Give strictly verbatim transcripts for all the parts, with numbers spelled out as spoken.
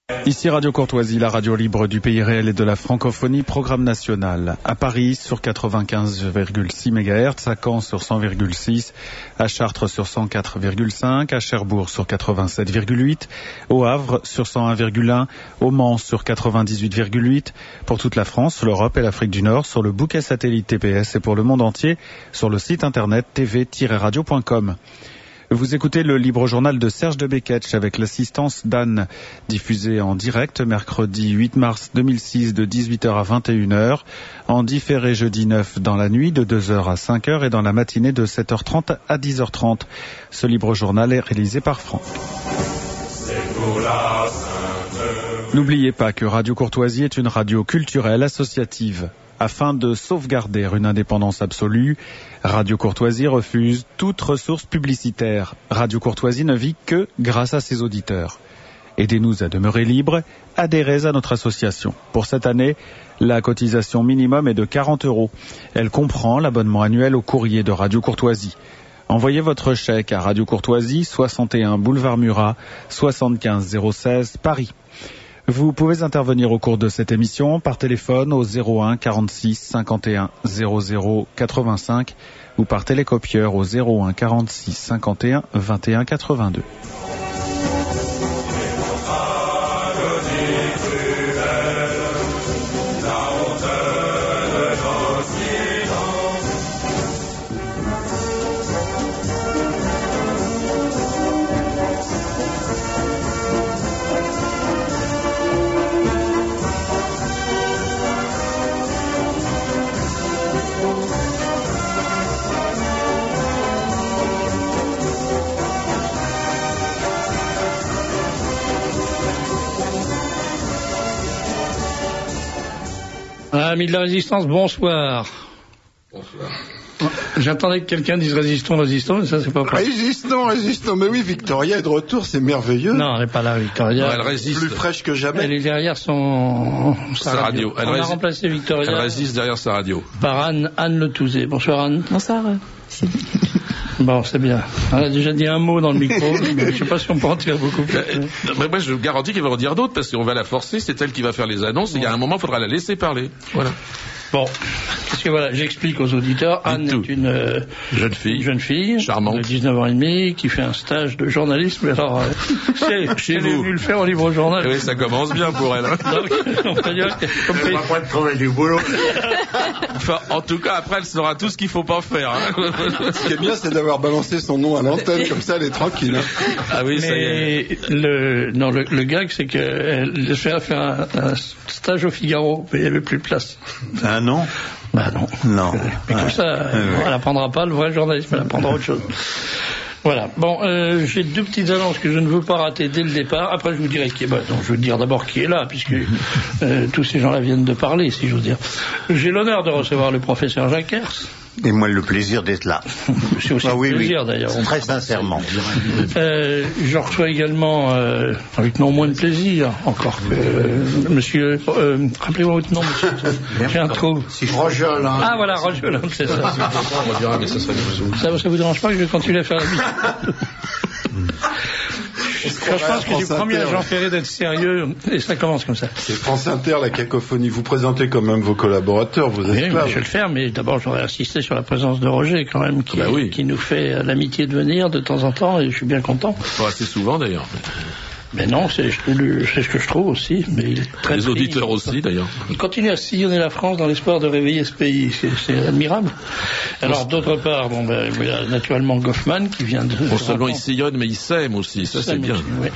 Ici Radio Courtoisie, la radio libre du pays réel et de la francophonie, programme national. À Paris sur quatre-vingt-quinze virgule six mégahertz, à Caen sur cent virgule six, à Chartres sur cent quatre virgule cinq, à Cherbourg sur quatre-vingt-sept virgule huit, au Havre sur cent un virgule un, au Mans sur quatre-vingt-dix-huit virgule huit, pour toute la France, l'Europe et l'Afrique du Nord sur le bouquet satellite T P S et pour le monde entier sur le site internet t v tiret radio point com. Vous écoutez le libre journal de Serge de Beketch avec l'assistance d'Anne, diffusé en direct mercredi huit mars deux mille six de dix-huit heures à vingt et une heures, en différé jeudi neuf dans la nuit de deux heures à cinq heures et dans la matinée de sept heures trente à dix heures trente. Ce libre journal est réalisé par Franck. N'oubliez pas que Radio Courtoisie est une radio culturelle associative. Afin de sauvegarder une indépendance absolue, Radio Courtoisie refuse toute ressource publicitaire. Radio Courtoisie ne vit que grâce à ses auditeurs. Aidez-nous à demeurer libres, adhérez à notre association. Pour cette année, la cotisation minimum est de quarante euros. Elle comprend l'abonnement annuel au courrier de Radio Courtoisie. Envoyez votre chèque à Radio Courtoisie, soixante et un boulevard Murat, soixante-quinze zéro seize, Paris. Vous pouvez intervenir au cours de cette émission par téléphone au zéro un quarante-six cinquante et un zéro zéro quatre-vingt-cinq ou par télécopieur au zéro un quarante-six cinquante et un vingt et un quatre-vingt-deux. Amis de la résistance, bonsoir. Bonsoir. J'attendais que quelqu'un dise résistons, résistons, mais ça c'est pas possible. Résistons, résistons, mais oui, Victoria est de retour, c'est merveilleux. Non, elle n'est pas là, Victoria. Non, elle résiste. Plus fraîche que jamais. Elle est derrière son sa, sa radio. radio. Elle On résiste... a remplacé Victoria. Elle résiste derrière sa radio. Par Anne, Anne Le Touzé. Bonsoir Anne. Bonsoir. Bon, c'est bien. Elle a déjà dit un mot dans le micro, mais je ne sais pas si on peut en tirer beaucoup plus. Mais moi, je garantis qu'elle va en dire d'autres, parce qu'on va la forcer, c'est elle qui va faire les annonces, et il y a un moment, il faudra la laisser parler. Voilà. Bon, qu'est-ce que voilà, j'explique aux auditeurs. Anne est une euh, jeune fille, jeune fille, charmante, de dix-neuf ans et demi, qui fait un stage de journalisme. Alors, euh, c'est, chez vous, vu le faire au livre journal. Oui, ça commence bien pour elle. Hein. Donc, on peut dire qu'elle elle va pas trouver du boulot. Enfin, en tout cas, après, elle saura tout ce qu'il faut pas faire. Hein. Ce qui est bien, c'est d'avoir balancé son nom à l'antenne, comme ça, elle est tranquille. Ah oui, mais ça y est. Le, non, le, le gag, c'est qu'elle fait faire un, un stage au Figaro, mais il n'y avait plus de place. Ah non? Bah non. Non. Mais comme ouais. ça, ouais. elle n'apprendra pas le vrai journalisme, elle apprendra autre chose. Voilà. Bon, euh, j'ai deux petites annonces que je ne veux pas rater dès le départ. Après, je vous dirai qui est. Bah, donc, je veux dire d'abord qui est là, puisque euh, tous ces gens-là viennent de parler, si j'ose dire. J'ai l'honneur de recevoir le professeur Jacquers. Et moi, le plaisir d'être là. C'est aussi ah, oui, un plaisir, oui. d'ailleurs. Très sincèrement. Euh, je reçois également, euh, avec non moins de plaisir, encore que euh, monsieur, euh, rappelez-moi votre nom, monsieur. J'ai un trou. Rogeol, hein. Ah, voilà, Rogeol, c'est ça. Ça, ça vous dérange pas que je continue à faire la vie? Je pense que c'est le premier à Jean Ferré d'être sérieux, et ça commence comme ça. C'est France Inter, la cacophonie. Vous présentez quand même vos collaborateurs, vos esclaves. Oui, je vais le faire, mais d'abord j'aurais insisté sur la présence de Roger, quand même, qui, bah oui. qui nous fait l'amitié de venir de temps en temps, et je suis bien content. Pas assez souvent, d'ailleurs. Mais non, c'est, c'est ce que je trouve aussi. Mais il est très Les pris, auditeurs aussi, d'ailleurs. Il continue à sillonner la France dans l'espoir de réveiller ce pays. C'est, c'est admirable. Alors, d'autre part, bon, ben, il y a naturellement Goffman qui vient de... Bon, seulement il sillonne, mais il sème aussi. Ça, c'est bien. Oui.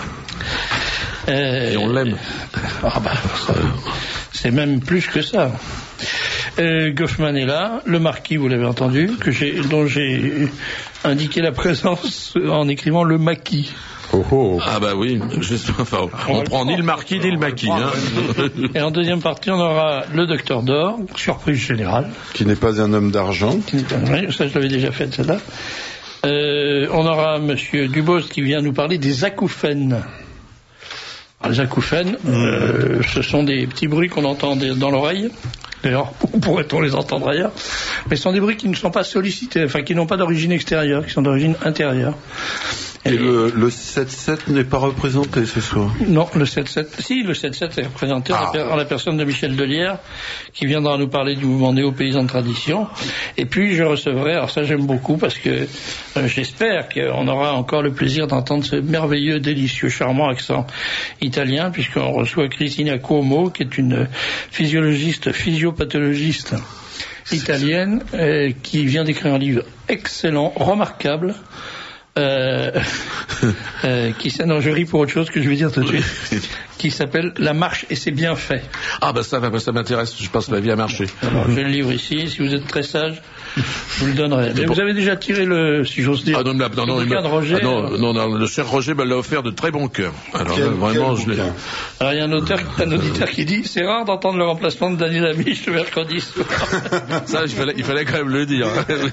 Euh, Et on l'aime. Ah bah, ça, c'est même plus que ça. Euh, Goffman est là, le marquis, vous l'avez entendu, que j'ai, dont j'ai indiqué la présence en écrivant le maquis. Oh oh. Ah bah oui, juste, enfin, on prend ni le marquis ni le maquis. Hein. Et en deuxième partie, on aura le docteur Dor, surprise générale. Qui n'est pas un homme d'argent. Qui n'est pas, oui, ça je l'avais déjà fait, celle-là. Euh, on aura monsieur Dubos qui vient nous parler des acouphènes. Alors, les acouphènes, euh, ce sont des petits bruits qu'on entend dans l'oreille. D'ailleurs, où pourrait-on les entendre ailleurs? Mais ce sont des bruits qui ne sont pas sollicités, enfin qui n'ont pas d'origine extérieure, qui sont d'origine intérieure. Et, et le, le sept sept n'est pas représenté ce soir? Non, le sept sept, si, le sept sept est représenté ah. en, la per- en la personne de Michel Delière, qui viendra nous parler du mouvement néo-paysan de tradition. Et puis je recevrai, alors ça j'aime beaucoup, parce que euh, j'espère qu'on aura encore le plaisir d'entendre ce merveilleux, délicieux, charmant accent italien, puisqu'on reçoit Cristina Cuomo, qui est une physiologiste, physiopathologiste italienne, euh, qui vient d'écrire un livre excellent, remarquable, Euh, euh, qui non, je ris pour autre chose que je vais dire tout de suite, qui s'appelle La marche et c'est bien fait. Ah ben ça, ça m'intéresse, je passe ma vie à marcher. Alors j'ai le livre ici, si vous êtes très sage, je vous le donnerai. Mais vous avez déjà tiré le, si j'ose dire, ah non, non, non, le non, de Roger. Ah non, non, non, le cher Roger me l'a offert de très bon cœur. Alors quel, là, vraiment, quel je l'ai. Alors il y a un auteur, un auditeur qui dit, c'est rare d'entendre le remplacement de Daniel Amiche le mercredi soir. Ça, il fallait, il fallait quand même le dire.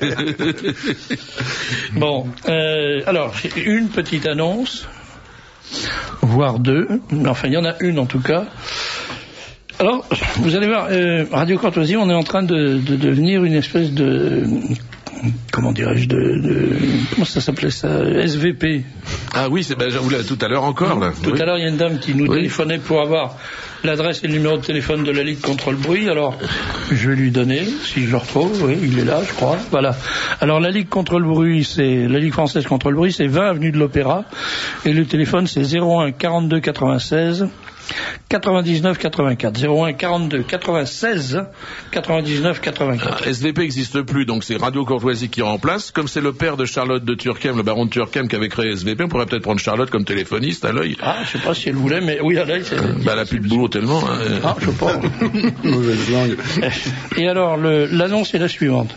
Bon, euh, alors une petite annonce, voire deux, enfin il y en a une en tout cas. Alors, vous allez voir, euh, Radio Courtoisie, on est en train de, de devenir une espèce de, comment dirais-je, de, de comment ça s'appelait ça, S V P. Ah oui, c'est ben, vous l'avez tout à l'heure encore là. Tout oui. à l'heure, il y a une dame qui nous oui. téléphonait pour avoir l'adresse et le numéro de téléphone de la Ligue contre le bruit. Alors, je vais lui donner, si je le retrouve. Oui, il est là, je crois. Voilà. Alors, la Ligue contre le bruit, c'est la Ligue française contre le bruit, c'est vingt avenue de l'Opéra, et le téléphone c'est zéro un quarante-deux quatre-vingt-seize quatre-vingt-dix-neuf quatre-vingt-quatre. zéro un quarante-deux quatre-vingt-seize quatre-vingt-dix-neuf quatre-vingt-quatre. Ah, S V P n'existe plus, donc c'est Radio Courtoisie qui remplace. Comme c'est le père de Charlotte de Turckheim, le baron de Turckheim, qui avait créé S V P, on pourrait peut-être prendre Charlotte comme téléphoniste à l'œil. Ah, je sais pas si elle voulait, mais oui, à l'œil, c'est... Euh, bah, elle a plus de boulot tellement. Hein. Ah, je sais pas. Mauvaise langue. Et alors, le, l'annonce est la suivante.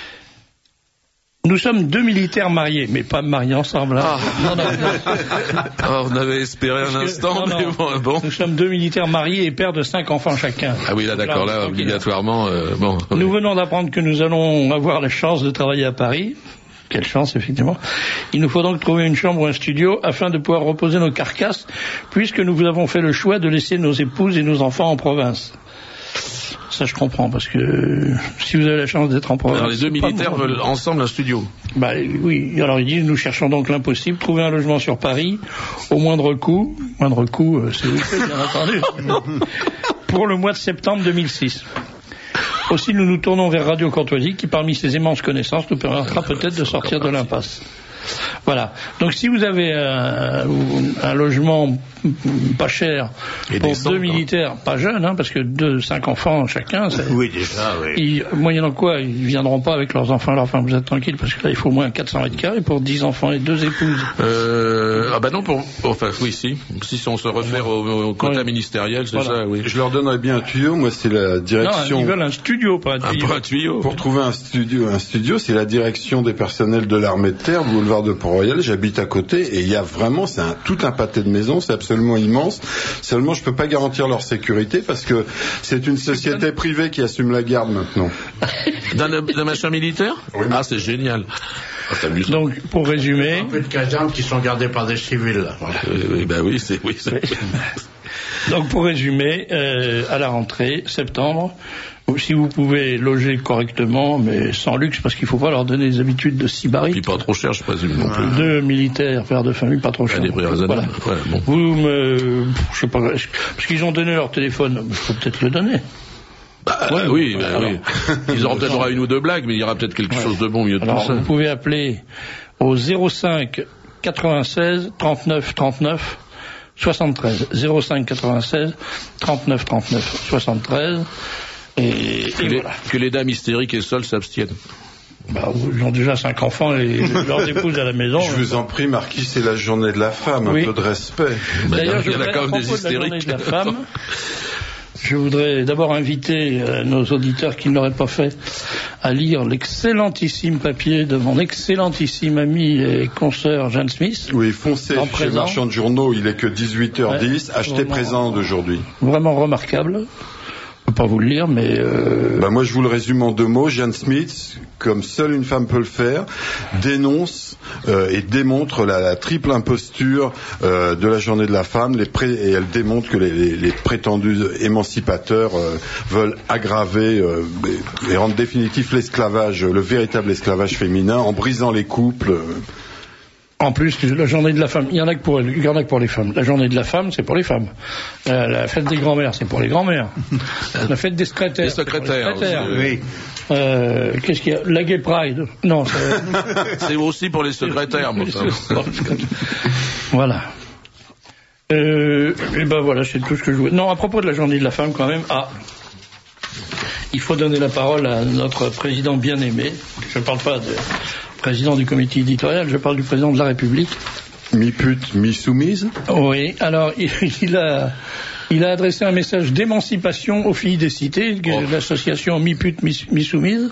Nous sommes deux militaires mariés, mais pas mariés ensemble. Hein. Ah. Non, non, non. Oh, on avait espéré un instant, non, mais bon, bon. Nous sommes deux militaires mariés et pères de cinq enfants chacun. Ah oui, là, d'accord, là, là obligatoirement, euh, bon. Nous venons d'apprendre que nous allons avoir la chance de travailler à Paris. Quelle chance, effectivement. Il nous faut donc trouver une chambre ou un studio afin de pouvoir reposer nos carcasses, puisque nous avons fait le choix de laisser nos épouses et nos enfants en province. Ça, je comprends, parce que si vous avez la chance d'être en province... Alors, les deux militaires veulent ensemble un studio. Bah oui, alors ils disent, nous cherchons donc l'impossible, trouver un logement sur Paris, au moindre coût, moindre coût, euh, c'est bien entendu, pour le mois de septembre deux mille six. Aussi, nous nous tournons vers Radio Courtoisie, qui parmi ses immenses connaissances nous permettra peut-être de sortir de l'impasse. Voilà. Donc si vous avez un, un logement pas cher et pour deux militaires, pas jeunes, hein, parce que deux, cinq enfants chacun, c'est, oui déjà, oui. Ils, moyennant quoi, ils viendront pas avec leurs enfants. Alors, enfin, vous êtes tranquille, parce que là, il faut au moins quatre cents mètres carrés pour dix enfants et deux épouses. Euh, ah bah non, pour, enfin oui, si, si on se réfère au, au quota oui. ministériel, c'est voilà. ça, oui. Je leur donnerais bien un tuyau. Moi, c'est la direction. Non, ils veulent un studio, pas un tuyau. Un, pas un tuyau. Pour trouver un studio, un studio, c'est la direction des personnels de l'armée de terre, boulevard de Port-Royal. J'habite à côté et il y a vraiment, c'est un, tout un pâté de maisons, c'est absolument immense. Seulement, je peux pas garantir leur sécurité parce que c'est une société privée qui assume la garde maintenant. D'un, d'un machin militaire? Oui. Ah, c'est génial. Ah, c'est donc, pour résumer. Un peu de casernes qui sont gardées par des civils, là. Voilà. Oui, oui, bah oui, c'est, oui, c'est... Donc, pour résumer, euh, à la rentrée, septembre, si vous pouvez loger correctement, mais sans luxe, parce qu'il ne faut pas leur donner des habitudes de sybarites. Puis pas trop cher, je présume non plus. Deux militaires, père de famille, pas trop cher. Des prix raisonnables. Voilà. Ouais, bon. Vous me, je sais pas, parce qu'ils ont donné leur téléphone, je peux peut-être le donner. Bah, ouais, oui, bah, oui. Ils auront peut-être droit à une ou deux blagues, mais il y aura peut-être quelque ouais. chose de bon au milieu de Alors, tout ça. Vous pouvez appeler au zéro cinq quatre-vingt-seize trente-neuf trente-neuf soixante-treize. zéro cinq quatre-vingt-seize trente-neuf trente-neuf soixante-treize. Et, que, et les, voilà. que les dames hystériques et seules s'abstiennent. Bah, ils ont déjà cinq enfants et leurs épouses à la maison. Je vous en prie, Marquis, c'est la journée de la femme, oui. Un peu de respect. Bah, D'ailleurs, il y en a je quand même des hystériques. De la journée de la femme, je voudrais d'abord inviter euh, nos auditeurs qui ne l'auraient pas fait à lire l'excellentissime papier de mon excellentissime ami et consoeur Jeanne Smith. Oui, foncez chez présent. Marchand de Journaux, il est que dix-huit heures dix, ouais, achetez présent d'aujourd'hui. Vraiment remarquable. Je ne peux pas vous le lire, mais... Euh... Bah moi, je vous le résume en deux mots. Jeanne Smith, comme seule une femme peut le faire, dénonce euh, et démontre la, la triple imposture euh, de la journée de la femme, les pré- et elle démontre que les, les, les prétendus émancipateurs euh, veulent aggraver euh, et, et rendre définitif l'esclavage, le véritable esclavage féminin, en brisant les couples. Euh, En plus, la journée de la femme, il y en a que pour, il y en a que pour les femmes. La journée de la femme, c'est pour les femmes. La, la fête des grands-mères, c'est pour les grands-mères. La fête des secrétaires. Les secrétaires. C'est pour les secrétaires. Oui. Euh, qu'est-ce qu'il y a? La Gay Pride. Non, c'est... c'est aussi pour les secrétaires, mon frère. Voilà. Euh, et ben voilà, c'est tout ce que je voulais. Non, à propos de la journée de la femme, quand même, ah, il faut donner la parole à notre président bien-aimé. Je ne parle pas de président du comité éditorial, je parle du président de la République. Mi-pute, mi-soumise. Oui, alors il, il a... Il a adressé un message d'émancipation aux filles des cités, oh. l'association Mi-Pute, Mi-Soumise.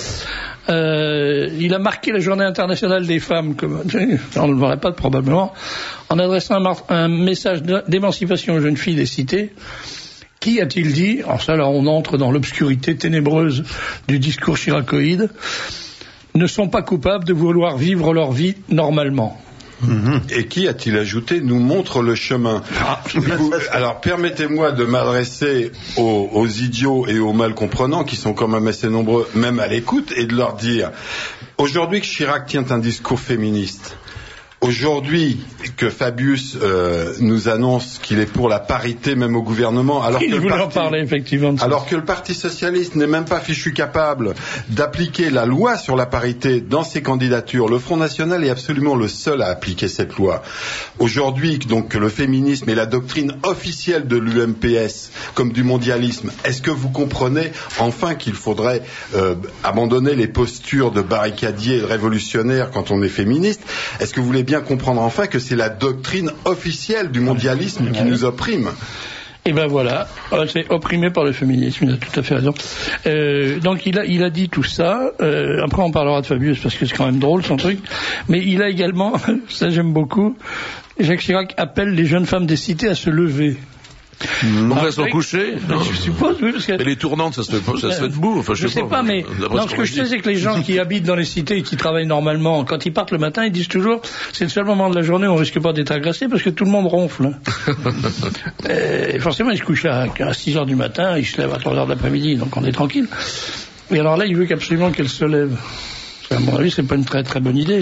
Euh, il a marqué la journée internationale des femmes, comme on ne le verrait pas probablement, en adressant un, un message d'émancipation aux jeunes filles des cités. Qui a-t-il dit? Alors ça, là, on entre dans l'obscurité ténébreuse du discours chiracoïde. Ne sont pas coupables de vouloir vivre leur vie normalement. Mmh. Et qui a-t-il ajouté nous montre le chemin. Ah, vous, alors permettez-moi de m'adresser aux, aux idiots et aux mal comprenants qui sont quand même assez nombreux, même à l'écoute, et de leur dire aujourd'hui que Chirac tient un discours féministe, aujourd'hui que Fabius euh, nous annonce qu'il est pour la parité même au gouvernement, alors il que, le parti, en parler, effectivement, alors que le Parti socialiste n'est même pas fichu capable d'appliquer la loi sur la parité dans ses candidatures. Le Front National est absolument le seul à appliquer cette loi. Aujourd'hui, donc, que le féminisme est la doctrine officielle de l'U M P S, comme du mondialisme, est-ce que vous comprenez enfin qu'il faudrait euh, abandonner les postures de barricadier et de révolutionnaire quand on est féministe? Est-ce que vous voulez bien comprendre enfin que c'est la doctrine officielle du mondialisme qui nous opprime? Et ben voilà, c'est opprimé par le féminisme, il a tout à fait raison. Euh, donc il a, il a dit tout ça, euh, après on parlera de Fabius parce que c'est quand même drôle son truc, mais il a également, ça j'aime beaucoup, Jacques Chirac appelle les jeunes femmes des cités à se lever. Mmh. Donc elles sont couchées. Je suppose, oui, parce que... Et les tournantes, ça se fait, ça se fait debout. Enfin, je, je sais pas, pas mais non, ce que je sais, c'est que les gens qui habitent dans les cités et qui travaillent normalement, quand ils partent le matin, ils disent toujours, c'est le seul moment de la journée où on risque pas d'être agressé parce que tout le monde ronfle. Et forcément, ils se couchent à, à six heures du matin, ils se lèvent à trois heures de l'après-midi, donc on est tranquille. Et alors là, il veut absolument qu'elles se lèvent. À mon avis, c'est pas une très très bonne idée.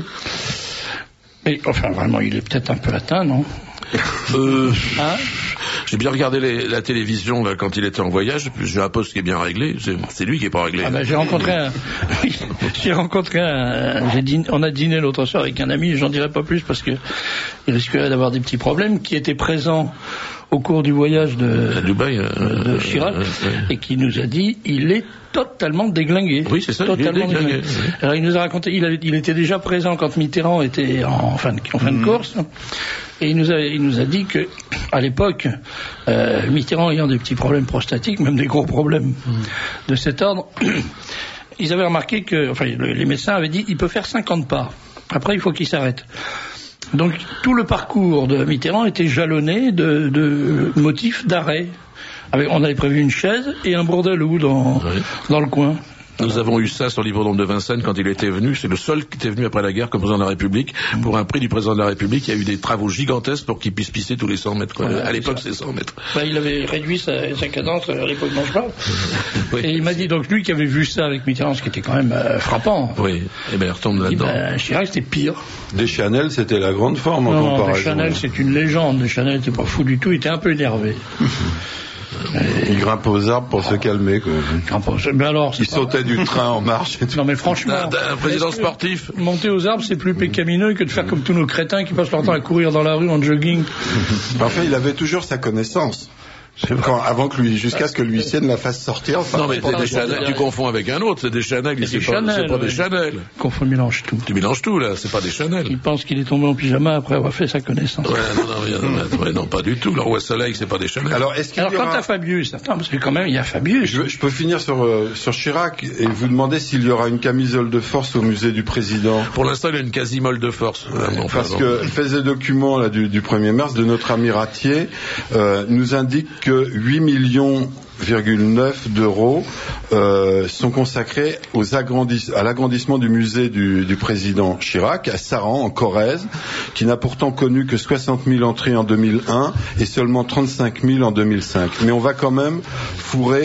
Et enfin, vraiment, il est peut-être un peu atteint, non? Euh... Hein? J'ai bien regardé les, la télévision là, quand il était en voyage. J'ai un poste qui est bien réglé. C'est, c'est lui qui est pas réglé. Ah ben, j'ai rencontré un. Oui, j'ai rencontré un. J'ai dîné, on a dîné l'autre soir avec un ami. J'en dirai pas plus parce que il risquerait d'avoir des petits problèmes. Qui était présent au cours du voyage de, à Dubaï, euh, de Chirac, euh, euh, euh, et qui nous a dit il est totalement déglingué. Oui, c'est ça. Totalement il est déglingué. déglingué. Alors il nous a raconté, il, avait, il était déjà présent quand Mitterrand était en fin de, en fin de mmh. course, et il nous a, il nous a dit que à l'époque, euh, Mitterrand ayant des petits problèmes prostatiques, même des gros problèmes mmh. de cet ordre, ils avaient remarqué que, enfin, les médecins avaient dit, il peut faire cinquante pas. Après, il faut qu'il s'arrête. Donc tout le parcours de Mitterrand était jalonné de, de motifs d'arrêt. Avec, on avait prévu une chaise et un bordelou dans, oui. dans le coin. Nous avons eu ça sur l'hippodrome de Vincennes quand il était venu. C'est le seul qui était venu après la guerre comme président de la République. Mmh. Pour un prix du président de la République, il y a eu des travaux gigantesques pour qu'il puisse pisser tous les cent mètres. Quoi. Voilà, à l'époque, c'est cent mètres. Bah, il avait réduit sa, sa cadence à l'époque dont je parle. Oui. Et il m'a dit, donc lui qui avait vu ça avec Mitterrand, ce qui était quand même euh, frappant. Oui, et bien il retombe là-dedans. Ben, Chirac, c'était pire. Deschanel, c'était la grande forme en non, comparaison. Deschanel, c'est une légende. Deschanel n'était pas fou du tout, il était un peu énervé. Il grimpe aux arbres pour se calmer. Quoi. Mais alors, il sautait du train en marche. Et tout. Non mais franchement, un, un président sportif. Monter aux arbres, c'est plus pécamineux que de faire comme tous nos crétins qui passent leur temps à courir dans la rue en jogging. Enfin, il avait toujours sa connaissance. Quand, avant que lui, jusqu'à ce que l'huissier ne la fasse sortir. Enfin, non mais c'est des Chanel, tu confonds avec un autre, c'est des Chanel, c'est, c'est, pas, Chanel, c'est pas des Chanel. Confond, mélange tout. Tu mélanges tout là, c'est pas des Chanel. Il pense qu'il est tombé en pyjama après avoir fait sa connaissance. Ouais, non, non, non, non, non pas du tout. Le roi Soleil, c'est pas des Chanel. Alors, est-ce qu'il Alors y aura... quant à Fabius, attends, parce que quand même il y a Fabius. Je, je peux finir sur euh, sur Chirac et vous demander s'il y aura une camisole de force au musée du président. Pour l'instant, il y a une quasi-molle de force. Ouais, bon, parce que fait et documents là du, du premier mars de notre ami Ratier euh, nous indique que huit millions virgule neuf d'euros euh, sont consacrés aux agrandis- à l'agrandissement du musée du, du président Chirac à Saran en Corrèze, qui n'a pourtant connu que soixante mille entrées en deux mille un et seulement trente-cinq mille en deux mille cinq. Mais on va quand même fourrer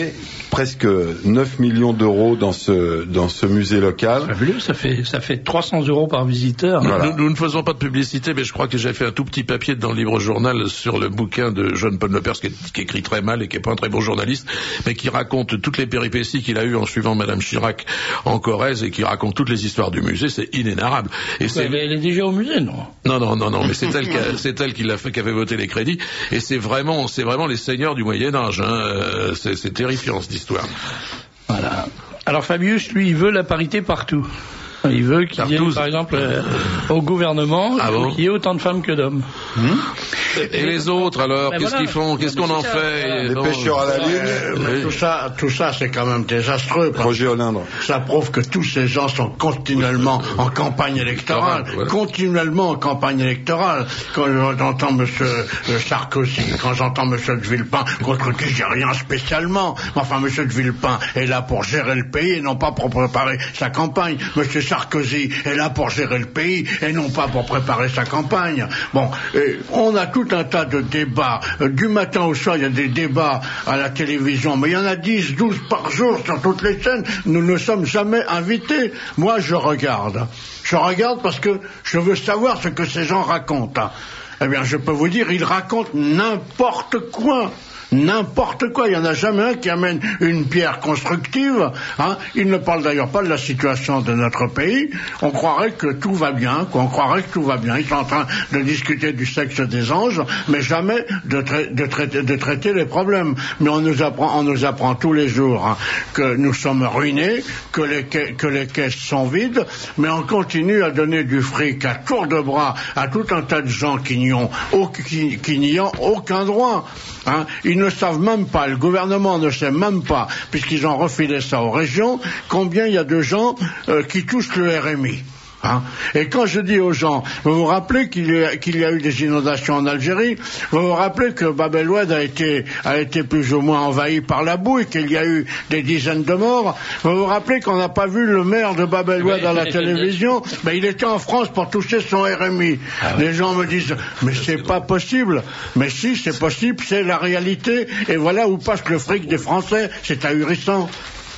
presque neuf millions d'euros dans ce dans ce musée local. Fabuleux, ça fait ça fait trois cents euros par visiteur. Voilà. Nous, nous ne faisons pas de publicité, mais je crois que j'ai fait un tout petit papier dans le livre journal sur le bouquin de John Paul Lepers, qui, est, qui écrit très mal et qui est pas un très bon journaliste, mais qui raconte toutes les péripéties qu'il a eues en suivant Madame Chirac en Corrèze et qui raconte toutes les histoires du musée. C'est inénarrable. Et c'est... Elle, elle est déjà au musée, non? Non, non, non, non, mais c'est elle qui a, c'est elle qui l'a fait, qui avait voté les crédits. Et c'est vraiment, c'est vraiment les seigneurs du Moyen Âge. Hein. Euh, c'est, c'est terrifiant cette histoire. Voilà. Alors Fabius, lui, il veut la parité partout. Il veut qu'il y ait, par exemple, euh, au gouvernement, ah bon qu'il y ait autant de femmes que d'hommes. Hum et, et les autres, alors, qu'est-ce voilà. qu'ils font? Qu'est-ce qu'on en fait? Les pêcheurs à la ligne. Oui. Tout ça, tout ça, c'est quand même désastreux. Roger Olindre. Ça prouve que tous ces gens sont continuellement en campagne électorale. Voilà. Continuellement en campagne électorale. Quand j'entends monsieur Sarkozy, quand j'entends monsieur de Villepin, contre qui j'ai rien spécialement. Enfin, monsieur de Villepin est là pour gérer le pays et non pas pour préparer sa campagne. Monsieur Sarkozy est là pour gérer le pays et non pas pour préparer sa campagne. Bon, on a tout un tas de débats. Du matin au soir, il y a des débats à la télévision, mais il y en a dix, douze par jour sur toutes les chaînes. Nous ne sommes jamais invités. Moi, je regarde. Je regarde parce que je veux savoir ce que ces gens racontent. Eh bien, je peux vous dire, ils racontent n'importe quoi. N'importe quoi, il n'y en a jamais un qui amène une pierre constructive. Hein. Il ne parle d'ailleurs pas de la situation de notre pays. On croirait que tout va bien, qu'on croirait que tout va bien. Ils sont en train de discuter du sexe des anges, mais jamais de, tra- de, traiter, de traiter les problèmes. Mais on nous apprend, on nous apprend tous les jours hein, que nous sommes ruinés, que les, ca- que les caisses sont vides, mais on continue à donner du fric à tour de bras à tout un tas de gens qui n'y ont, au, qui, qui n'y ont aucun droit. Hein. Ils ne savent même pas, le gouvernement ne sait même pas, puisqu'ils ont refilé ça aux régions, combien il y a de gens euh, qui touchent le R M I. Hein. Et quand je dis aux gens, vous vous rappelez qu'il y a, qu'il y a eu des inondations en Algérie, vous vous rappelez que Bab el-Oued a été, a été plus ou moins envahi par la boue et qu'il y a eu des dizaines de morts, vous vous rappelez qu'on n'a pas vu le maire de Bab el-Oued à la télévision, mais il était en France pour toucher son R M I. Ah oui. Les gens me disent, mais c'est pas possible. Mais si, c'est possible, c'est la réalité, et voilà où passe le fric des Français, c'est ahurissant.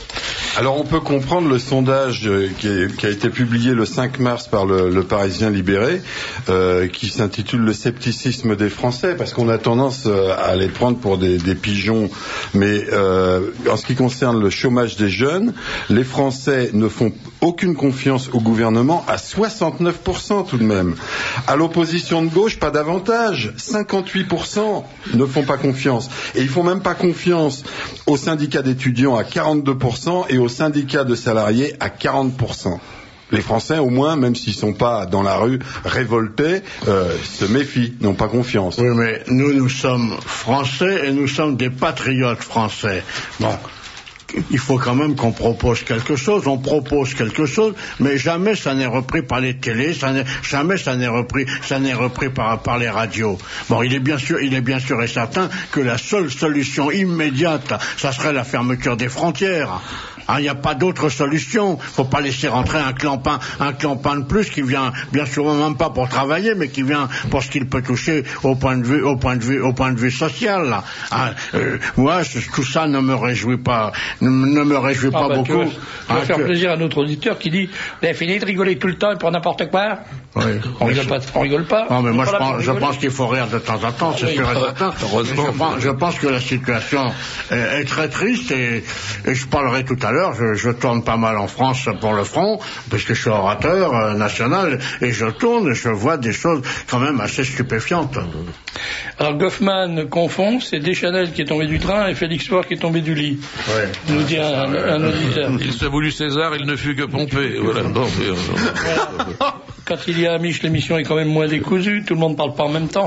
Alors on peut comprendre le sondage qui, est, qui a été publié le cinq mars par le, le Parisien libéré, euh, qui s'intitule Le scepticisme des Français, parce qu'on a tendance à les prendre pour des, des pigeons. Mais euh, en ce qui concerne le chômage des jeunes, les Français ne font aucune confiance au gouvernement à soixante-neuf pour cent tout de même. À l'opposition de gauche, pas davantage. cinquante-huit pour cent ne font pas confiance. Et ils font même pas confiance aux syndicats d'étudiants à quarante-deux pour cent et aux syndicats de salariés à quarante pour cent. Les Français, au moins, même s'ils ne sont pas dans la rue révoltés, euh, se méfient, n'ont pas confiance. Oui, mais nous, nous sommes Français et nous sommes des patriotes français. Bon. Il faut quand même qu'on propose quelque chose, on propose quelque chose, mais jamais ça n'est repris par les télés, ça n'est, jamais ça n'est repris, ça n'est repris par, par les radios. Bon, il est bien sûr, il est bien sûr et certain que la seule solution immédiate, ça serait la fermeture des frontières. Il hein, n'y a pas d'autre solution. Faut pas laisser rentrer un clampin, un clampin de plus qui vient, bien souvent même pas pour travailler, mais qui vient pour ce qu'il peut toucher au point de vue, au point de vue, au point de vue social. Là. Hein, euh, moi, tout ça ne me réjouit pas, ne, ne me réjouit ah pas bah, beaucoup. Ça va hein, faire que... plaisir à notre auditeur qui dit, vous avez fini de rigoler tout le temps et pour n'importe quoi. Oui, on rigole pas, on rigole pas. Non, mais moi je pense, je pense qu'il faut rire de temps en temps, c'est oui, sûr et certain. Heureusement. Je pense, je pense que la situation est, est très triste et, et je parlerai tout à l'heure. Je, je tourne pas mal en France pour le front, puisque je suis orateur euh, national et je tourne et je vois des choses quand même assez stupéfiantes. Alors Goffman confond, c'est Deschanel qui est tombé du train et Félix Faure qui est tombé du lit. Ouais. Nous dit un, un auditeur. Il se voulut César, il ne fut que Pompée. Voilà. Non, mais, euh, voilà. Quand il y a Amiche, l'émission est quand même moins décousue, tout le monde ne parle pas en même temps.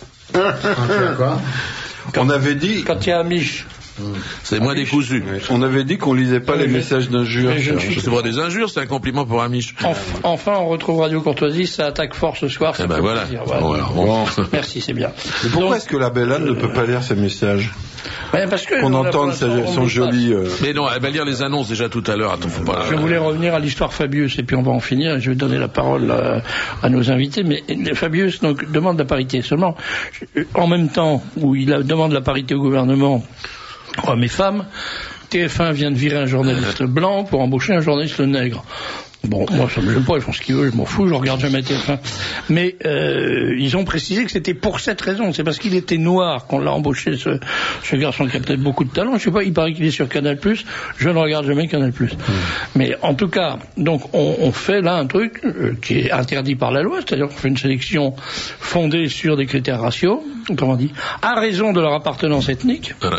Quoi On avait dit... Quand il y a Amiche... C'est moins décousu. On avait dit qu'on lisait pas les messages d'injures. C'est pas des injures, c'est un compliment pour Amiche. Enfin, enfin, on retrouve Radio Courtoisie, ça attaque fort ce soir. Eh ben voilà. Voilà. Bon, alors, bon. Merci, c'est bien. Mais pourquoi Donc, est-ce que la belle Anne ne peut pas lire ces messages? Ouais, parce que qu'on entende son joli. Euh... Mais non, elle va lire les annonces déjà tout à l'heure. Attends, faut pas. Je voulais revenir à l'histoire Fabius et puis on va en finir. Je vais donner la parole à, à nos invités. Mais Fabius donc demande la parité. Seulement, en même temps où il demande la parité au gouvernement, hommes et femmes, T F un vient de virer un journaliste blanc pour embaucher un journaliste nègre. Bon, moi ça me gêne pas, ils font ce qu'ils veulent, je m'en fous, je regarde jamais T F un. Mais euh, ils ont précisé que c'était pour cette raison, c'est parce qu'il était noir qu'on l'a embauché, ce, ce garçon qui a peut-être beaucoup de talent, je sais pas, il paraît qu'il est sur Canal plus, je ne regarde jamais Canal plus. Mmh. Mais en tout cas, donc on, on fait là un truc euh, qui est interdit par la loi, c'est-à-dire qu'on fait une sélection fondée sur des critères raciaux, comment dit, à raison de leur appartenance ethnique. Voilà.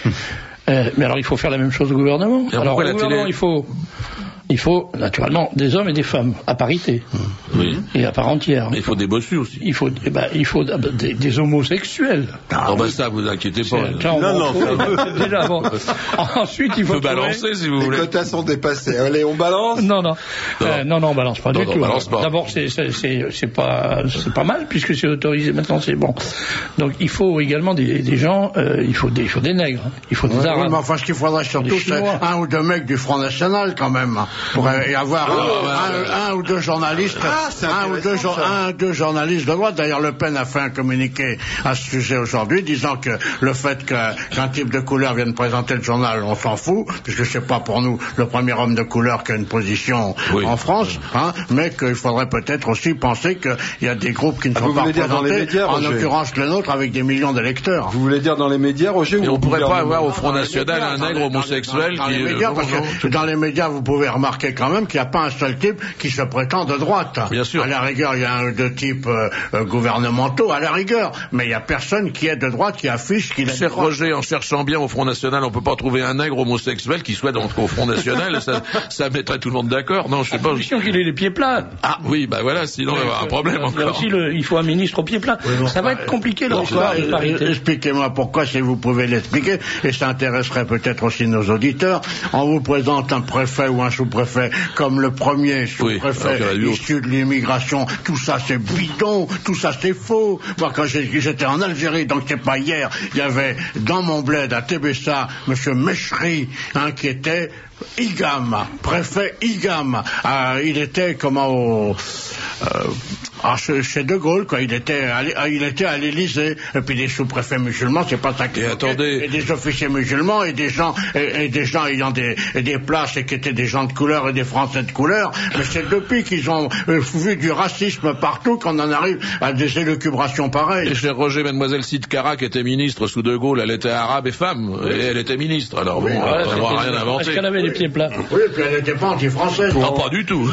Euh, mais alors il faut faire la même chose au gouvernement. Et alors au la gouvernement télé... il faut... Il faut, naturellement, des hommes et des femmes, à parité. Oui. Et à part entière. Mais il faut des bossus aussi. Il faut, eh ben, il faut des, des homosexuels. Ah, oh, bah ça, vous inquiétez pas. Là, non, non, c'est déjà bon. Ensuite, il faut. On peut balancer, si vous voulez. Les quotas sont dépassés. Allez, on balance? Non, non. Non, euh, non, non, on balance pas non, du non, tout. Balance pas. D'abord, c'est, c'est, c'est, c'est pas, c'est pas mal, puisque c'est autorisé. Maintenant, c'est bon. Donc, il faut également des, des gens, euh, il faut des, il faut des nègres. Il faut des ouais, arabes. Oui, mais enfin, ce qu'il faudrait surtout, c'est un ou deux mecs du Front National, quand même. Pour y avoir Oh, un, un, un ou deux journalistes, ah, un ou deux, un, deux journalistes de droite. D'ailleurs, Le Pen a fait un communiqué à ce sujet aujourd'hui, disant que le fait que, qu'un type de couleur vienne présenter le journal, on s'en fout, puisque c'est pas pour nous le premier homme de couleur qui a une position oui. en France, hein, mais qu'il faudrait peut-être aussi penser qu'il y a des groupes qui ne sont ah, pas représentés, médias, en l'occurrence le nôtre, avec des millions d'électeurs. Vous voulez dire dans les médias, Roger? Et on pourrait pas avoir au Front National un nègre homosexuel dans, dans, dans qui les médias, parce que dans les médias, vous pouvez remarquer quand même qu'il y a pas un seul type qui se prétend de droite. Bien sûr. À la rigueur, il y a un ou deux types euh, euh, gouvernementaux, à la rigueur, mais il n'y a personne qui est de droite, qui affiche qu'il est de Cher droite. Roger, en cherchant bien au Front National, on peut pas trouver un nègre homosexuel qui soit donc au Front National, ça, ça mettrait tout le monde d'accord. Non, je sais pas. Condition qu'il ait les pieds plats. Ah oui, bah voilà, sinon il va y avoir un problème il y a encore. Aussi le, il faut un ministre aux pieds plats. Oui, non, ça va être compliqué leur histoire de parité. Expliquez-moi pourquoi, si vous pouvez l'expliquer, et ça intéresserait peut-être aussi nos auditeurs. On vous présente un préfet ou un sous-préfet comme le premier sous-préfet oui, issu de l'immigration, tout ça c'est bidon, tout ça c'est faux. Moi quand j'étais en Algérie, donc c'est pas hier, il y avait dans mon bled à Tébessa, monsieur Mechri, hein, qui était Igam, préfet Igam. Euh, il était comment au euh, ah, chez De Gaulle, quoi. Il était, à, il était à l'Élysée. Et puis des sous-préfets musulmans, c'est pas ça qui et attendez. Et des officiers musulmans et des gens, et, et des gens ayant des, et des places et qui étaient des gens de couleur et des Français de couleur. Mais c'est depuis qu'ils ont euh, vu du racisme partout qu'on en arrive à des élucubrations pareilles. Et cher Roger, mademoiselle Sid Cara, qui était ministre sous De Gaulle, elle était arabe et femme. Oui. Et elle était ministre. Alors bon, oui, voilà, on va rien inventer. Est-ce qu'elle avait les pieds plats? Oui, puis elle n'était pas anti-française. Non, pas du tout.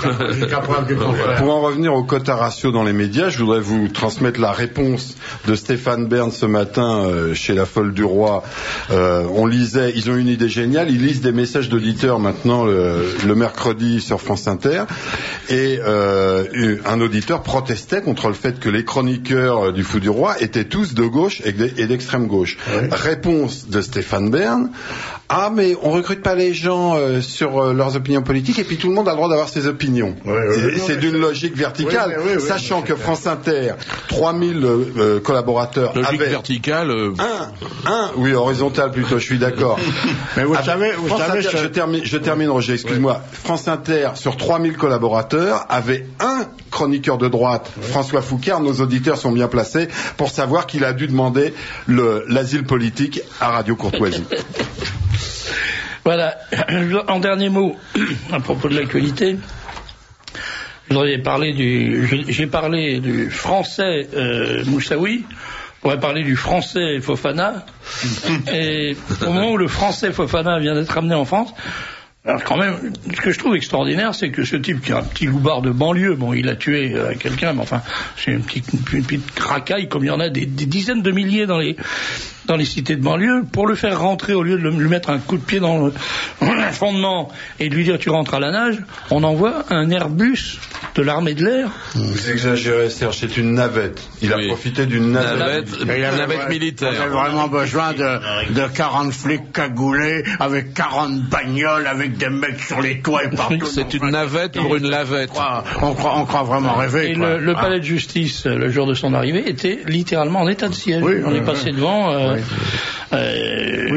Pour en revenir au quota ratio dans les médias, je voudrais vous transmettre la réponse de Stéphane Bern ce matin euh, chez La Folle du Roi. Euh, on lisait, ils ont une idée géniale, ils lisent des messages d'auditeurs maintenant le, le mercredi sur France Inter, et euh, un auditeur protestait contre le fait que les chroniqueurs du Fou du Roi étaient tous de gauche et d'extrême gauche. Oui. Réponse de Stéphane Bern: ah mais on recrute pas les gens euh, sur euh, leurs opinions politiques, et puis tout le monde a le droit d'avoir ses opinions. Oui, oui, c'est d'une logique verticale, oui, oui, oui, sachant oui, que France Inter, trois mille euh, collaborateurs, logique avait verticale, euh... un, un, oui horizontale plutôt, je suis d'accord. Mais vous savez, vous France savez, Inter, je... je termine, je termine Roger, excuse-moi. Oui. France Inter sur trois mille collaborateurs avait un chroniqueur de droite, oui. François Foucard. Nos auditeurs sont bien placés pour savoir qu'il a dû demander le, l'asile politique à Radio Courtoisie. Voilà. En dernier mot, à propos de l'actualité, je voudrais parler du, j'ai parlé du français euh, Moussaoui, je pourrais parler du français Fofana, et au moment où le français Fofana vient d'être amené en France, alors quand même, ce que je trouve extraordinaire, c'est que ce type qui a un petit loupard de banlieue, bon, il a tué euh, quelqu'un, mais enfin, c'est une petite, une petite racaille, comme il y en a des, des dizaines de milliers dans les dans les cités de banlieue, pour le faire rentrer, au lieu de le, lui mettre un coup de pied dans le fondement et de lui dire tu rentres à la nage, on envoie un Airbus de l'armée de l'air. Vous exagérez, Serge, c'est une navette. Il oui. a profité d'une navette. navette, une navette, navette militaire. Il avait vraiment besoin de, de quarante flics cagoulés, avec quarante bagnoles, avec des mecs sur les toits et partout. C'est une navette pour une lavette. On croit, on croit, on croit vraiment rêver. Et quoi. le, le palais de justice, le jour de son arrivée, était littéralement en état de siège. Oui, on oui, est passé oui. devant. Euh, oui. Euh, oui,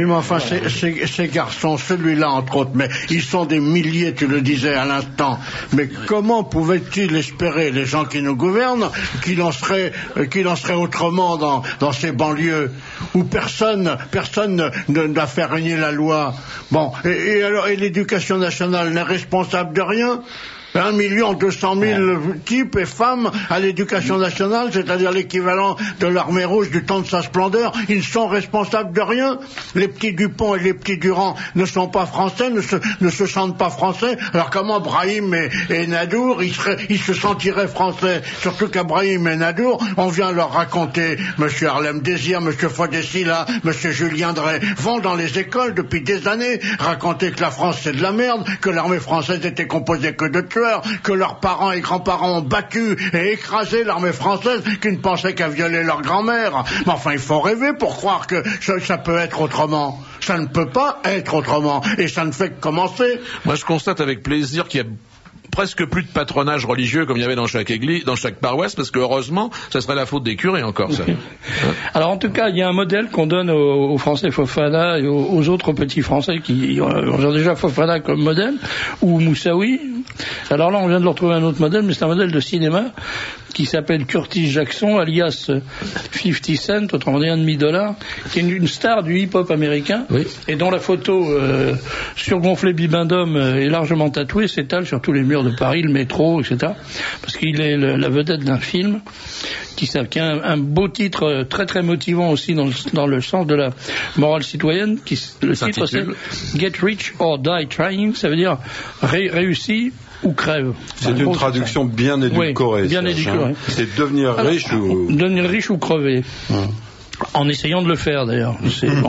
mais enfin, ces, ces, ces garçons, celui-là entre autres, mais ils sont des milliers, tu le disais à l'instant. Mais comment pouvaient-ils espérer, les gens qui nous gouvernent, qu'il en serait, qu'il en serait autrement dans, dans ces banlieues où personne, personne ne n'a fait régner la loi. Bon, et, et alors, et l'éducation nationale n'est responsable de rien? Un million deux cent mille types et femmes à l'éducation nationale, c'est-à-dire l'équivalent de l'armée rouge du temps de sa splendeur, ils ne sont responsables de rien. Les petits Dupont et les petits Durand ne sont pas français, ne se, ne se sentent pas français. Alors comment Brahim et, et Nadour, ils, seraient, ils se sentiraient français? Surtout qu'à Brahim et Nadour, on vient leur raconter, Monsieur Harlem Désir, Monsieur Fodessila, Monsieur Julien Drey, vont dans les écoles depuis des années raconter que la France c'est de la merde, que l'armée française était composée que de tueurs, que leurs parents et grands-parents ont battu et écrasé l'armée française, qui ne pensait qu'à violer leur grand-mère. Mais enfin, il faut rêver pour croire que ça, ça peut être autrement. Ça ne peut pas être autrement. Et ça ne fait que commencer. Moi, je constate avec plaisir qu'il y a presque plus de patronage religieux comme il y avait dans chaque église, dans chaque paroisse, parce que heureusement, ça serait la faute des curés encore, ça. Alors en tout cas, il y a un modèle qu'on donne aux, aux Français Fofana et aux, aux autres petits Français qui ont déjà Fofana comme modèle, ou Moussaoui. Alors là, on vient de leur trouver un autre modèle, mais c'est un modèle de cinéma qui s'appelle Curtis Jackson, alias cinquante cent, autrement dit un demi-dollar, qui est une, une star du hip-hop américain, oui. Et dont la photo euh, surgonflée bibendum euh, est largement tatouée, s'étale sur tous les murs de Paris, le métro, et cetera. Parce qu'il est le, la vedette d'un film qui, qui a un, un beau titre très très motivant aussi dans le, dans le sens de la morale citoyenne. Qui, le titre c'est Get Rich or Die Trying, ça veut dire ré, réussi ou crève. C'est une traduction bien édulcorée. Oui, bien édulcorée. C'est devenir alors, riche ou... Devenir riche ou crever. Hum. En essayant de le faire, d'ailleurs. C'est bon.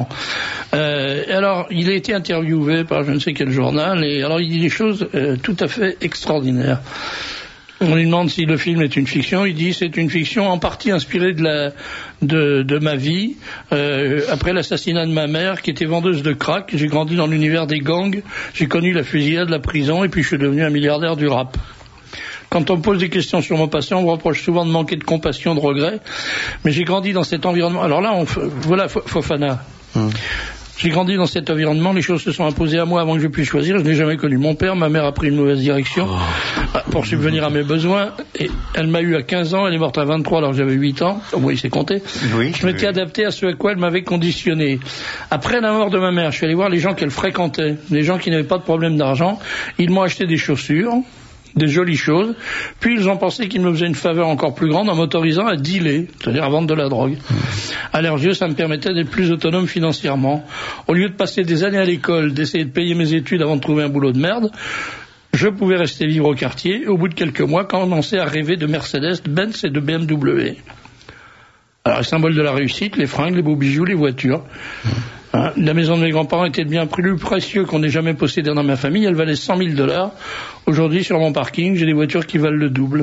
Euh, alors, il a été interviewé par je ne sais quel journal, et alors il dit des choses euh, tout à fait extraordinaires. On lui demande si le film est une fiction. Il dit c'est une fiction en partie inspirée de la de, de ma vie. Euh, après l'assassinat de ma mère, qui était vendeuse de crack, j'ai grandi dans l'univers des gangs. J'ai connu la fusillade, la prison, et puis je suis devenu un milliardaire du rap. Quand on me pose des questions sur mon passé, on me reproche souvent de manquer de compassion, de regret. Mais j'ai grandi dans cet environnement. Alors là, on, voilà Fofana. Hum. J'ai grandi dans cet environnement, les choses se sont imposées à moi avant que je puisse choisir, je n'ai jamais connu mon père, ma mère a pris une mauvaise direction oh. pour subvenir à mes besoins, et elle m'a eu à quinze ans, elle est morte à vingt-trois alors que j'avais huit ans, au moins il s'est compté. Oui, je m'étais oui. adapté à ce à quoi elle m'avait conditionné. Après la mort de ma mère, je suis allé voir les gens qu'elle fréquentait, les gens qui n'avaient pas de problème d'argent, ils m'ont acheté des chaussures, des jolies choses, puis ils ont pensé qu'ils me faisaient une faveur encore plus grande en m'autorisant à dealer, c'est-à-dire à vendre de la drogue. À leurs yeux, ça me permettait d'être plus autonome financièrement. Au lieu de passer des années à l'école, d'essayer de payer mes études avant de trouver un boulot de merde, je pouvais rester vivre au quartier, et au bout de quelques mois, commencer à rêver de Mercedes, Benz et de B M W. Alors, le symbole de la réussite, les fringues, les beaux bijoux, les voitures. Hein, la maison de mes grands-parents était le bien plus précieux qu'on ait jamais possédé dans ma famille. Elle valait cent mille dollars. Aujourd'hui, sur mon parking, j'ai des voitures qui valent le double.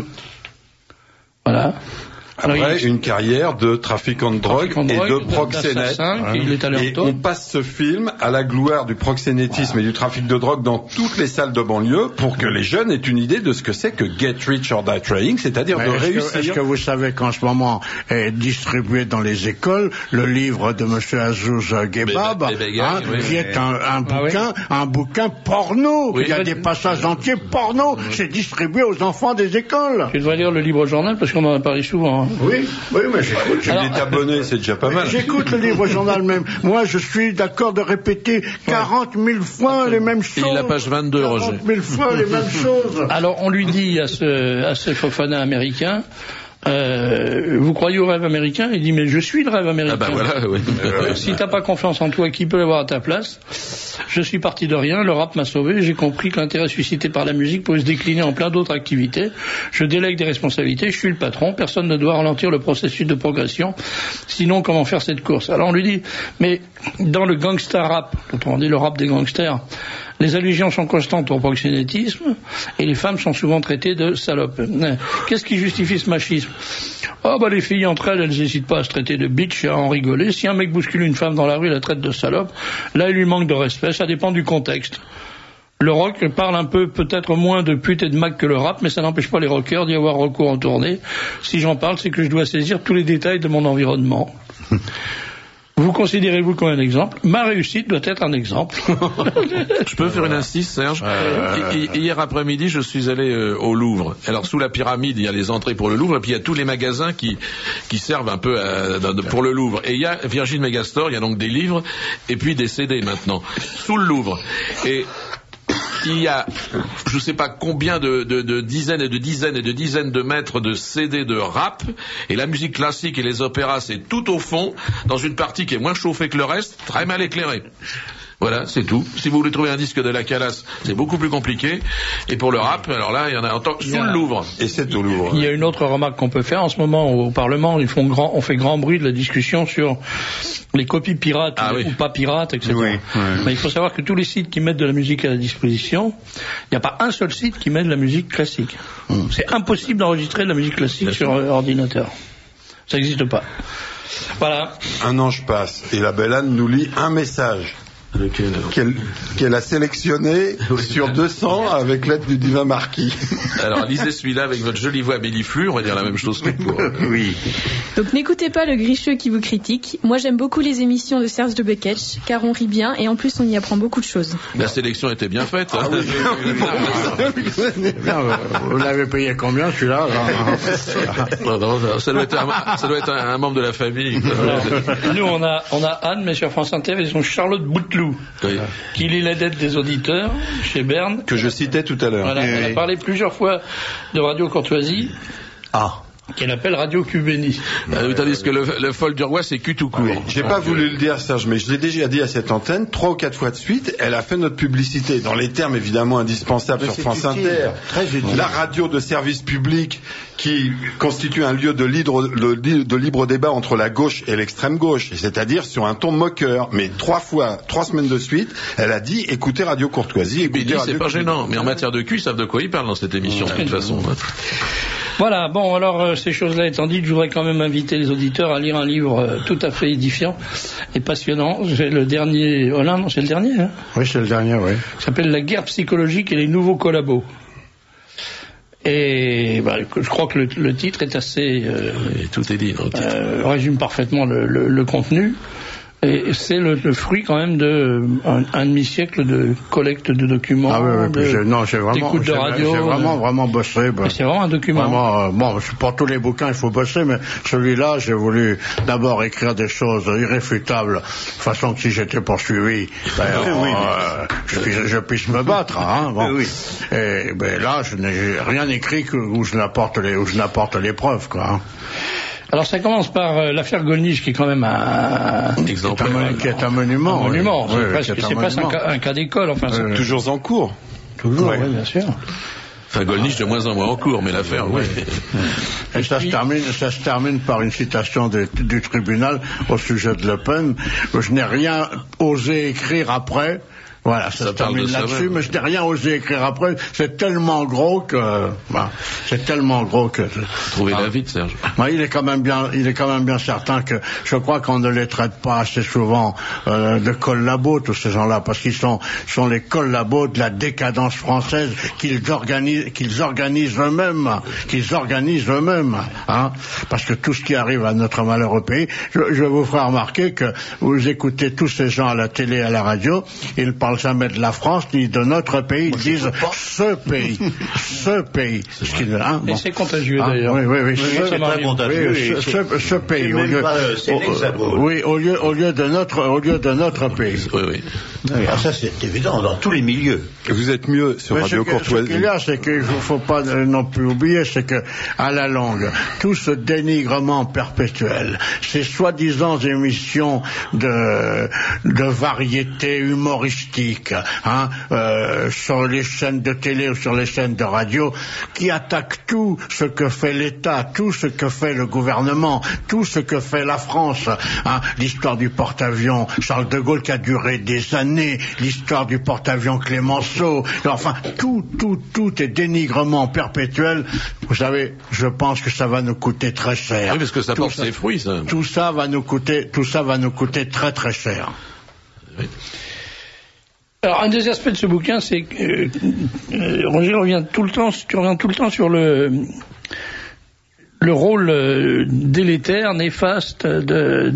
Voilà. Après, alors, il... une carrière de trafiquant de drogue et de proxénète. Et on passe ce film à la gloire du proxénétisme voilà. et du trafic de drogue dans toutes les salles de banlieue pour que les jeunes aient une idée de ce que c'est que Get Rich or Die Trying, c'est-à-dire Mais de est-ce réussir. Que, est-ce que vous savez qu'en ce moment est distribué dans les écoles le livre de Monsieur Azouz Guebab, hein, oui, qui oui, est un, un ah, bouquin, oui. un bouquin porno. Oui, il y a des passages entiers porno. Oui. C'est distribué aux enfants des écoles. Je devrais lire le livre journal parce qu'on en a parlé souvent. Hein. Oui, oui, mais j'écoute. Tu es abonné, c'est déjà pas mal. J'écoute le livre journal même. Moi, je suis d'accord de répéter quarante mille fois les mêmes choses. Il est la page vingt-deux, Roger. quarante mille fois les mêmes choses. Alors, on lui dit à ce, à ce Fofana américain, Euh, vous croyez au rêve américain? Il dit mais je suis le rêve américain. Ah bah voilà, oui. euh, si t'as pas confiance en toi, qui peut l'avoir à ta place? Je suis parti de rien, le rap m'a sauvé, j'ai compris que l'intérêt suscité par la musique pouvait se décliner en plein d'autres activités. Je délègue des responsabilités, je suis le patron, personne ne doit ralentir le processus de progression, sinon comment faire cette course? Alors on lui dit, mais dans le gangsta rap, autrement dit le rap des gangsters, les allusions sont constantes au proxénétisme et les femmes sont souvent traitées de salopes. Qu'est-ce qui justifie ce machisme? Oh bah les filles entre elles, elles n'hésitent pas à se traiter de bitch et à en rigoler. Si un mec bouscule une femme dans la rue, la traite de salope, là il lui manque de respect, ça dépend du contexte. Le rock parle un peu, peut-être moins de pute et de mac que le rap, mais ça n'empêche pas les rockers d'y avoir recours en tournée. Si j'en parle, c'est que je dois saisir tous les détails de mon environnement. Vous considérez-vous comme un exemple? Ma réussite doit être un exemple. Je peux faire une insiste, Serge? euh... Hier après-midi, je suis allé euh, au Louvre. Alors, sous la pyramide, il y a les entrées pour le Louvre, et puis il y a tous les magasins qui, qui servent un peu à, pour le Louvre. Et il y a Virgin Megastore, il y a donc des livres, et puis des C D maintenant, sous le Louvre. Et il y a, je ne sais pas combien de, de, de dizaines et de dizaines et de dizaines de mètres de C D de rap, et la musique classique et les opéras, c'est tout au fond, dans une partie qui est moins chauffée que le reste, très mal éclairée. Voilà, c'est tout. Si vous voulez trouver un disque de la Calas, c'est beaucoup plus compliqué. Et pour le rap, alors là, il y en a en tant... sous le Louvre. Et c'est au Louvre. Il y a une autre remarque qu'on peut faire en ce moment au Parlement. Ils font grand, on fait grand bruit de la discussion sur les copies pirates ah, ou, oui. ou pas pirates, et cetera. Oui, oui. Mais il faut savoir que tous les sites qui mettent de la musique à la disposition, il n'y a pas un seul site qui met de la musique classique. Mm. C'est impossible d'enregistrer de la musique classique Bien sur sûr. ordinateur. Ça n'existe pas. Voilà. Un ange passe et la belle Anne nous lit un message. Qu'elle, qu'elle a sélectionné sur deux cents avec l'aide du divin marquis. Alors lisez celui-là avec votre jolie voix belliflure, on va dire la même chose que pour... Oui. Donc n'écoutez pas le gricheux qui vous critique. Moi j'aime beaucoup les émissions de Serge de Beketch, car on rit bien et en plus on y apprend beaucoup de choses. La sélection était bien faite. Ah, oui. Vous l'avez payé combien celui-là? non, non, ça doit être, un, ça doit être un, un membre de la famille. Nous on a, on a Anne, mais sur France Inter, ils sont Charlotte Bouteloup. Oui. Qui lit la dette des auditeurs chez Berne. Que je citais tout à l'heure. Voilà, oui, on a oui. parlé plusieurs fois de Radio Courtoisie. Ah. Qu'elle appelle Radio Cubéni. Euh, tandis que le, le fol du roi, c'est cul tout court. Oui, j'ai pas voulu le dire, Serge, mais je l'ai déjà dit à cette antenne, trois ou quatre fois de suite, elle a fait notre publicité, dans les termes évidemment indispensables mais sur France utile, Inter. Très utile. La radio de service public qui constitue un lieu de libre, de libre débat entre la gauche et l'extrême gauche, c'est-à-dire sur un ton moqueur. Mais trois fois, trois semaines de suite, elle a dit écoutez Radio Courtoisie. Écoutez dit, Radio c'est pas Courtoisie. Gênant, mais en matière de cul, ils savent de quoi ils parlent dans cette émission, de toute façon. Voilà, bon, alors euh, ces choses-là étant dites, je voudrais quand même inviter les auditeurs à lire un livre euh, tout à fait édifiant et passionnant. C'est le dernier, oh non, non c'est le dernier, hein. Oui, c'est le dernier, oui. Ça s'appelle La guerre psychologique et les nouveaux collabos. Et bah, je crois que le, le titre est assez... Euh, et tout est dit dans le titre. Euh, résume parfaitement le, le, le contenu. Et c'est le, le fruit quand même de un, un demi-siècle de collecte de documents, ah oui, oui, de, j'ai, non, j'ai vraiment, d'écoute de radio. J'ai vraiment, de... vraiment bossé. Ben, c'est vraiment un document. Vraiment, euh, bon, pour tous les bouquins, il faut bosser, mais celui-là, j'ai voulu d'abord écrire des choses irréfutables, de façon que si j'étais poursuivi, ben, oui, euh, je, puisse, je puisse me battre. Hein, bon. Oui, oui. Et ben, là, je n'ai rien écrit que, où je n'apporte les, où je n'apporte les preuves, quoi. Hein. Alors ça commence par euh, l'affaire Gollnisch, qui est quand même un, un, exemple, un, qui est un monument. Un monument, oui, c'est oui, presque, c'est presque un, cas, un cas d'école. Enfin, euh, c'est toujours en cours. Toujours, oui, bien sûr. Enfin, Gollnisch de moins en moins en cours, mais l'affaire, oui. Et, Et ça, puis... se termine, ça se termine par une citation de, du tribunal au sujet de Le Pen. Je n'ai rien osé écrire après. Voilà, ça, ça se termine là-dessus, mais je n'ai rien osé écrire après. C'est tellement gros que, bah, c'est tellement gros que. Trouvez ah, la vite, Serge. Bah, il est quand même bien, il est quand même bien certain que je crois qu'on ne les traite pas assez souvent euh, de collabos, tous ces gens-là, parce qu'ils sont, sont les collabos de la décadence française qu'ils organisent, qu'ils organisent eux-mêmes, qu'ils organisent eux-mêmes, hein. Parce que tout ce qui arrive à notre malheureux pays, je, je vous ferai remarquer que vous écoutez tous ces gens à la télé, à la radio, ils parlent jamais de la France ni de notre pays, ils disent ce pays, ce pays. Ce qui, hein, bon. Et c'est contagieux ah, d'ailleurs. Oui, oui, oui. oui ce, c'est très contagieux. Oui, ce, ce, ce pays. Au lieu, c'est l'Hexagone. Oui, au lieu, au lieu de notre, au lieu de notre pays. Oui, oui. oui ah, ça c'est évident dans tous les milieux. Vous êtes mieux sur Mais Radio Courtoisie. Ce qu'il y a, c'est qu'il ne faut pas non plus oublier, c'est que à la longue, tout ce dénigrement perpétuel, ces soi-disant émissions de de variété humoristique, Hein, euh, sur les chaînes de télé ou sur les chaînes de radio, qui attaquent tout ce que fait l'État, tout ce que fait le gouvernement, tout ce que fait la France. Hein, l'histoire du porte-avions Charles de Gaulle qui a duré des années, l'histoire du porte-avions Clémenceau, enfin tout, tout, tout est dénigrement perpétuel. Vous savez, je pense que ça va nous coûter très cher. Oui, parce que ça tout porte ça, ses fruits, ça. Tout ça va nous coûter, tout ça va nous coûter très très cher. Oui. Alors, un des aspects de ce bouquin, c'est que euh, Roger revient tout le temps, tu reviens tout le temps sur le le rôle euh, délétère, néfaste de,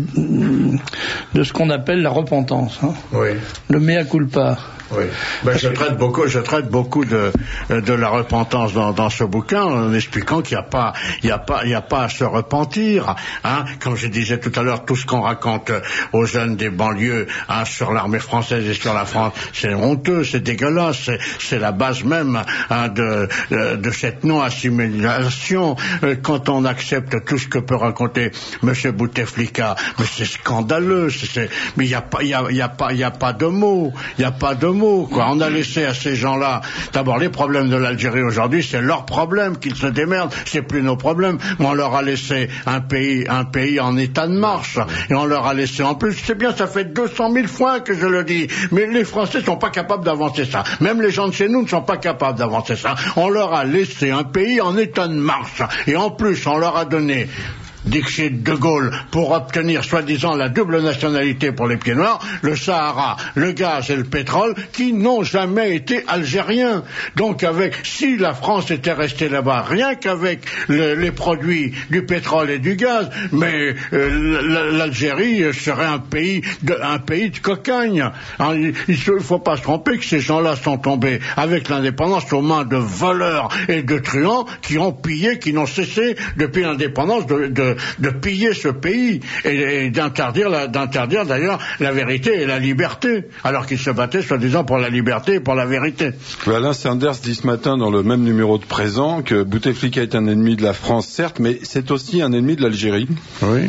de ce qu'on appelle la repentance. Hein. Oui. Le mea culpa. Oui. Ben, je traite beaucoup, je traite beaucoup de, de la repentance dans, dans ce bouquin, en expliquant qu'il n'y a pas, il n'y a pas, il n'y a pas à se repentir, hein. Comme je disais tout à l'heure, tout ce qu'on raconte aux jeunes des banlieues, hein, sur l'armée française et sur la France, c'est honteux, c'est dégueulasse, c'est, c'est la base même, hein, de, de, de cette non-assimilation. Quand on accepte tout ce que peut raconter Monsieur Bouteflika, mais c'est scandaleux, c'est, c'est, mais il n'y a pas, il y a, il y a pas, il y a pas de mots, il n'y a pas de mots. Quoi. On a laissé à ces gens-là, d'abord les problèmes de l'Algérie aujourd'hui, c'est leurs problèmes, qu'ils se démerdent, c'est plus nos problèmes. Mais on leur a laissé un pays, un pays en état de marche, et on leur a laissé en plus, c'est bien, ça fait deux cent mille fois que je le dis, mais les Français sont pas capables d'avancer ça. Même les gens de chez nous ne sont pas capables d'avancer ça. On leur a laissé un pays en état de marche, et en plus on leur a donné Dixit de Gaulle pour obtenir soi-disant la double nationalité pour les pieds noirs, le Sahara, le gaz et le pétrole qui n'ont jamais été algériens. Donc avec, si la France était restée là-bas, rien qu'avec le, les produits du pétrole et du gaz, mais euh, l'Algérie serait un pays de, un pays de cocagne. Alors, il ne faut pas se tromper que ces gens-là sont tombés avec l'indépendance aux mains de voleurs et de truands qui ont pillé, qui n'ont cessé depuis l'indépendance de, de de piller ce pays et, et d'interdire, la, d'interdire d'ailleurs la vérité et la liberté, alors qu'ils se battaient soi-disant pour la liberté et pour la vérité. Alain Sanders dit ce matin dans le même numéro de Présent que Bouteflika est un ennemi de la France, certes, mais c'est aussi un ennemi de l'Algérie. Oui.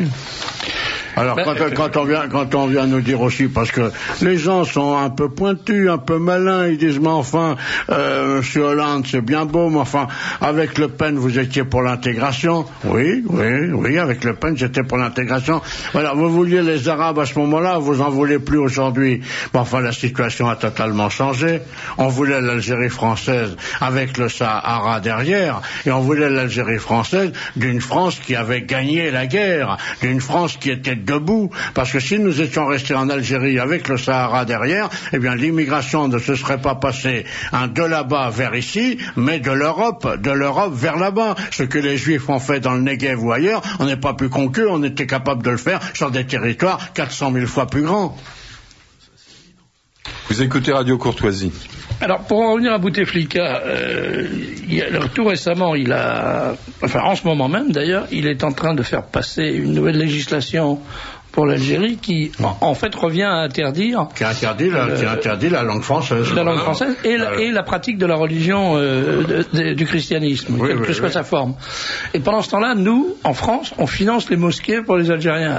Alors quand, quand on vient quand on vient nous dire aussi, parce que les gens sont un peu pointus, un peu malins, ils disent mais enfin euh, Monsieur Hollande c'est bien beau, mais enfin avec Le Pen vous étiez pour l'intégration. Oui, oui, oui, avec Le Pen j'étais pour l'intégration. Voilà, vous vouliez les Arabes à ce moment-là, vous en voulez plus aujourd'hui. Bon, enfin la situation a totalement changé. On voulait l'Algérie française avec le Sahara derrière, et on voulait l'Algérie française d'une France qui avait gagné la guerre, d'une France qui était debout, parce que si nous étions restés en Algérie avec le Sahara derrière, eh bien l'immigration ne se serait pas passée hein, de là-bas vers ici, mais de l'Europe, de l'Europe vers là-bas. Ce que les Juifs ont fait dans le Negev ou ailleurs, on n'est pas plus con qu'eux, on était capable de le faire sur des territoires quatre cent mille fois plus grands. Vous écoutez Radio Courtoisie. Alors, pour en revenir à Bouteflika, euh, il a, tout récemment, il a, enfin en ce moment même d'ailleurs, il est en train de faire passer une nouvelle législation pour l'Algérie qui, en, en fait, revient à interdire... Qui interdit la, euh, qui interdit la langue française. La langue française et la, et la pratique de la religion euh, de, de, du christianisme, oui, quelle oui, que soit oui. sa forme. Et pendant ce temps-là, nous, en France, on finance les mosquées pour les Algériens.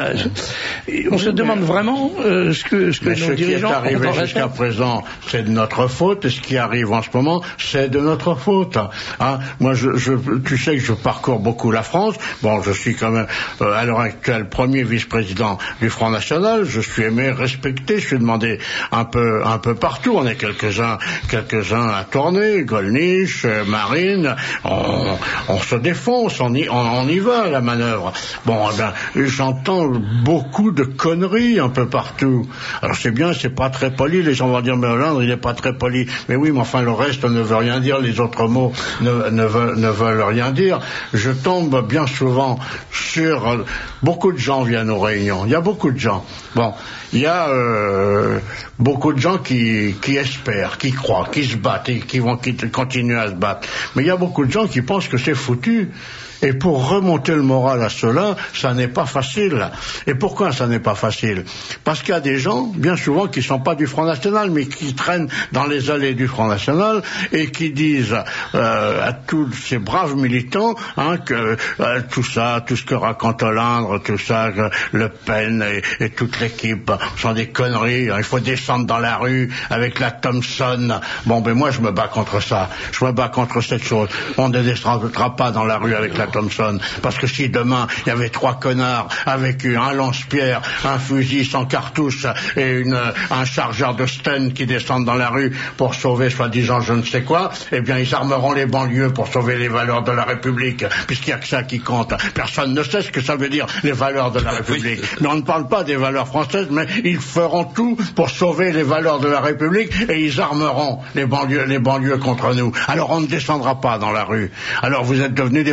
Et on oui, se mais... demande vraiment euh, ce que, ce que mais nos ce dirigeants... Ce qui est arrivé jusqu'à présent, c'est de notre faute, et ce qui arrive en ce moment, c'est de notre faute. Hein, moi, je, je, tu sais que je parcours beaucoup la France. Bon, je suis quand même, euh, à l'heure actuelle, premier vice-président du Front National, je suis aimé, respecté, je suis demandé un peu, un peu partout. On est quelques-uns, quelques-uns à tourner, Gollnisch, Marine, on, on se défonce, on y, on, on y va à la manœuvre. Bon, eh ben, j'entends beaucoup de conneries un peu partout. Alors c'est bien, c'est pas très poli, les gens vont dire mais Hollande, il est pas très poli. Mais oui, mais enfin le reste ne veut rien dire, les autres mots ne, ne, veulent, ne veulent rien dire. Je tombe bien souvent sur euh, beaucoup de gens viennent aux réunions. Il y a beaucoup de gens. Bon, il y a euh, beaucoup de gens qui, qui espèrent, qui croient, qui se battent et qui vont qui continuer à se battre. Mais il y a beaucoup de gens qui pensent que c'est foutu. Et pour remonter le moral à cela, ça n'est pas facile. Et pourquoi ça n'est pas facile? Parce qu'il y a des gens, bien souvent, qui ne sont pas du Front National, mais qui traînent dans les allées du Front National et qui disent euh, à tous ces braves militants hein, que euh, tout ça, tout ce que raconte Hollande, tout ça, que Le Pen et, et toute l'équipe sont des conneries. Il faut descendre dans la rue avec la Thompson. Bon, ben moi, je me bats contre ça. Je me bats contre cette chose. On ne descendra pas dans la rue avec la Thompson, parce que si demain il y avait trois connards avec un lance-pierre, un fusil sans cartouche et une, un chargeur de Sten qui descendent dans la rue pour sauver soi-disant je ne sais quoi, eh bien ils armeront les banlieues pour sauver les valeurs de la République, puisqu'il n'y a que ça qui compte. Personne ne sait ce que ça veut dire les valeurs de la République. Mais on ne parle pas des valeurs françaises, mais ils feront tout pour sauver les valeurs de la République et ils armeront les banlieues, les banlieues contre nous. Alors on ne descendra pas dans la rue. Alors vous êtes devenus démocrates,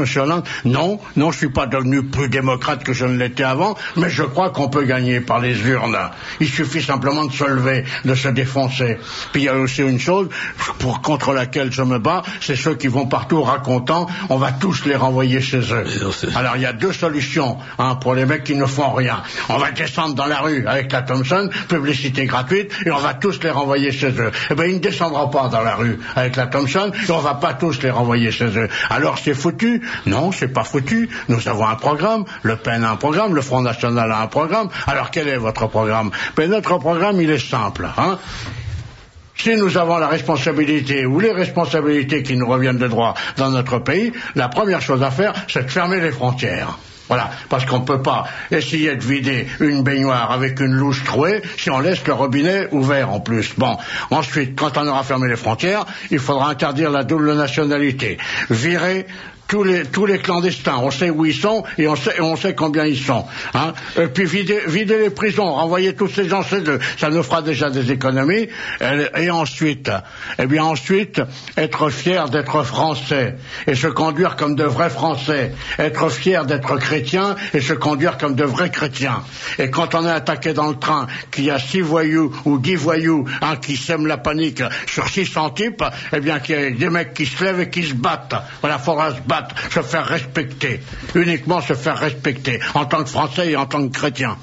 Monsieur Hollande. Non, non, je suis pas devenu plus démocrate que je ne l'étais avant, mais je crois qu'on peut gagner par les urnes. Il suffit simplement de se lever, de se défoncer. Puis il y a aussi une chose pour contre laquelle je me bats, c'est ceux qui vont partout racontant, on va tous les renvoyer chez eux. Alors il y a deux solutions hein, pour les mecs qui ne font rien. On va descendre dans la rue avec la Thompson, publicité gratuite, et on va tous les renvoyer chez eux. Eh bien, ils ne descendront pas dans la rue avec la Thompson, et on va pas tous les renvoyer chez eux. Alors c'est foutu? Non, c'est pas foutu. Nous avons un programme, Le Pen a un programme, le Front National a un programme. Alors quel est votre programme? Ben, notre programme, il est simple, hein. Si nous avons la responsabilité ou les responsabilités qui nous reviennent de droit dans notre pays, la première chose à faire, c'est de fermer les frontières. Voilà, parce qu'on ne peut pas essayer de vider une baignoire avec une louche trouée si on laisse le robinet ouvert en plus. Bon, ensuite, quand on aura fermé les frontières, il faudra interdire la double nationalité, virer tous les tous les clandestins, on sait où ils sont et on sait et on sait combien ils sont. Hein. Et puis vider vider les prisons, renvoyer tous ces gens chez eux, ça nous fera déjà des économies. Et, et ensuite, eh bien ensuite, être fier d'être français et se conduire comme de vrais Français, être fier d'être chrétien et se conduire comme de vrais chrétiens. Et quand on est attaqué dans le train, qu'il y a six voyous ou dix voyous hein, qui sèment la panique sur six cents types, eh bien qu'il y a des mecs qui se lèvent et qui se battent. Voilà, faudra se battre. Se faire respecter, uniquement se faire respecter, en tant que Français et en tant que chrétien.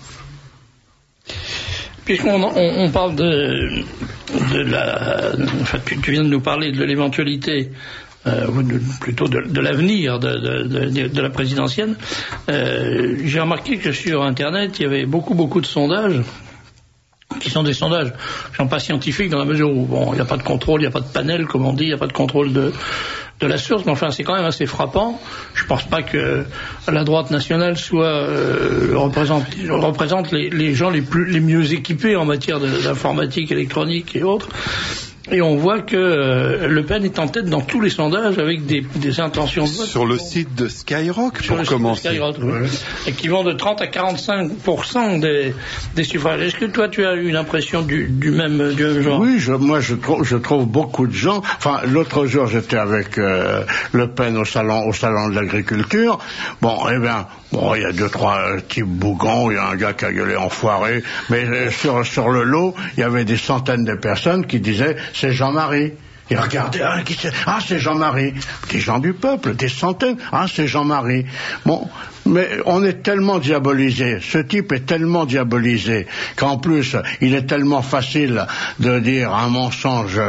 Puisqu'on on, on parle de, de la... Enfin, tu, tu viens de nous parler de l'éventualité, euh, ou de, plutôt de, de l'avenir de, de, de, de la présidentielle, euh, j'ai remarqué que sur Internet, il y avait beaucoup, beaucoup de sondages, qui sont des sondages qui sont pas scientifiques dans la mesure où, bon, il n'y a pas de contrôle, il n'y a pas de panel, comme on dit, il n'y a pas de contrôle de... de la source, mais enfin c'est quand même assez frappant. Je pense pas que la droite nationale soit euh, représente, représente les, les gens les plus les mieux équipés en matière d'informatique, électronique et autres. Et on voit que euh, Le Pen est en tête dans tous les sondages avec des, des intentions de vote. Sur le site de Skyrock, sur pour le commencer. Site de Skyrock, oui. Et qui vont de trente à quarante-cinq pour cent des, des suffrages. Est-ce que toi tu as eu une impression du, du, même, du même genre? Oui, je, moi je trouve, je trouve beaucoup de gens. Enfin, l'autre jour j'étais avec euh, Le Pen au salon, au salon de l'agriculture. Bon, eh bien, bon, il y a deux trois euh, types bougons. Il y a un gars qui a gueulé enfoiré. Mais euh, sur sur le lot, il y avait des centaines de personnes qui disaient c'est Jean-Marie. Et regardez, ah, qui c'est? Ah, c'est Jean-Marie. Des gens du peuple, des centaines. Ah, c'est Jean-Marie. Bon, mais on est tellement diabolisé, ce type est tellement diabolisé, qu'en plus, il est tellement facile de dire un mensonge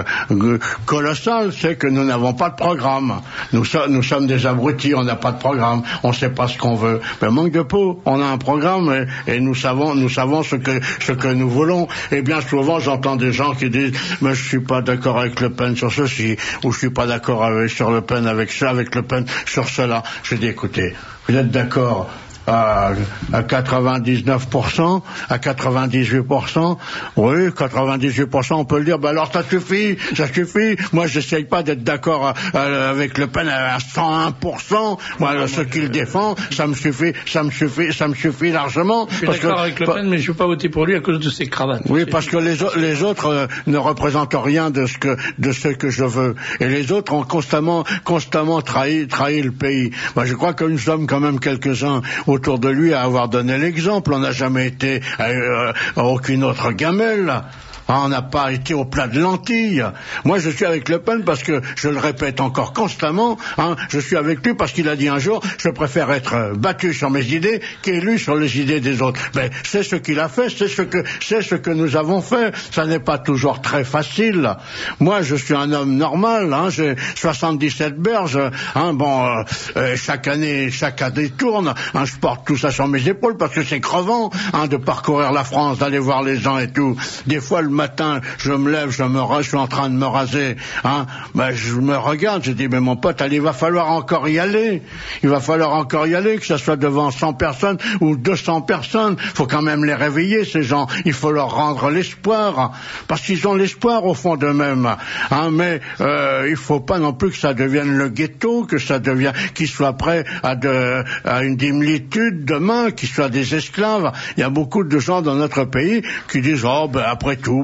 colossal, c'est que nous n'avons pas de programme. Nous, so- nous sommes des abrutis, on n'a pas de programme, on ne sait pas ce qu'on veut. Mais manque de peau, on a un programme et, et nous savons, nous savons ce que, ce que nous voulons. Et bien souvent, j'entends des gens qui disent, mais je suis pas d'accord avec Le Pen sur ceci, ou je suis pas d'accord avec, sur Le Pen avec ça, avec Le Pen sur cela. Je dis, écoutez, vous êtes d'accord à, à quatre-vingt-dix-neuf pour cent, à quatre-vingt-dix-huit pour cent, oui, quatre-vingt-dix-huit pour cent, on peut le dire, ben alors ça suffit, ça suffit. Moi, j'essaye pas d'être d'accord euh, avec Le Pen à cent un pour cent. Moi, non, ce qu'il défend, ça me suffit, ça me suffit, ça me suffit largement. Je suis d'accord avec Le Pen, mais je ne veux pas voter pour lui à cause de ses cravates. Oui, parce que les, o- les autres euh, ne représentent rien de ce que de ce que je veux, et les autres ont constamment constamment trahi trahi le pays. Moi, je crois que nous sommes quand même quelques-uns autour de lui à avoir donné l'exemple. On n'a jamais été euh, à aucune autre gamelle. Ah, on n'a pas été au plat de lentilles. Moi, je suis avec Le Pen parce que, je le répète encore constamment, hein, je suis avec lui parce qu'il a dit un jour, je préfère être battu sur mes idées qu'élu sur les idées des autres. Mais c'est ce qu'il a fait, c'est ce que, c'est ce que nous avons fait. Ça n'est pas toujours très facile. Moi, je suis un homme normal, hein, j'ai soixante-dix-sept berges, hein, bon, euh, euh, chaque année, chaque année tourne, hein, je porte tout ça sur mes épaules parce que c'est crevant, hein, de parcourir la France, d'aller voir les gens et tout. Des fois, le matin, je me lève, je me je suis en train de me raser, hein, ben, je me regarde, je dis, mais mon pote, allez, il va falloir encore y aller. Il va falloir encore y aller, que ce soit devant cent personnes ou deux cents personnes. Faut quand même les réveiller, ces gens. Il faut leur rendre l'espoir. Parce qu'ils ont l'espoir au fond d'eux-mêmes. Hein, mais, euh, il faut pas non plus que ça devienne le ghetto, que ça devienne, qu'ils soient prêts à de, à une dimilitude demain, qu'ils soient des esclaves. Il y a beaucoup de gens dans notre pays qui disent, oh, ben, après tout,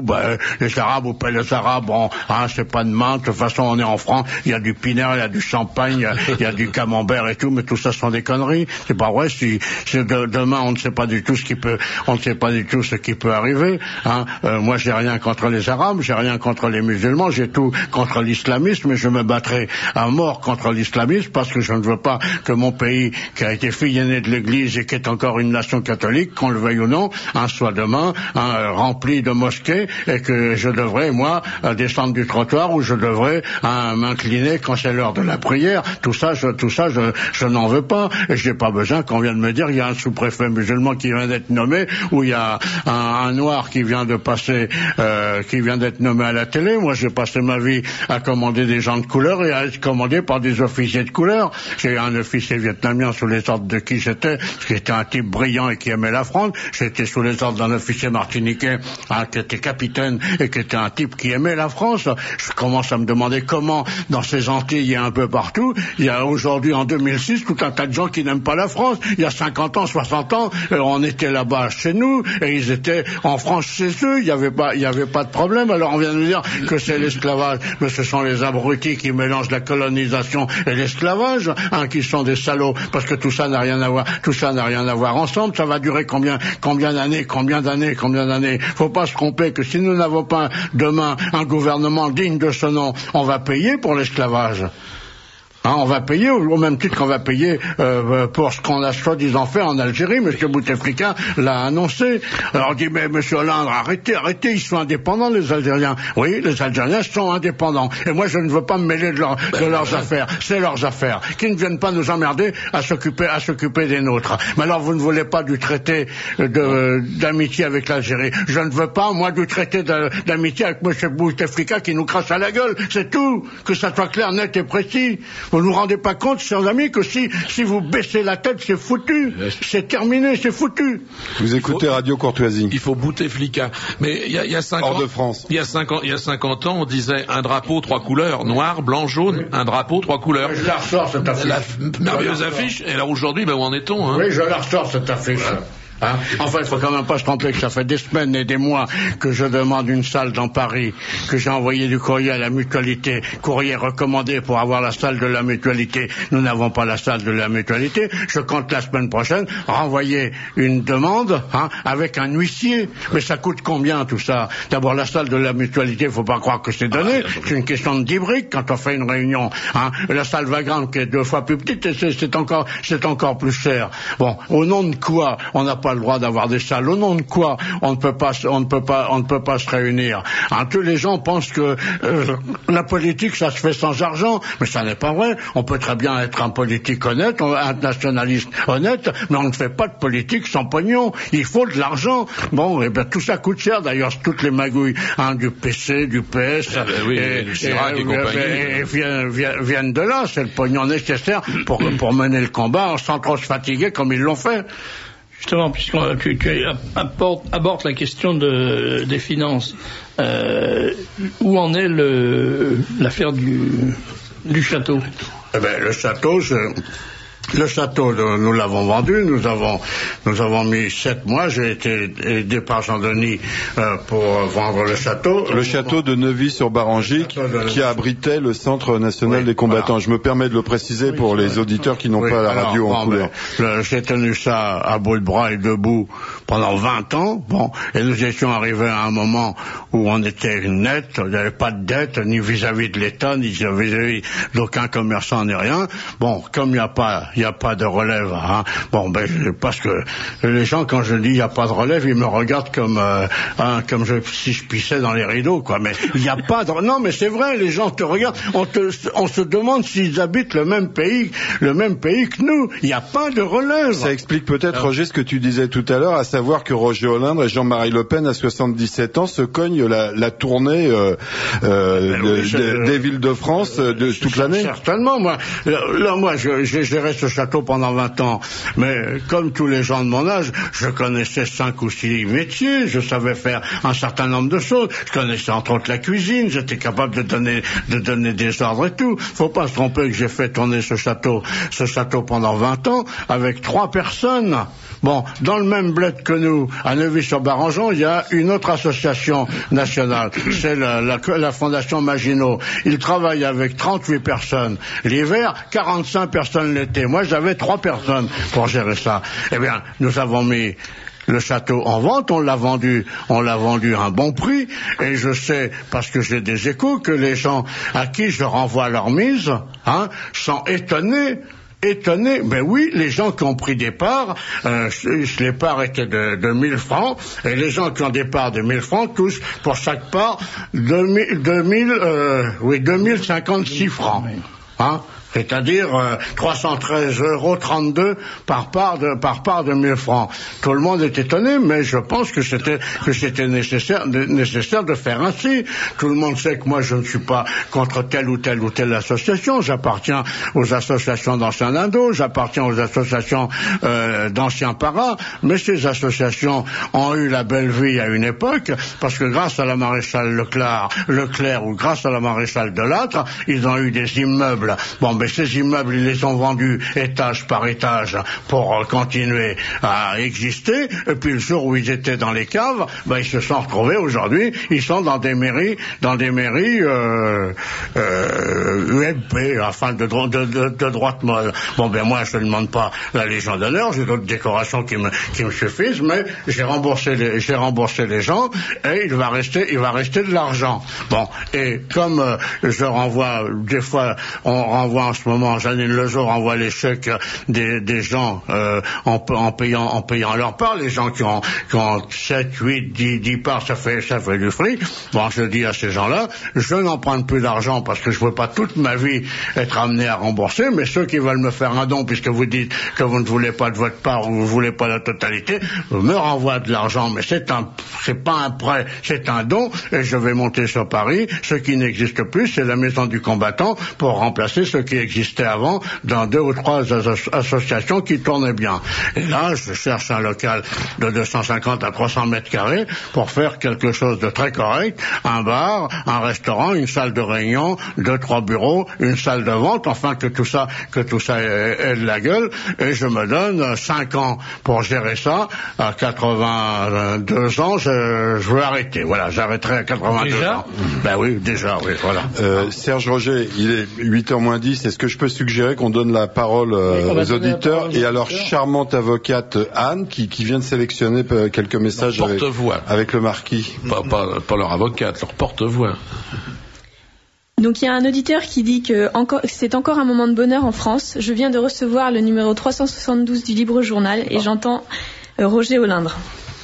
bah, les Arabes, ou pas les Arabes, bon, hein, c'est pas demain, de toute façon, on est en France, il y a du Pinard, il y a du champagne, il y a du camembert et tout, mais tout ça sont des conneries. C'est pas vrai, si, si de, demain, on ne sait pas du tout ce qui peut, on ne sait pas du tout ce qui peut arriver, hein. Euh, moi, j'ai rien contre les Arabes, j'ai rien contre les musulmans, j'ai tout contre l'islamisme, et je me battrai à mort contre l'islamisme parce que je ne veux pas que mon pays, qui a été fille aînée de l'Église et qui est encore une nation catholique, qu'on le veuille ou non, hein, soit demain hein, rempli de mosquées, et que je devrais, moi, descendre du trottoir, ou je devrais hein, m'incliner quand c'est l'heure de la prière. Tout ça, je, tout ça, je, je n'en veux pas. Et j'ai pas besoin qu'on vienne me dire il y a un sous-préfet musulman qui vient d'être nommé, ou il y a un, un noir qui vient de passer, euh, qui vient d'être nommé à la télé. Moi, j'ai passé ma vie à commander des gens de couleur et à être commandé par des officiers de couleur. J'ai un officier vietnamien sous les ordres de qui j'étais, qui était un type brillant et qui aimait la France. J'étais sous les ordres d'un officier martiniquais hein, qui était capitaine et qui était un type qui aimait la France. Je commence à me demander comment, dans ces Antilles et un peu partout, il y a aujourd'hui, en deux mille six, tout un tas de gens qui n'aiment pas la France. Il y a cinquante ans, soixante ans, on était là-bas chez nous, et ils étaient en France chez eux. Il n'y avait pas, il y avait pas de problème. Alors on vient de nous dire que c'est l'esclavage, mais ce sont les abrutis qui mélangent la colonisation et l'esclavage, hein, qui sont des salauds, parce que tout ça n'a rien à voir, tout ça n'a rien à voir ensemble. Ça va durer combien, combien d'années, combien d'années, combien d'années. Faut pas se tromper que si nous n'avons pas demain un gouvernement digne de ce nom, on va payer pour l'esclavage. Hein, on va payer au même titre qu'on va payer euh, pour ce qu'on a soi-disant fait en Algérie. Monsieur Bouteflika l'a annoncé. Alors on dit mais Monsieur Hollande, arrêtez, arrêtez, ils sont indépendants les Algériens. Oui, les Algériens sont indépendants. Et moi je ne veux pas me mêler de, leur, de leurs affaires. C'est leurs affaires. Qu'ils ne viennent pas nous emmerder à s'occuper, à s'occuper des nôtres. Mais alors vous ne voulez pas du traité de, d'amitié avec l'Algérie. Je ne veux pas moi du traité de, d'amitié avec Monsieur Bouteflika qui nous crache à la gueule. C'est tout. Que ça soit clair, net et précis. Vous ne vous rendez pas compte, chers amis, que si, si vous baissez la tête, c'est foutu. C'est terminé, c'est foutu. Vous écoutez faut, Radio Courtoisie. Il faut Bouteflika. Mais il y a, y a cinq Hors ans. de France. Il y a cinquante, il y a cinquante ans, on disait un drapeau, trois couleurs. Noir, blanc, jaune. Oui. Un drapeau, trois couleurs. Je la ressors, cette affiche. La merveilleuse affiche. Et là, aujourd'hui, ben, où en est-on, hein? Oui, je la ressors, cette affiche. Voilà. Hein? Enfin, il faut quand même pas se tromper que ça fait des semaines et des mois que je demande une salle dans Paris, que j'ai envoyé du courrier à la mutualité, courrier recommandé pour avoir la salle de la mutualité. Nous n'avons pas la salle de la mutualité. Je compte la semaine prochaine renvoyer une demande hein, avec un huissier. Mais ça coûte combien tout ça? D'abord, la salle de la mutualité, il faut pas croire que c'est donné. C'est une question de dix briques quand on fait une réunion. Hein? La salle Vagrande qui est deux fois plus petite, c'est, c'est encore, c'est encore plus cher. Bon, au nom de quoi on n'a pas le droit d'avoir des salles? Au nom de quoi on ne peut pas, on ne peut pas, on ne peut pas se réunir? Hein, tous les gens pensent que euh, la politique ça se fait sans argent, mais ça n'est pas vrai. On peut très bien être un politique honnête, un nationaliste honnête, mais on ne fait pas de politique sans pognon. Il faut de l'argent. Bon, et bien tout ça coûte cher. D'ailleurs, toutes les magouilles hein, du P C, du P S, eh ben oui, et, et, Chirac et, et, compagnie, et, et viennent, viennent de là. C'est le pognon nécessaire pour pour mener le combat sans trop se fatiguer comme ils l'ont fait. Justement, puisqu'on tu, tu abordes la question de, des finances, euh, où en est le, l'affaire du, du château? Eh ben, le château, je... Le château, nous l'avons vendu, nous avons, nous avons mis sept mois, j'ai été aidé par Jean-Denis euh, pour vendre le château. Le château de Neuvy-sur-Barangic, qui abritait le Centre national oui, des combattants. Voilà. Je me permets de le préciser oui, pour les auditeurs qui n'ont oui, pas la alors, radio en bon, couleur. Ben, le, j'ai tenu ça à bout de bras et debout pendant vingt ans, bon, et nous étions arrivés à un moment où on était net, il n'y avait pas de dette, ni vis-à-vis de l'État, ni vis-à-vis d'aucun commerçant, ni rien. Bon, comme il n'y a pas il n'y a pas de relève. Hein. Bon, ben, parce que les gens, quand je dis il n'y a pas de relève, ils me regardent comme, euh, hein, comme je, si je pissais dans les rideaux, quoi. Mais il n'y a pas de... Non, mais c'est vrai, les gens te regardent. On, te, on se demande s'ils habitent le même pays, le même pays que nous. Il n'y a pas de relève. Ça explique peut-être, Roger, ce que tu disais tout à l'heure, à savoir que Roger Hollande et Jean-Marie Le Pen, à soixante-dix-sept ans, se cognent la, la tournée euh, euh, de, oui, je, de, des villes de France euh, de toute l'année. Certainement, moi. Là, moi, je, j'ai géré ce château pendant vingt ans, mais comme tous les gens de mon âge, je connaissais cinq ou six métiers, je savais faire un certain nombre de choses, je connaissais entre autres la cuisine, j'étais capable de donner de donner des ordres et tout. Faut pas se tromper que j'ai fait tourner ce château ce château pendant vingt ans avec trois personnes. Bon, dans le même bled que nous, à Neuvy-sur-Barangeon, il y a une autre association nationale. C'est la, la, la Fondation Maginot. Ils travaillent avec trente-huit personnes l'hiver, quarante-cinq personnes l'été. Moi, j'avais trois personnes pour gérer ça. Eh bien, nous avons mis le château en vente, on l'a vendu, on l'a vendu à un bon prix, et je sais, parce que j'ai des échos, que les gens à qui je renvoie leur mise, hein, sont étonnés, étonnés. Ben oui, les gens qui ont pris des parts, euh, les parts étaient de, de mille francs, et les gens qui ont des parts de mille francs touchent pour chaque part deux mille, euh, oui, deux mille cinquante-six francs, hein. C'est-à-dire euh, trois cent treize euros trente-deux par part de par part de mille francs. Tout le monde est étonné, mais je pense que c'était que c'était nécessaire de, nécessaire de faire ainsi. Tout le monde sait que moi je ne suis pas contre telle ou telle ou telle association. J'appartiens aux associations d'anciens Indo, j'appartiens aux associations euh, d'anciens paras, mais ces associations ont eu la belle vie à une époque parce que grâce à la maréchale Leclerc, Leclerc ou grâce à la maréchale Delattre, ils ont eu des immeubles. Bon, ben ces immeubles, ils les ont vendus étage par étage pour euh, continuer à exister. Et puis le jour où ils étaient dans les caves, ben ils se sont retrouvés aujourd'hui. Ils sont dans des mairies, dans des mairies euh, euh, U M P, enfin de, de, de, de droite molle. Bon, ben moi, je ne demande pas la Légion d'honneur. J'ai d'autres décorations qui me qui me suffisent, mais j'ai remboursé les j'ai remboursé les gens et il va rester il va rester de l'argent. Bon, et comme euh, je renvoie des fois, on renvoie en ce moment, Janine Lejour envoie les chèques des, des gens euh, en, en payant en payant leur part. Les gens qui ont, qui ont sept, huit, dix, dix parts, ça fait ça fait du fric. Bon, je dis à ces gens-là, je n'emprunte plus d'argent parce que je ne veux pas toute ma vie être amené à rembourser, mais ceux qui veulent me faire un don, puisque vous dites que vous ne voulez pas de votre part ou vous ne voulez pas la totalité, me renvoient de l'argent, mais c'est un c'est pas un prêt, c'est un don, et je vais monter sur Paris. Ce qui n'existe plus, c'est la maison du combattant pour remplacer ce qui existait avant dans deux ou trois asso- associations qui tournaient bien. Et là, je cherche un local de deux cent cinquante à trois cents mètres carrés pour faire quelque chose de très correct, un bar, un restaurant, une salle de réunion, deux, trois bureaux, une salle de vente, enfin que tout ça, que tout ça ait, ait de la gueule, et je me donne cinq ans pour gérer ça. À quatre-vingt-deux ans, je, je veux arrêter. Voilà, j'arrêterai à quatre-vingt-deux déjà ans. Ben oui, déjà, oui, voilà. Euh, Serge Roger, il est huit heures moins dix. Est-ce que je peux suggérer qu'on donne la parole euh, oui, aux auditeurs parole et aux à leur auditeurs. charmante avocate Anne qui, qui vient de sélectionner euh, quelques messages Leur avec, porte-voix. avec le marquis. Pas, pas, pas leur avocate, leur porte-voix. Donc il y a un auditeur qui dit que encore, c'est encore un moment de bonheur en France. Je viens de recevoir le numéro trois cent soixante-douze du Libre Journal et j'entends euh, Roger Olindre.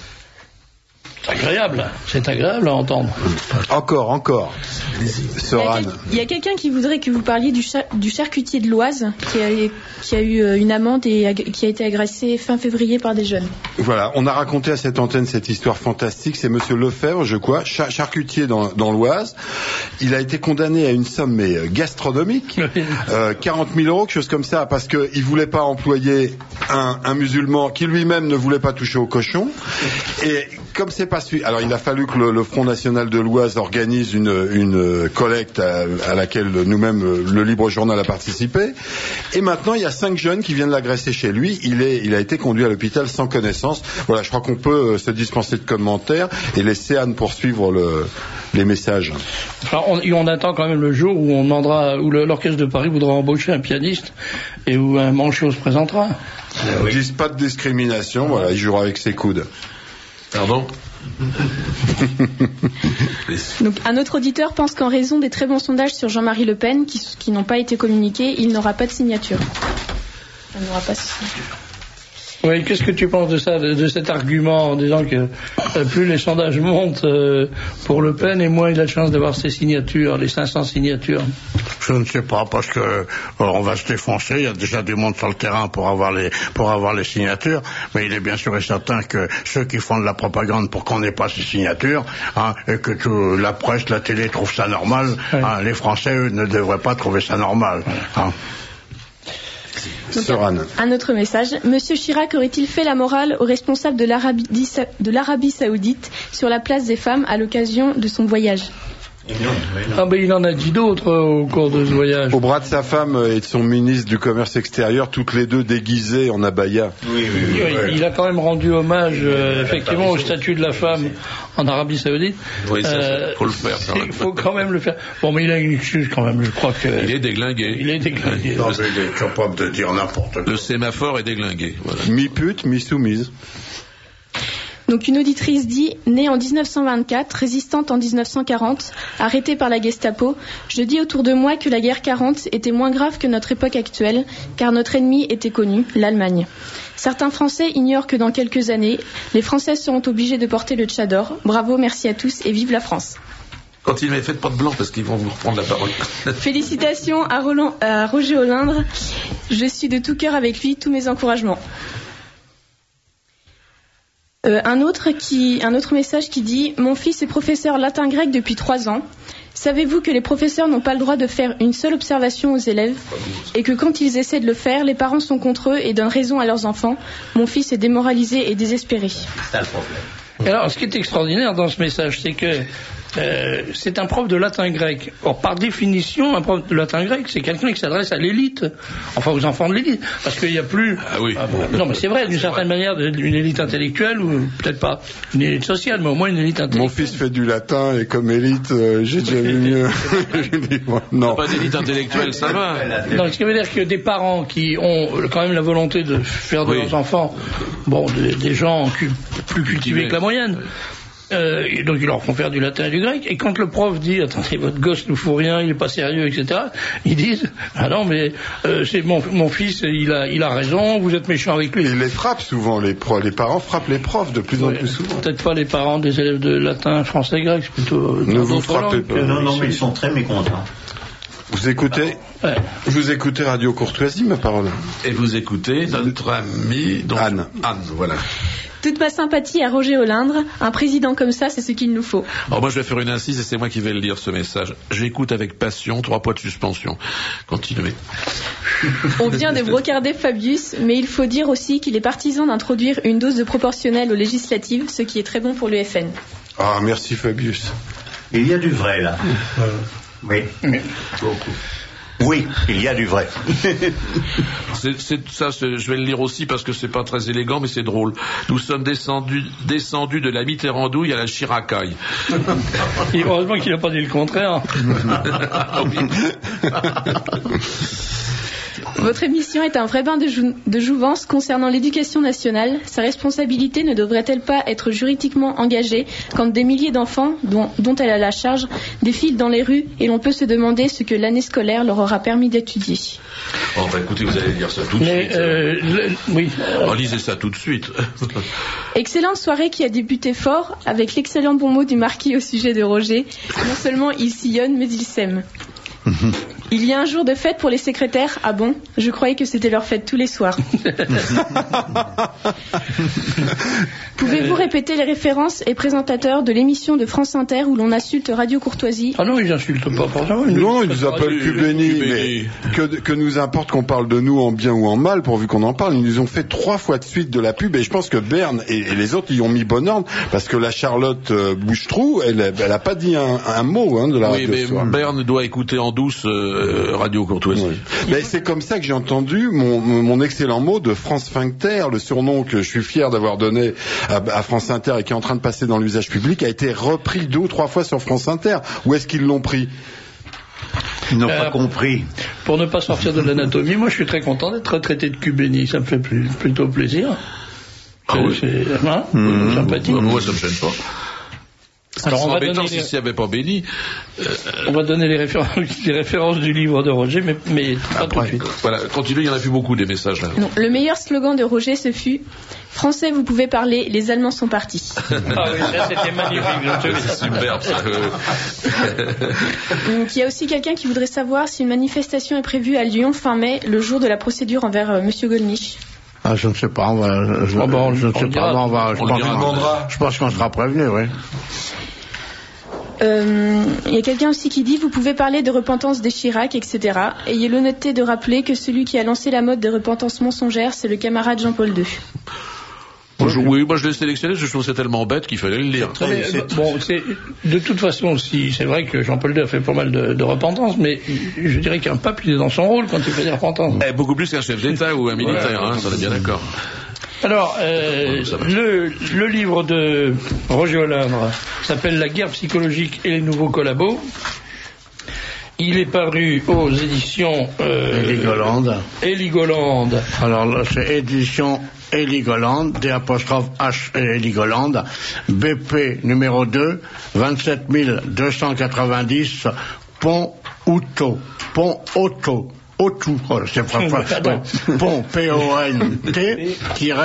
C'est agréable, c'est agréable à entendre. Encore, encore. Il y Sœur a, Anne. quel- il y a quelqu'un qui voudrait que vous parliez du, cha- du charcutier de l'Oise qui a, qui a eu euh, une amende et ag- qui a été agressé fin février par des jeunes. Voilà, on a raconté à cette antenne cette histoire fantastique. C'est Monsieur Lefebvre, je crois, char- charcutier dans, dans l'Oise. Il a été condamné à une somme mais euh, gastronomique, euh, quarante mille euros, quelque chose comme ça, parce qu'il voulait pas employer un, un musulman qui lui-même ne voulait pas toucher au cochon. Et comme c'est pas su, alors il a fallu que le, le Front National de l'Oise organise une, une collecte à, à laquelle nous-mêmes le Libre Journal a participé. Et maintenant, il y a cinq jeunes qui viennent l'agresser chez lui. Il est, il a été conduit à l'hôpital sans connaissance. Voilà, je crois qu'on peut se dispenser de commentaires et laisser Anne poursuivre le, les messages. Enfin, on, on attend quand même le jour où on demandera, où le- l'orchestre de Paris voudra embaucher un pianiste et où un manchot se présentera. Ils disent pas de discrimination. Voilà, il jouera avec ses coudes. Pardon? Donc un autre auditeur pense qu'en raison des très bons sondages sur Jean-Marie Le Pen qui, qui n'ont pas été communiqués, il n'aura pas de signature. Il n'aura pas de signature. Oui, qu'est-ce que tu penses de ça, de, de cet argument en disant que euh, plus les sondages montent euh, pour Le Pen et moins il a de chance d'avoir ses signatures, les cinq cents signatures? Je ne sais pas, parce que euh, on va se défoncer. Il y a déjà du monde sur le terrain pour avoir les pour avoir les signatures, mais il est bien sûr et certain que ceux qui font de la propagande pour qu'on n'ait pas ces signatures, hein, et que tout, la presse, la télé trouvent ça normal, ouais. hein, les Français eux, ne devraient pas trouver ça normal. Hein. Donc, Sœur Anne. un autre message. Monsieur Chirac aurait-il fait la morale aux responsables de l'Arabie, de l'Arabie Saoudite sur la place des femmes à l'occasion de son voyage? Ah ben il en a dit d'autres euh, au cours de ce voyage. Au bras de sa femme et de son ministre du commerce extérieur, toutes les deux déguisées en abaya. Oui, oui, oui. Oui, oui. il a quand même rendu hommage euh, effectivement au statut de la femme en Arabie Saoudite. Oui, ça, Euh, faut le faire. ça. Il faut quand même le faire. Bon, mais il a une excuse quand même. Je crois que Il est déglingué. il est déglingué. Non, mais il est capable de dire n'importe quoi. Le sémaphore est déglingué. Voilà. Mi-pute, mi-soumise. Donc une auditrice dit, née en dix-neuf cent vingt-quatre, résistante en dix-neuf cent quarante, arrêtée par la Gestapo, je dis autour de moi que la guerre quarante était moins grave que notre époque actuelle, car notre ennemi était connu, l'Allemagne. Certains Français ignorent que dans quelques années, les Français seront obligés de porter le tchador. Bravo, merci à tous et vive la France. Quand il m'avait fait pas de blanc parce qu'ils vont vous reprendre la parole. Félicitations à, Roland, à Roger Olindre. Je suis de tout cœur avec lui, tous mes encouragements. Euh, un, autre qui, un autre message qui dit « Mon fils est professeur latin-grec depuis trois ans. Savez-vous que les professeurs n'ont pas le droit de faire une seule observation aux élèves et que quand ils essaient de le faire, les parents sont contre eux et donnent raison à leurs enfants. Mon fils est démoralisé et désespéré. » C'est le problème. Alors, ce qui est extraordinaire dans ce message, c'est que euh, c'est un prof de latin-grec. Or, par définition, un prof de latin-grec, c'est quelqu'un qui s'adresse à l'élite, enfin aux enfants de l'élite, parce qu'il n'y a plus... Ah oui. Ah, bon, non, mais c'est vrai, d'une certaine vrai. manière, une élite intellectuelle, ou peut-être pas une élite sociale, mais au moins une élite Mon intellectuelle. fils fait du latin et comme élite, euh, j'ai déjà vu mieux. Je dis, ouais, non. Pas d'élite intellectuelle, ça va. Non, ce qui veut dire que des parents qui ont quand même la volonté de faire de Oui. leurs enfants, bon, des, des gens cu- plus cultivés que la moyenne, euh, et donc ils leur font faire du latin et du grec, et quand le prof dit « Attendez, votre gosse nous fout rien, il est pas sérieux, et cetera » ils disent « Ah non, mais euh, c'est mon, mon fils, il a, il a raison, vous êtes méchant avec lui. » Ils les frappent souvent, les, pro- les parents frappent les profs de plus en Ouais, plus souvent. peut-être pas les parents des élèves de latin, français, grec, c'est plutôt euh, Ne dans vous d'autres frappez langues. pas. Euh, non, non, mais ils sont très mécontents. Vous écoutez, Ouais. vous écoutez Radio Courtoisie, ma parole. Et vous écoutez notre ami donc, Anne. Anne, voilà. Toute ma sympathie à Roger Olindre. Un président comme ça, c'est ce qu'il nous faut. Alors moi je vais faire une incise et c'est moi qui vais le lire ce message. J'écoute avec passion, trois points de suspension. Continuez. On vient de brocarder Fabius, mais il faut dire aussi qu'il est partisan d'introduire une dose de proportionnelle aux législatives, ce qui est très bon pour l'U F N. Ah, merci Fabius. Il y a du vrai, là. Oui. Beaucoup. Oui, il y a du vrai. C'est, c'est, ça, c'est, je vais le lire aussi parce que c'est pas très élégant, mais c'est drôle. Nous sommes descendus, descendus de la Mitterrandouille à la Chiracaille. Et heureusement qu'il n'a pas dit le contraire. Ah oui. Votre émission est un vrai bain de, jou- de jouvence concernant l'éducation nationale. Sa responsabilité ne devrait-elle pas être juridiquement engagée quand des milliers d'enfants, dont, dont elle a la charge, défilent dans les rues et l'on peut se demander ce que l'année scolaire leur aura permis d'étudier? Oh, bah, écoutez, vous allez lire ça tout de Mais, suite. euh, le- oui. Oh, lisez ça tout de suite. Excellente soirée qui a débuté fort avec l'excellent bon mot du marquis au sujet de Roger. Non seulement il sillonne, mais il sème. Il y a un jour de fête pour les secrétaires. Ah bon? Je croyais que c'était leur fête tous les soirs. Pouvez-vous répéter les références et présentateurs de l'émission de France Inter où l'on insulte Radio Courtoisie? Ah non, ils insultent pas forcément. Non, ils nous appellent Cubéni, Cubéni. mais que, que nous importe qu'on parle de nous en bien ou en mal, pourvu qu'on en parle. Ils nous ont fait trois fois de suite de la pub, et je pense que Berne et, et les autres y ont mis bon ordre, parce que la Charlotte euh, Bouchetrou, elle, elle a pas dit un, un mot hein, de la Oui, radio mais ce soir. Berne doit écouter en douce euh, Radio Courtoisie. Oui. Mais c'est comme ça que j'ai entendu mon, mon excellent mot de France Fincter, le surnom que je suis fier d'avoir donné à, à France Inter et qui est en train de passer dans l'usage public, a été repris deux ou trois fois sur France Inter. Où est-ce qu'ils l'ont pris? Ils n'ont Euh, pas compris. Pour ne pas sortir de l'anatomie, moi je suis très content d'être traité de Cubéni, ça me fait plus- plutôt plaisir. Ah oui. C'est hein, sympathique. Moi, ça me gêne pas. Alors C'est on va, embêtant donner si les, s'il n'y avait pas béni. on va donner les références, les références du livre de Roger, mais, mais pas tout de suite. Voilà, continuez, il n'y en a plus beaucoup des messages là. Non, le meilleur slogan de Roger, ce fut « Français, vous pouvez parler, les Allemands sont partis Ah oui, ça c'était magnifique. je te C'est dis. superbe ça. euh. ». Donc il y a aussi quelqu'un qui voudrait savoir si une manifestation est prévue à Lyon fin mai, le jour de la procédure envers euh, Monsieur Gollnisch. Ah, je ne sais pas, on va, je, Oh, bah, on- je ne on sais le pas, dira. bon, on va, je On le pense, dira. qu'on- je pense qu'on sera prévenu, oui. Euh, Il y a quelqu'un aussi qui dit « Vous pouvez parler de repentance des Chirac, et cetera. Ayez l'honnêteté de rappeler que celui qui a lancé la mode des repentances mensongères, c'est le camarade Jean-Paul deux. » Je, oui, moi je l'ai sélectionné, parce que je trouve que c'est tellement bête qu'il fallait le lire. Mais, bon, c'est, de toute façon, si, c'est vrai que Jean-Paul deux a fait pas mal de, de repentance, mais je dirais qu'un pape, il est dans son rôle quand il fait des repentances. Eh, beaucoup plus qu'un chef d'État ou un militaire, voilà, hein, ça on est bien d'accord. Alors, euh, le, le livre de Roger Olindre s'appelle La guerre psychologique et les nouveaux collabos. Il est paru aux éditions euh, Heligoland. Heligoland. Alors là, c'est édition Heligoland, D apostrophe H et Heligoland, B P numéro deux, vingt-sept mille deux cent quatre-vingt-dix, Pont Auto, Pont Auto. Auto, oh, c'est pas pas Pont, P O N T,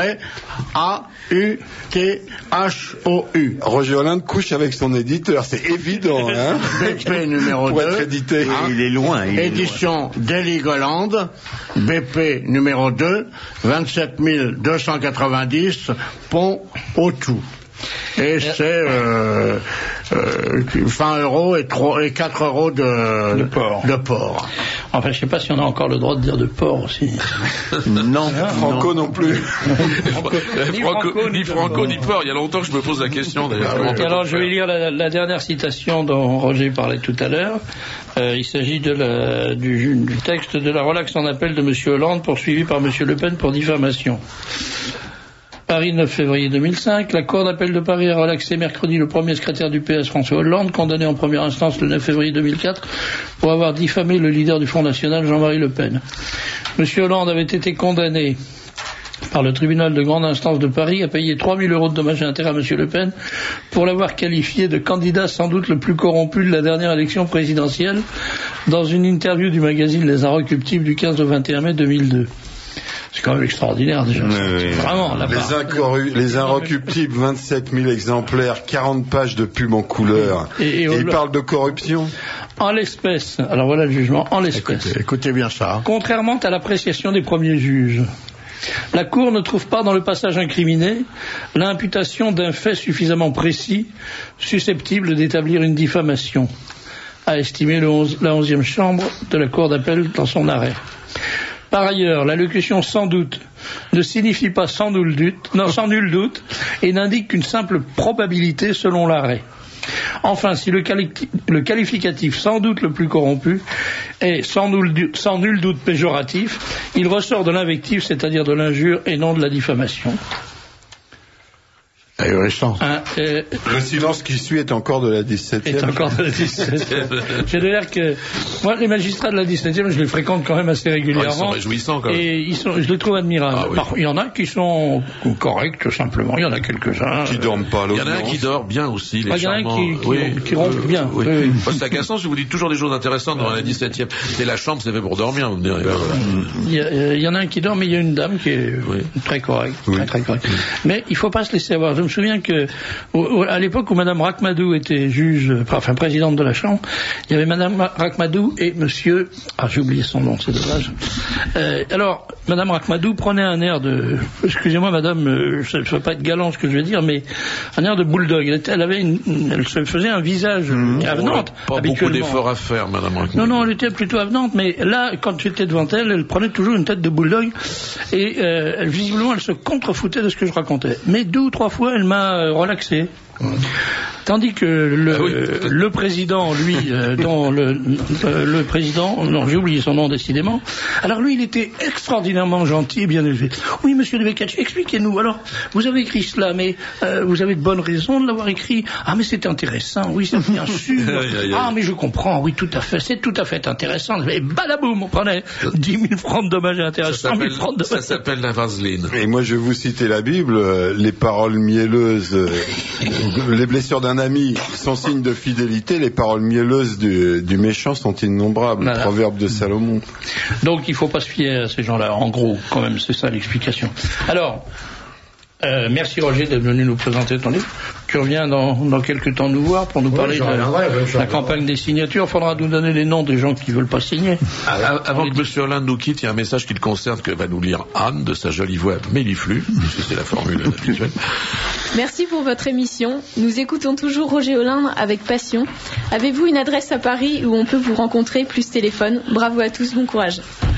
A U T H O U. Roger Olindre couche avec son éditeur, c'est évident, hein. B P numéro pour deux. Être édité. Hein, il est loin. Il édition d'Heligoland, B P numéro deux, vingt-sept mille deux cent quatre-vingt-dix, Pont Auto. Et c'est euh, euh, vingt euros et, trois, et quatre euros de, de port. De port. Enfin, je sais pas si on a encore le droit de dire de port aussi. Non. Franco non, non plus. Franco, ni Franco, ni, Franco, ni port. Il y a longtemps que je me pose la question, d'ailleurs. Ah, oui. Alors, je vais lire la, la dernière citation dont Roger parlait tout à l'heure. Euh, il s'agit de la, du, du texte de la relaxe en appel de M. Hollande, poursuivi par M. Le Pen pour diffamation. Paris, neuf février deux mille cinq, la Cour d'appel de Paris a relaxé mercredi le premier secrétaire du P S François Hollande, condamné en première instance le neuf février deux mille quatre pour avoir diffamé le leader du Front National, Jean-Marie Le Pen. Monsieur Hollande avait été condamné par le tribunal de grande instance de Paris à payer trois mille euros de dommages et intérêts à M. Le Pen pour l'avoir qualifié de candidat sans doute le plus corrompu de la dernière élection présidentielle dans une interview du magazine Les Inrecuptibles du quinze au vingt et un mai deux mille deux. C'est quand même extraordinaire déjà. Oui, oui. Vraiment, la les, incorru- les Inrecuptibles, vingt-sept mille exemplaires, quarante pages de pub en couleur. Et, et, et il parle de corruption. En l'espèce, alors voilà le jugement, en l'espèce. Écoutez, écoutez bien ça. Contrairement à l'appréciation des premiers juges, la Cour ne trouve pas dans le passage incriminé l'imputation d'un fait suffisamment précis, susceptible d'établir une diffamation, a estimé le onze, la onzième chambre de la Cour d'appel dans son arrêt. Par ailleurs, l'allocution sans doute ne signifie pas sans nul doute, non, sans nul doute et n'indique qu'une simple probabilité selon l'arrêt. Enfin, si le, quali- le qualificatif sans doute le plus corrompu est sans nul, sans nul doute péjoratif, il ressort de l'invective, c'est-à-dire de l'injure et non de la diffamation. Ahurissant. Hein, euh, le silence qui suit est encore de la dix-septième. Est encore de la dix-septième. Je veux dire que moi, les magistrats de la dix-septième, je les fréquente quand même assez régulièrement. Ah, ils sont réjouissants quand même. Et ils sont, je les trouve admirables. Ah, oui. Par, il y en a qui sont corrects, tout simplement. Il y en a quelques-uns. Qui dorment pas à l'audience. Il y en a un qui dort bien aussi. Les ah, il y en a un qui, qui, oui. qui ronfle bien. Oui. Oui. Oui. C'est agaçant si vous dites toujours des choses intéressantes dans la dix-septième. C'est la chambre, c'est fait pour dormir, vous me direz. Il y, a, il y en a un qui dort, mais il y a une dame qui est oui. très correcte. Oui. Très, très correcte. Mais il ne faut pas se laisser avoir. Je me souviens que à l'époque où Madame Rachmadou était juge, enfin présidente de la Chambre, il y avait Madame Rachmadou et Monsieur, ah j'ai oublié son nom, c'est dommage. Euh, alors Madame Rachmadou prenait un air de, excusez-moi Madame, euh, ça ne peut pas être galant ce que je vais dire, mais un air de bulldog. Elle, était, elle avait, une, elle se faisait un visage mmh. avenante. Pas beaucoup d'efforts à faire, Madame Rachmadou. Non non, elle était plutôt avenante, mais là quand j'étais devant elle, elle prenait toujours une tête de bulldog et euh, visiblement elle se contrefoutait de ce que je racontais. Mais deux ou trois fois elle m'a relaxé. Tandis que le, ah oui, le président, lui, euh, dont le, euh, le président, non, j'ai oublié son nom décidément. Alors lui, il était extraordinairement gentil et bien élevé. Oui, monsieur de Beccaci, expliquez-nous. Alors, vous avez écrit cela, mais euh, vous avez de bonnes raisons de l'avoir écrit. Ah, mais c'est intéressant. Oui, c'est bien sûr. Ah, mais je comprends. Oui, tout à fait. C'est tout à fait intéressant. Et badaboum, on prenait dix mille francs de dommages et intérêts, cent mille francs de dommages. Ça s'appelle la vaseline. Et moi, je vais vous citer la Bible, euh, les paroles mielleuses. Euh, Les blessures d'un ami sont signes de fidélité, les paroles mielleuses du, du méchant sont innombrables. Voilà. Proverbe de Salomon. Donc il ne faut pas se fier à ces gens-là, en gros, quand même, c'est ça l'explication. Alors, euh, merci Roger d'être venu nous présenter ton livre. Tu reviens dans, dans quelques temps nous voir pour nous oui, parler de la, ouais, la campagne des signatures. Il faudra nous donner les noms des gens qui ne veulent pas signer. Alors, avant que M. Hollande nous quitte, il y a un message qui le concerne que va nous lire Anne de sa jolie voix méliflue, puisque c'est la formule habituelle. Merci pour votre émission. Nous écoutons toujours Roger Olindre avec passion. Avez-vous une adresse à Paris où on peut vous rencontrer plus téléphone? Bravo à tous, bon courage.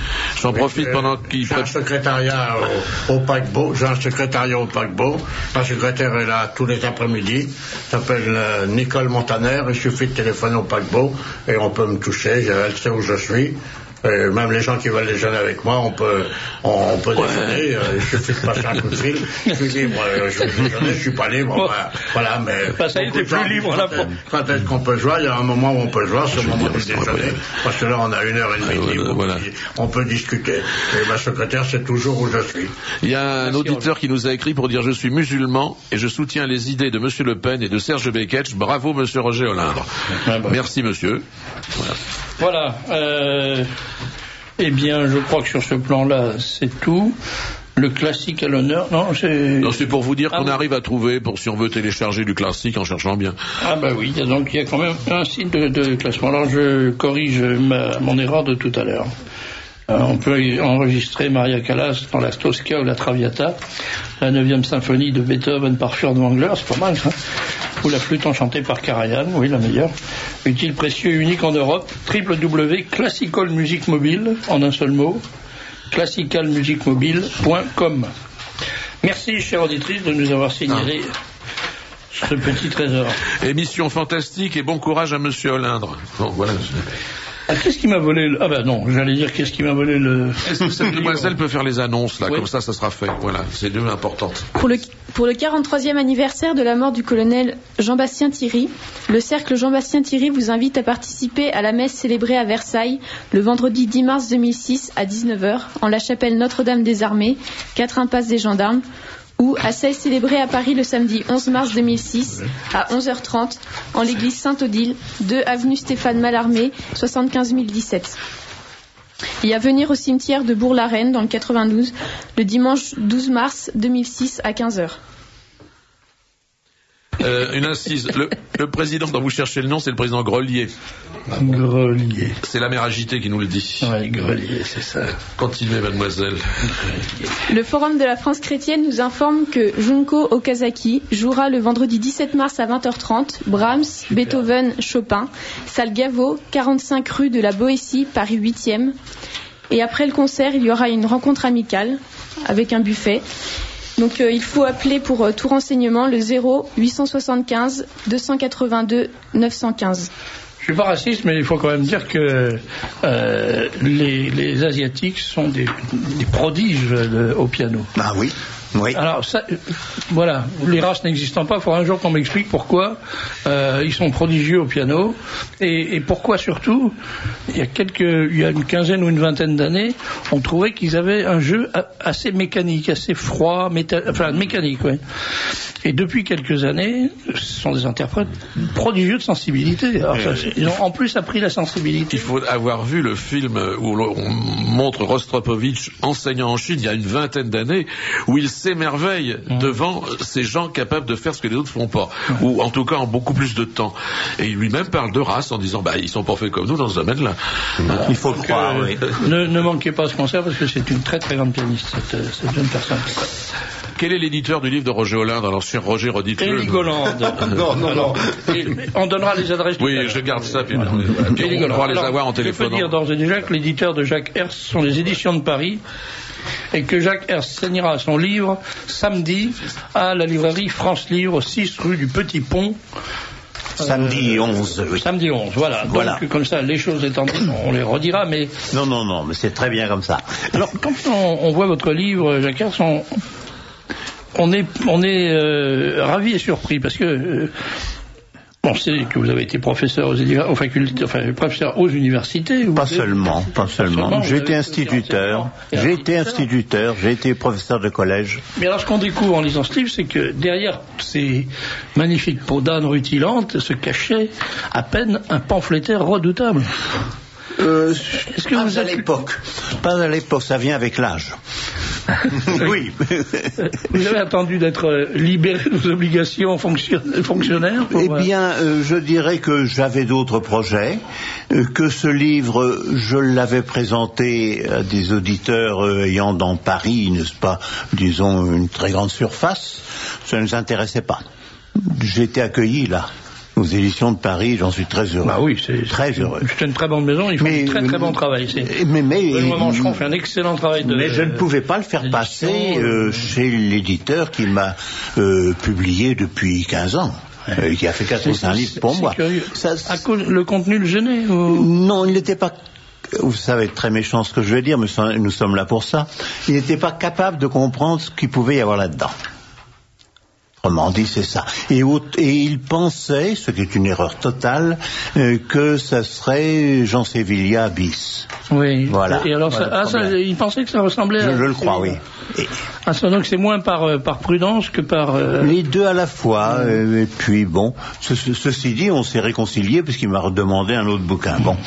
J'en profite euh, pendant qu'il... J'ai un secrétariat au, au paquebot, j'ai un secrétariat au paquebot, ma secrétaire est là tous les après-midi, s'appelle euh, Nicole Montaner, il suffit de téléphoner au paquebot et on peut me toucher, elle sait où je suis. Et même les gens qui veulent déjeuner avec moi, on peut, on, on peut ouais. déjeuner. Euh, il suffit de passer un coup de fil. Je suis libre. Euh, je veux déjeuner, je suis pas libre. Bon. Bah, voilà, mais bah, ça a été plus libre là. Quand, quand est-ce qu'on peut jouer? Il y a un moment où on peut jouer, c'est le moment du déjeuner. Parce que là, on a une heure et demie. Ah, libre, voilà. On peut discuter. Et ma secrétaire, c'est toujours où je suis. Il y a un Merci auditeur qui nous a écrit pour dire je suis musulman et je soutiens les idées de Monsieur Le Pen et de Serge Beketch. Bravo, Monsieur Roger Olindre. Ah, bah. Merci, monsieur. Voilà. Voilà. Euh, eh bien, je crois que sur ce plan-là, c'est tout. Le classique à l'honneur, non, c'est... Non, c'est pour vous dire ah, qu'on oui. arrive à trouver, pour si on veut télécharger du classique en cherchant bien. Ah bah oui, il y a donc il y a quand même un site de, de classement. Alors je corrige ma, mon erreur de tout à l'heure. Euh, on peut enregistrer Maria Callas dans la Tosca ou la Traviata, la neuvième symphonie de Beethoven par Furtwängler, c'est pas mal ça, ou la flûte enchantée par Karajan, oui la meilleure. Utile, précieux, unique en Europe, w w w point classical music mobile, en un seul mot, classical music mobile point com. Merci, chère auditrice, de nous avoir signalé ah. ce petit trésor. Émission fantastique et bon courage à Monsieur Olindre. Bon, voilà. Ah, qu'est-ce qui m'a volé le... Ah ben non, j'allais dire qu'est-ce qui m'a volé le... Est-ce que cette demoiselle peut faire les annonces, là, oui. Comme ça, ça sera fait. Voilà, c'est deux importantes. Pour le, pour le quarante-troisième anniversaire de la mort du colonel Jean-Bastien Thierry, le cercle Jean-Bastien Thierry vous invite à participer à la messe célébrée à Versailles le vendredi dix mars deux mille six à dix-neuf heures en la chapelle Notre-Dame des Armées, quatre impasse des Gendarmes, ou à celle célébrée à Paris le samedi onze mars deux mille six à onze heures trente en l'église Saint-Odile, deux avenue Stéphane Mallarmé, soixante-quinze mille dix-sept. Et à venir au cimetière de Bourg-la-Reine dans le quatre-vingt-douze le dimanche douze mars deux mille six à quinze heures. Euh, une incise. Le, le président dont vous cherchez le nom, c'est le président Grelier. Grelier. C'est la mère agitée qui nous le dit. Oui, Grelier, c'est ça. Continuez, mademoiselle. Le Forum de la France chrétienne nous informe que Junko Okazaki jouera le vendredi dix-sept mars à vingt heures trente, Brahms, Super. Beethoven, Chopin, salle Gaveau, quarante-cinq rue de la Boétie, Paris huitième. Et après le concert, il y aura une rencontre amicale avec un buffet. Donc euh, il faut appeler pour euh, tout renseignement le zéro huit cent soixante-quinze deux cent quatre-vingt-deux neuf cent quinze. Je suis pas raciste, mais il faut quand même dire que euh, les, les Asiatiques sont des, des prodiges de, au piano. Ah oui. Oui. Alors, ça, euh, voilà, les races n'existant pas, il faudra un jour qu'on m'explique pourquoi euh, ils sont prodigieux au piano et, et pourquoi surtout, il y a quelques, il y a une quinzaine ou une vingtaine d'années, on trouvait qu'ils avaient un jeu assez mécanique, assez froid, méta, enfin mécanique, ouais. Et depuis quelques années, ce sont des interprètes prodigieux de sensibilité. Alors, ça, ils ont en plus appris la sensibilité. Il faut avoir vu le film où on montre Rostropovitch enseignant en Chine il y a une vingtaine d'années, où il s'émerveille mmh. devant ces gens capables de faire ce que les autres font pas, mmh. ou en tout cas en beaucoup plus de temps. Et il lui-même parle de race en disant bah ils sont pas faits comme nous dans ce domaine-là. Mmh. Il faut le croire. Euh, oui. ne, ne manquez pas ce concert parce que c'est une très très grande pianiste cette, cette jeune personne. Quel est l'éditeur du livre de Roger Olindre? Alors, sur Roger, redites-le. Élie Golande. non, non, Alors, non. On donnera les adresses. Oui, je garde ça, puis, voilà. puis on pourra les avoir en téléphone. Je peux dire d'ores et déjà que l'éditeur de Jacques Herz sont les éditions de Paris et que Jacques Herz signera son livre samedi à la librairie France Livre, six rue du Petit Pont. Samedi euh, onze, oui. Samedi onze, voilà. voilà. Donc, comme ça, les choses étant dites, on les redira, mais... Non, non, non, mais c'est très bien comme ça. Alors, quand on, on voit votre livre, Jacques Herz, on... On est, on est euh, ravis et surpris parce que euh, on sait que vous avez été professeur aux, aux facultés, enfin professeur aux universités. Pas seulement, pas seulement. J'ai été instituteur, j'ai été instituteur, j'ai été professeur de collège. Mais alors ce qu'on découvre en lisant ce livre, c'est que derrière ces magnifiques peaux d'âne rutilantes se cachait à peine un pamphlétaire redoutable. Euh, Est-ce que pas vous à êtes... l'époque. Pas à l'époque, ça vient avec l'âge. Oui. Vous avez attendu d'être libéré de vos obligations fonctionnaires pour... Eh bien, euh, je dirais que j'avais d'autres projets, euh, que ce livre, je l'avais présenté à des auditeurs euh, ayant dans Paris, n'est-ce pas, disons, une très grande surface. Ça ne nous intéressait pas. J'ai été accueilli là. aux éditions de Paris, j'en suis très heureux. Bah oui, c'est très heureux. C'est une très bonne maison, ils font mais, un très très bon travail. Mais, mais, Benoît Mancheron fait un excellent travail de... Mais je ne pouvais pas le faire passer euh, chez l'éditeur qui m'a euh, publié depuis quinze ans. Euh, qui a fait quatre ou cinq livres pour moi. Ça, à cause, le contenu le gênait ou... Non, il n'était pas... Vous savez, très méchant ce que je vais dire, mais nous sommes là pour ça. Il n'était pas capable de comprendre ce qu'il pouvait y avoir là-dedans. Autrement dit, c'est ça. Et, et il pensait, ce qui est une erreur totale, euh, que ça serait Jean Sévillia bis. Oui. Voilà. Et alors, voilà ça, ah, ça, il pensait que ça ressemblait je, à... Je le crois, oui. Et... Ah, ça, donc c'est moins par, euh, par prudence que par... Euh... Les deux à la fois. Mmh. Euh, et puis, bon, ce, ce, ceci dit, on s'est réconciliés puisqu'il m'a redemandé un autre bouquin. Bon.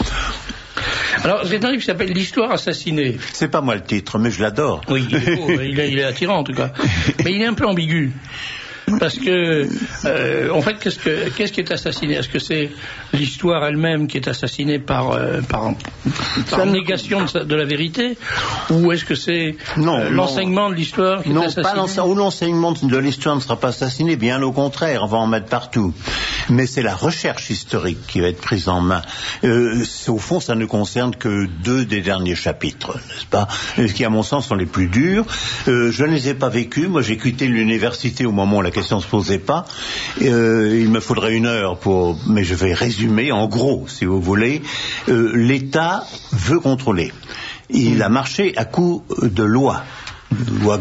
Alors, c'est un livre qui s'appelle L'Histoire assassinée. C'est pas moi le titre, mais je l'adore. Oui, il est, beau, il, est, il est attirant en tout cas. Mais il est un peu ambigu. Parce que, euh, en fait, qu'est-ce, que, qu'est-ce qui est assassiné? Est-ce que c'est l'histoire elle-même qui est assassinée par, euh, par, par négation de, de la vérité? Ou est-ce que c'est non, euh, l'enseignement de l'histoire qui non, est assassiné? Non, pas l'enseignement, l'enseignement de l'histoire ne sera pas assassiné, bien au contraire, on va en mettre partout. Mais c'est la recherche historique qui va être prise en main. Euh, au fond, ça ne concerne que deux des derniers chapitres, n'est-ce pas? Qui, à mon sens, sont les plus durs. Euh, je ne les ai pas vécus. Moi, j'ai quitté l'université au moment où la question ne se posait pas. Euh, il me faudrait une heure pour... Mais je vais résumer, en gros, si vous voulez. Euh, L'État veut contrôler. Il a marché à coup de loi. Loi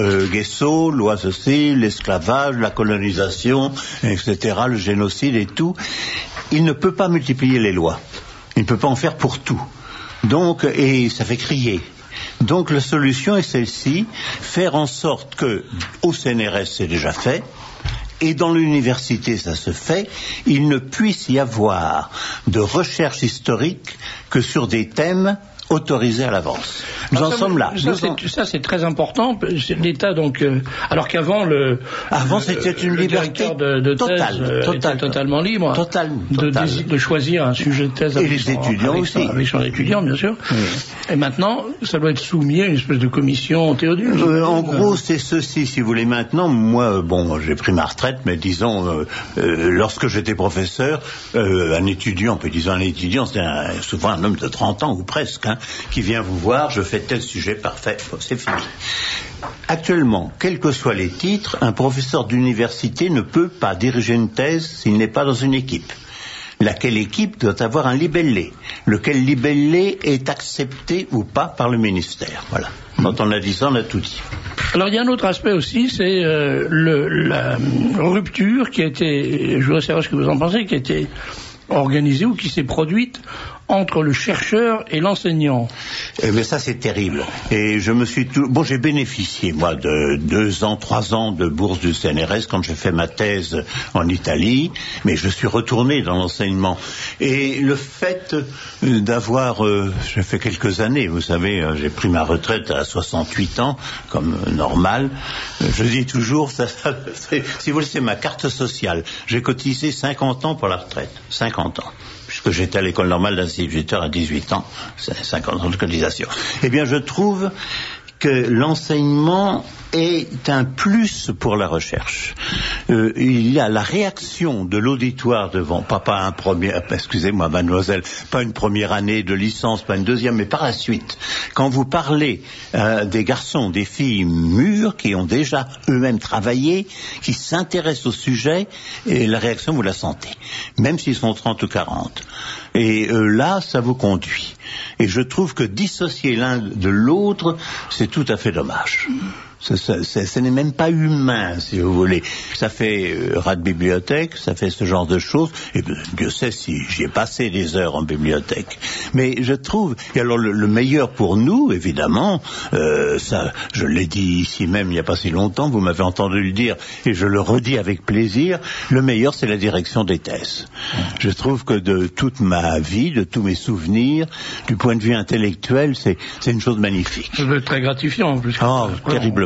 Guesso, loi ceci, l'esclavage, la colonisation, et cetera, le génocide et tout. Il ne peut pas multiplier les lois. Il ne peut pas en faire pour tout. Donc, et ça fait crier. Donc la solution est celle-ci, faire en sorte que, au C N R S c'est déjà fait, et dans l'université ça se fait, il ne puisse y avoir de recherche historique que sur des thèmes autorisés à l'avance. Nous alors en ça, sommes là. Ça, Nous c'est, en... ça c'est très important. L'État donc, euh, alors qu'avant le avant le, c'était une le liberté de, de totale, thèse, euh, totale, était totalement libre, total, de, total. de, de choisir un sujet de thèse. Et avec les son, étudiants avec aussi, son, avec son étudiant bien sûr. Oui. Et maintenant, ça doit être soumis à une espèce de commission Théodule. Euh, en gros, c'est ceci, si vous voulez. Maintenant, moi, bon, j'ai pris ma retraite, mais disons, euh, euh, lorsque j'étais professeur, euh, un étudiant, puis disons un étudiant, c'est un, souvent un homme de trente ans ou presque, hein, qui vient vous voir, je fais tel sujet, parfait, c'est fini. Actuellement, quels que soient les titres, un professeur d'université ne peut pas diriger une thèse s'il n'est pas dans une équipe. Laquelle équipe doit avoir un libellé, lequel libellé est accepté ou pas par le ministère. Voilà. Quand on a dit ça, on a tout dit. Alors il y a un autre aspect aussi, c'est euh, le, la rupture qui a été, je voudrais savoir ce que vous en pensez, qui a été organisée ou qui s'est produite entre le chercheur et l'enseignant. Eh bien, ça, c'est terrible. Et je me suis tout... Bon, j'ai bénéficié, moi, de deux ans, trois ans de bourse du C N R S quand j'ai fait ma thèse en Italie, mais je suis retourné dans l'enseignement. Et le fait d'avoir... Euh, j'ai fait quelques années, vous savez, euh, j'ai pris ma retraite à soixante-huit ans, comme euh, normal. Je dis toujours, ça, ça, c'est, si vous voulez, c'est ma carte sociale. J'ai cotisé cinquante ans pour la retraite. cinquante ans. Puisque j'étais à l'école normale d'instituteur à dix-huit ans, c'est cinquante ans de cotisation. Eh bien, je trouve que l'enseignement est un plus pour la recherche. Euh, il y a la réaction de l'auditoire devant, pas, pas un premier, excusez-moi mademoiselle, pas une première année de licence, pas une deuxième, mais par la suite. Quand vous parlez euh, des garçons, des filles mûrs qui ont déjà eux-mêmes travaillé, qui s'intéressent au sujet, et la réaction vous la sentez, même s'ils sont trente ou quarante. Et euh, là, ça vous conduit. Et je trouve que dissocier l'un de l'autre, c'est tout à fait dommage. Ce, ce, ce, ce n'est même pas humain, si vous voulez. Ça fait euh, rat de bibliothèque, ça fait ce genre de choses. Et Dieu sait si j'y ai passé des heures en bibliothèque. Mais je trouve, et alors le, le meilleur pour nous, évidemment, euh, ça, je l'ai dit ici même il n'y a pas si longtemps, vous m'avez entendu le dire, et je le redis avec plaisir, le meilleur c'est la direction des thèses. Je trouve que de toute ma vie, de tous mes souvenirs, du point de vue intellectuel, c'est, c'est une chose magnifique. Ça doit être très gratifiant en plus. Oh, terriblement.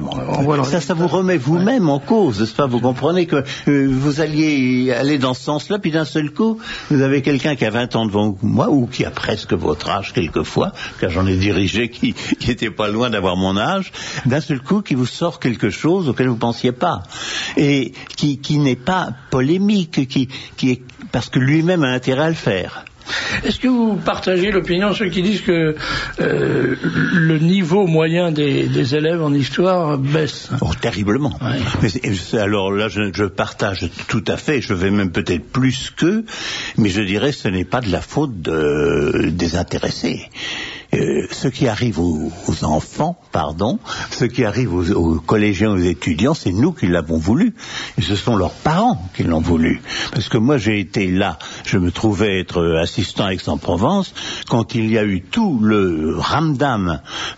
terriblement. Voilà. Ça, ça vous remet vous-même en cause, n'est-ce pas? Vous comprenez que euh, vous alliez aller dans ce sens-là, puis d'un seul coup, vous avez quelqu'un qui a vingt ans devant moi, ou qui a presque votre âge quelquefois, car j'en ai dirigé qui qui étaient pas loin d'avoir mon âge, d'un seul coup, qui vous sort quelque chose auquel vous pensiez pas, et qui qui n'est pas polémique, qui qui est parce que lui-même a intérêt à le faire. Est-ce que vous partagez l'opinion de ceux qui disent que euh, le niveau moyen des, des élèves en histoire baisse? Oh, terriblement. Ouais. Mais, alors là, je, je partage tout à fait, je vais même peut-être plus qu'eux, mais je dirais que ce n'est pas de la faute de, des intéressés. Euh, ce qui arrive aux, aux enfants, pardon, ce qui arrive aux, aux collégiens, aux étudiants, c'est nous qui l'avons voulu, et ce sont leurs parents qui l'ont voulu. Parce que moi, j'ai été là, je me trouvais être assistant à Aix-en-Provence, quand il y a eu tout le ramdam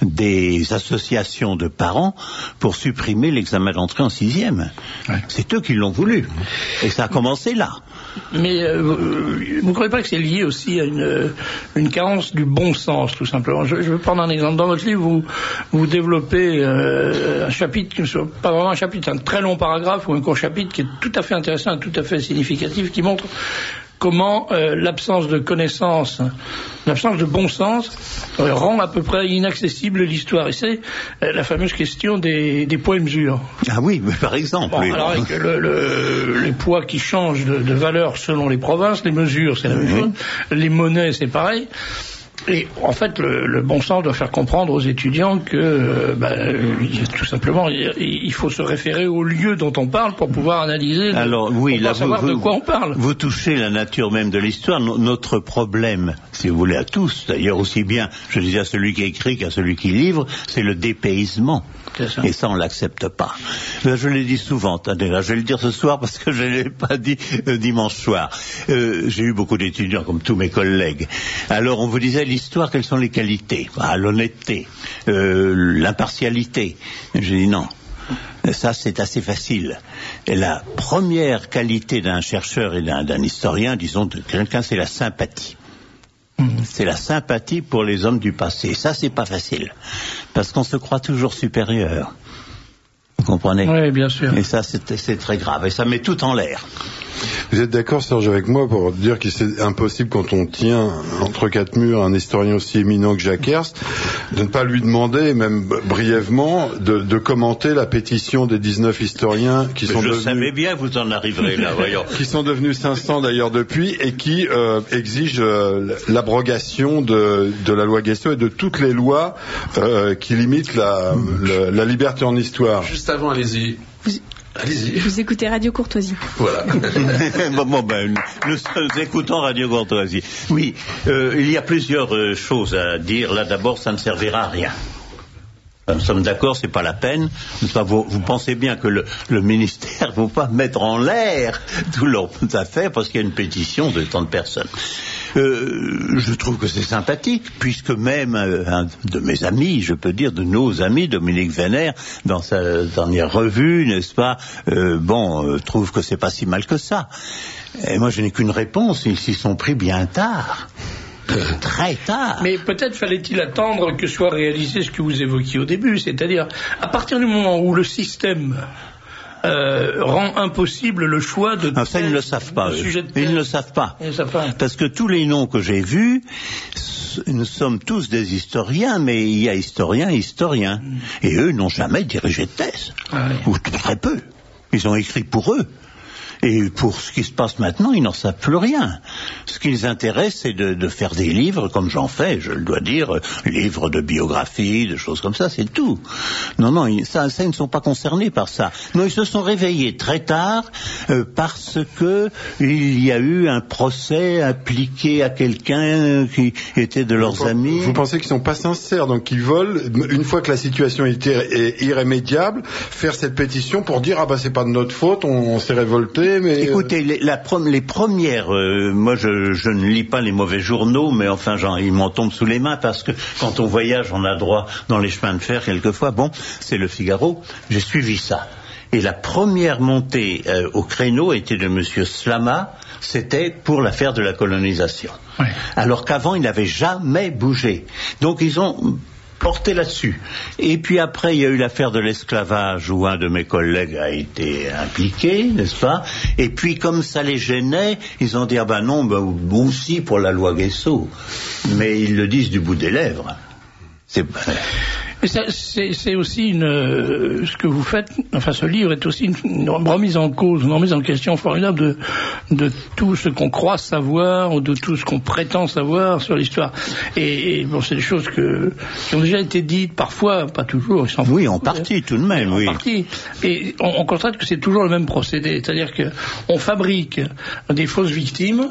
des associations de parents pour supprimer l'examen d'entrée en sixième. Ouais. C'est eux qui l'ont voulu, et ça a commencé là. Mais euh, vous ne croyez pas que c'est lié aussi à une, une carence du bon sens, tout simplement? Je, je vais prendre un exemple. Dans votre livre, vous, vous développez euh, un chapitre, qui ne soit pas vraiment un chapitre, un très long paragraphe ou un court chapitre qui est tout à fait intéressant, tout à fait significatif, qui montre comment euh, l'absence de connaissance, l'absence de bon sens euh, rend à peu près inaccessible l'histoire. Et c'est euh, la fameuse question des, des poids et mesures. Ah oui, mais par exemple. Bon, oui. Alors avec le, le, les poids qui changent de, de valeur selon les provinces, les mesures c'est la même mmh. chose, les monnaies c'est pareil. Et en fait, le, le bon sens doit faire comprendre aux étudiants que, euh, bah, tout simplement, il, il faut se référer au lieu dont on parle pour pouvoir analyser, Alors, de, oui, pour là, savoir vous, de quoi on parle. Vous touchez la nature même de l'histoire. Notre problème, si vous voulez, à tous, d'ailleurs aussi bien, je disais à celui qui écrit qu'à celui qui livre, c'est le dépaysement. Ça. Et ça, on l'accepte pas. Là, je l'ai dit souvent. Attendez, là, je vais le dire ce soir parce que je l'ai pas dit euh, dimanche soir. Euh, j'ai eu beaucoup d'étudiants, comme tous mes collègues. Alors, on vous disait l'histoire, quelles sont les qualités? Ah, l'honnêteté, euh, l'impartialité. J'ai dit non. Ça, c'est assez facile. Et la première qualité d'un chercheur et d'un, d'un historien, disons, de quelqu'un, c'est la sympathie. C'est la sympathie pour les hommes du passé. Ça, c'est pas facile. Parce qu'on se croit toujours supérieur. Vous comprenez? Oui, bien sûr. Et ça, c'est, c'est très grave. Et ça met tout en l'air. Vous êtes d'accord, Serge, avec moi pour dire que c'est impossible quand on tient entre quatre murs un historien aussi éminent que Jacques Herst de ne pas lui demander, même brièvement, de, de commenter la pétition des dix-neuf historiens qui Mais sont je devenus... Je savais bien que vous en arriverez là, voyons. Qui sont devenus cinq cents d'ailleurs depuis et qui euh, exigent euh, l'abrogation de, de la loi Guesseau et de toutes les lois euh, qui limitent la, la, la liberté en histoire. Juste avant, allez-y. Vous... Allez-y. Vous écoutez Radio Courtoisie. Voilà. bon, bon, ben, nous, nous écoutons Radio Courtoisie. Oui, euh, il y a plusieurs euh, choses à dire. Là, d'abord, ça ne servira à rien. Nous sommes d'accord, c'est pas la peine. Vous, vous pensez bien que le, le ministère ne va pas mettre en l'air toutes leurs affaires parce qu'il y a une pétition de tant de personnes. Euh, je trouve que c'est sympathique, puisque même euh, un de mes amis, je peux dire de nos amis, Dominique Vénère, dans sa dernière revue, n'est-ce pas, euh, bon, euh, trouve que c'est pas si mal que ça. Et moi, je n'ai qu'une réponse, ils s'y sont pris bien tard. Très tard. Mais peut-être fallait-il attendre que soit réalisé ce que vous évoquiez au début, c'est-à-dire à partir du moment où le système Euh, rend impossible le choix de... Ah, ça, ils ne le savent pas. Ils ne le savent pas. Ils ne savent pas. Parce que tous les noms que j'ai vus, nous sommes tous des historiens, mais il y a historiens et historiens. Mm. Et eux n'ont jamais dirigé de thèse. Ah, oui. Ou très peu. Ils ont écrit pour eux. Et pour ce qui se passe maintenant, ils n'en savent plus rien. Ce qui les intéresse, c'est de, de faire des livres, comme j'en fais, je le dois dire, livres de biographie, de choses comme ça, c'est tout. Non, non, ils, ça, ça, ils ne sont pas concernés par ça. Non, ils se sont réveillés très tard euh, parce que il y a eu un procès appliqué à quelqu'un qui était de leurs vous, amis. Vous pensez qu'ils sont pas sincères, donc qu'ils veulent, une fois que la situation est, irré- est irrémédiable, faire cette pétition pour dire ah bah c'est pas de notre faute, on, on s'est révolté. Mais écoutez, les, la, les premières, euh, moi je, je ne lis pas les mauvais journaux, mais enfin genre, ils m'en tombent sous les mains parce que quand on voyage, on a droit dans les chemins de fer quelquefois. Bon, c'est le Figaro, j'ai suivi ça. Et la première montée euh, au créneau était de Monsieur Slama, c'était pour l'affaire de la colonisation. Ouais. Alors qu'avant, il n'avait jamais bougé. Donc ils ont porté là-dessus. Et puis après, il y a eu l'affaire de l'esclavage où un de mes collègues a été impliqué, n'est-ce pas? Et puis, comme ça les gênait, ils ont dit, ah ben non, ben, aussi pour la loi Guesso. Mais ils le disent du bout des lèvres. C'est... Mais ça, c'est, c'est aussi une, euh, ce que vous faites, enfin ce livre est aussi une, une remise en cause, une remise en question formidable de, de tout ce qu'on croit savoir ou de tout ce qu'on prétend savoir sur l'histoire. Et, et bon, c'est des choses que, qui ont déjà été dites parfois, pas toujours. Ils s'en oui, en partie tout de même, en oui. Partie. Et on, on constate que c'est toujours le même procédé, c'est-à-dire que on fabrique des fausses victimes.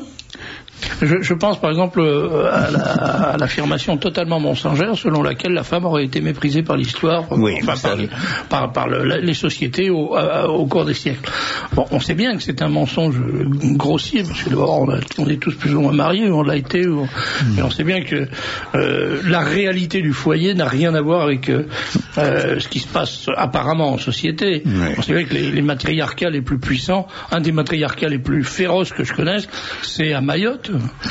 Je, je pense par exemple à, la, à l'affirmation totalement mensongère selon laquelle la femme aurait été méprisée par l'histoire, oui, enfin par, les, par, par le, les sociétés au, à, au cours des siècles. Bon, on sait bien que c'est un mensonge grossier, parce que d'abord on, a, on est tous plus ou moins mariés, on l'a été, ou, mmh. et on sait bien que euh, la réalité du foyer n'a rien à voir avec euh, euh, ce qui se passe apparemment en société. Mmh. On sait bien que les, les matriarcats les plus puissants, un des matriarcats les plus féroces que je connaisse, c'est à Mayotte,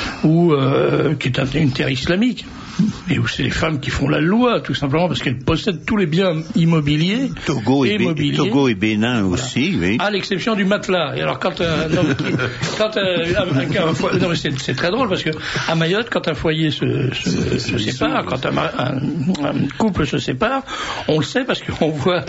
ou euh, qui est une terre islamique, et où c'est les femmes qui font la loi, tout simplement parce qu'elles possèdent tous les biens immobiliers. Togo et, et, Togo et Bénin voilà. aussi, oui. À l'exception du matelas. Et alors quand un, non, quand un, un, un foyer, non mais c'est, c'est très drôle parce que à Mayotte, quand un foyer se, se, se, se sépare, quand un, un, un couple se sépare, on le sait parce qu'on voit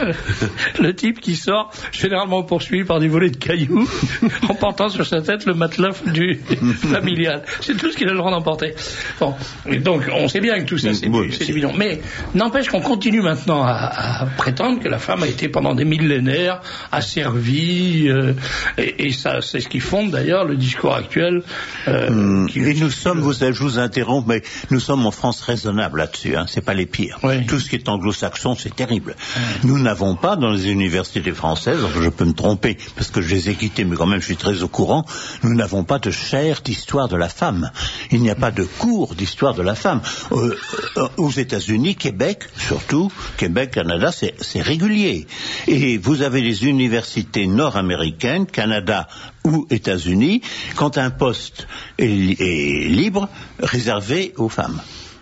le type qui sort, généralement poursuivi par des volets de cailloux, en portant sur sa tête le matelas du familial. C'est tout ce qu'il a le droit d'emporter. Bon, et donc on sait bien que tout ça c'est, oui, c'est évident. Mais n'empêche qu'on continue maintenant à, à prétendre que la femme a été pendant des millénaires asservie, euh, et, et ça c'est ce qui fonde d'ailleurs le discours actuel. Euh, mmh. qui, et nous qui, sommes, vous, je vous interromps, mais nous sommes en France raisonnables là-dessus. Hein, c'est pas les pires. Oui. Tout ce qui est anglo-saxon, c'est terrible. Oui. Nous n'avons pas dans les universités françaises, je peux me tromper parce que je les ai quittées, mais quand même je suis très au courant. Nous n'avons pas de chaire d'histoire de la femme. Il n'y a pas de cours d'histoire de la femme. Euh, euh, aux États-Unis, Québec, surtout, Québec, Canada, c'est, c'est régulier. Et vous avez les universités nord-américaines, Canada ou États-Unis, quand un poste est, est libre, réservé aux femmes.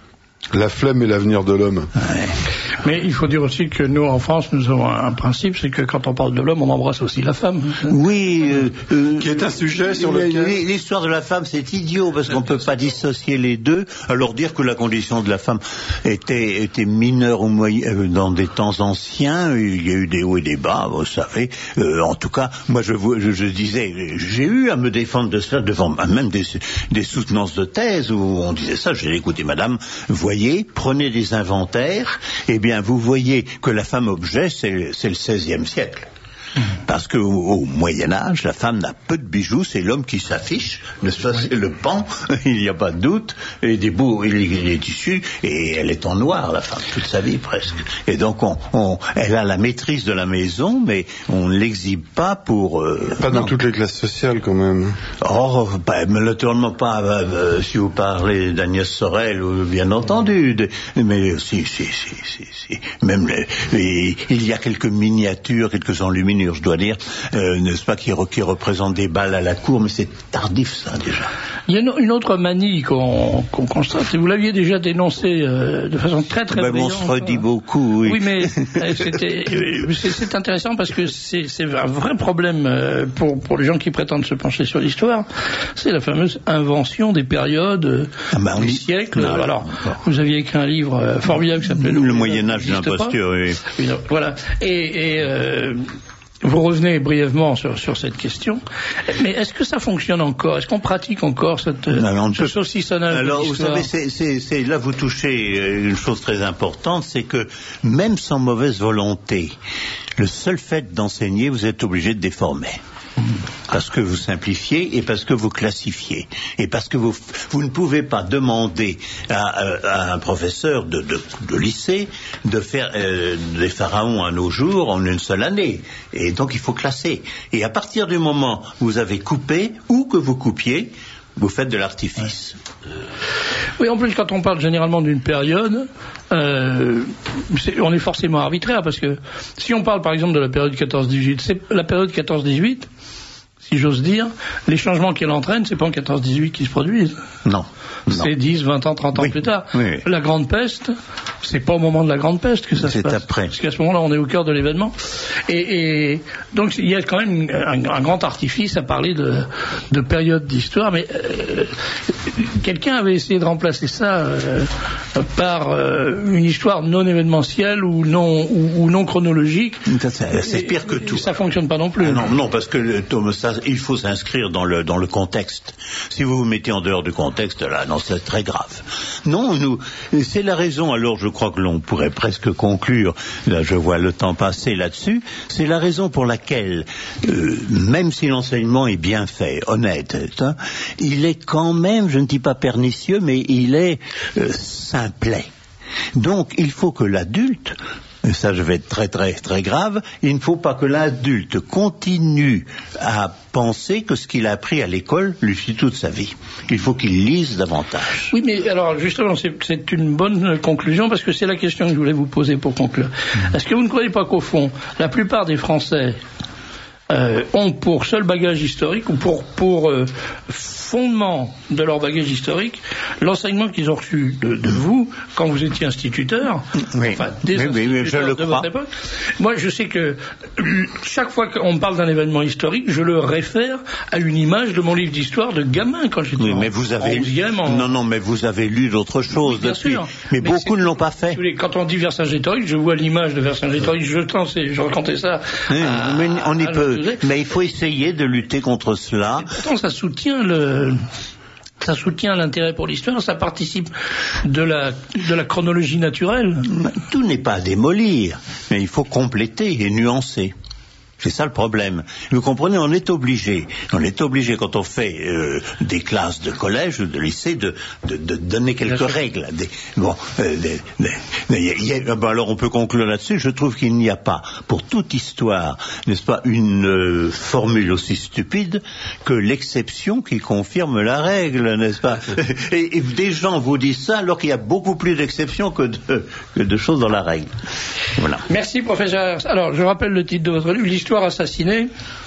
La flemme est l'avenir de l'homme. Ouais. Mais il faut dire aussi que nous, en France, nous avons un principe, c'est que quand on parle de l'homme, on embrasse aussi la femme. Oui. Euh, euh, qui est un sujet sur lequel... L'histoire de la femme, c'est idiot, parce qu'on ne peut pas dissocier les deux. Alors dire que la condition de la femme était, était mineure ou moyenne, dans des temps anciens, il y a eu des hauts et des bas, vous savez. Euh, en tout cas, moi, je, je, je disais, j'ai eu à me défendre de cela devant même des, des soutenances de thèse où on disait ça. J'ai dit, écoutez, madame, voyez, prenez des inventaires, et bien, vous voyez que la femme objet, c'est, c'est le seizième siècle. Parce qu'au au Moyen-Âge, la femme n'a peu de bijoux, c'est l'homme qui s'affiche, n'est-ce pas, c'est le pan, il n'y a pas de doute, et des beaux, et les, les tissus, et elle est en noir, la femme, toute sa vie presque. Et donc, on, on, elle a la maîtrise de la maison, mais on ne l'exhibe pas pour... Euh, pas dans non. toutes les classes sociales, quand même. Oh, bah, naturellement pas, euh, si vous parlez d'Agnès Sorel, bien entendu, de, mais si, si, si, si, si. Même, les, les, il y a quelques miniatures, quelques enluminures, je dois dire, euh, n'est-ce pas, qui, qui représente des balles à la cour, mais c'est tardif ça déjà. Il y a une, une autre manie qu'on, qu'on constate, et vous l'aviez déjà dénoncé euh, de façon très très ben, brillante. On se redit beaucoup, oui. Oui, mais c'était, c'est, c'est intéressant parce que c'est, c'est un vrai problème euh, pour, pour les gens qui prétendent se pencher sur l'histoire. C'est la fameuse invention des périodes, ah ben, des oui. siècles. Non, alors, non. Vous aviez écrit un livre euh, formidable qui s'appelait Le, le Moyen-Âge de l'imposture, oui. oui non, voilà. Et... et euh, vous revenez brièvement sur, sur cette question, mais est-ce que ça fonctionne encore? Est-ce qu'on pratique encore cette, alors, ce saucissonnage de l'histoire? Alors, vous savez, c'est, c'est, c'est, là vous touchez une chose très importante, c'est que même sans mauvaise volonté, le seul fait d'enseigner, vous êtes obligé de déformer. Parce que vous simplifiez et parce que vous classifiez. Et parce que vous, vous ne pouvez pas demander à, à un professeur de, de, de lycée de faire euh, des pharaons à nos jours en une seule année. Et donc il faut classer. Et à partir du moment où vous avez coupé, ou que vous coupiez, vous faites de l'artifice. Oui, en plus, quand on parle généralement d'une période, euh, c'est, on est forcément arbitraire, parce que si on parle par exemple de la période quatorze dix-huit, c'est la période quatorze dix-huit, si j'ose dire, les changements qu'elle entraîne, c'est pas en quatorze dix-huit qui se produisent. Non. C'est non. dix, vingt ans, trente ans oui, plus tard. Oui. La Grande Peste, c'est pas au moment de la Grande Peste que ça se passe. C'est après. Parce qu'à ce moment-là, on est au cœur de l'événement. Et, et donc, il y a quand même un, un grand artifice à parler de, de période d'histoire, mais euh, quelqu'un avait essayé de remplacer ça euh, par euh, une histoire non événementielle ou non, ou, ou non chronologique. C'est, c'est pire que et, tout. Ça fonctionne pas non plus. Ah non, non, parce que le, ça, il faut s'inscrire dans le, dans le contexte. Si vous vous mettez en dehors du contexte, là, non, c'est très grave. Non, nous, c'est la raison, alors je crois que l'on pourrait presque conclure, là je vois le temps passer là-dessus, c'est la raison pour laquelle, euh, même si l'enseignement est bien fait, honnête, hein, il est quand même, je ne dis pas pernicieux, mais il est euh, simplet. Donc il faut que l'adulte, et ça je vais être très très très grave, il ne faut pas que l'adulte continue à penser que ce qu'il a appris à l'école lui suit toute sa vie. Il faut qu'il lise davantage. Oui, mais alors justement, c'est, c'est une bonne conclusion parce que c'est la question que je voulais vous poser pour conclure. Mmh. Est-ce que vous ne croyez pas qu'au fond, la plupart des Français euh, ont pour seul bagage historique ou pour, pour euh, fondement de leur bagage historique l'enseignement qu'ils ont reçu de, de vous quand vous étiez instituteur, oui. enfin des oui, instituteurs oui, je le de crois. votre époque. Moi, je sais que chaque fois qu'on me parle d'un événement historique, je le réfère à une image de mon livre d'histoire de gamin quand j'étais oui, en, mais vous avez en onzième. En... Non, non, mais vous avez lu d'autres choses oui, bien depuis. sûr. Mais, mais beaucoup c'est... ne l'ont pas fait. Quand on dit Vercingétorix, je vois l'image de Vercingétorix, je pensais, je racontais ça. Oui, à, mais on y à peut. Mais il faut essayer de lutter contre cela. Et pourtant, ça soutient le... Ça soutient l'intérêt pour l'histoire, ça participe de la, de la chronologie naturelle. Tout n'est pas à démolir, mais il faut compléter et nuancer. C'est ça le problème. Vous comprenez, on est obligé, on est obligé quand on fait euh, des classes de collège ou de lycée de, de, de donner quelques règles. Des, bon, euh, des, des, y a, ben alors on peut conclure là-dessus. Je trouve qu'il n'y a pas pour toute histoire, n'est-ce pas, une euh, formule aussi stupide que l'exception qui confirme la règle, n'est-ce pas? et, et des gens vous disent ça alors qu'il y a beaucoup plus d'exceptions que de, que de choses dans la règle. Voilà. Merci professeur. Alors je rappelle le titre de votre livre, L'histoire assassinée.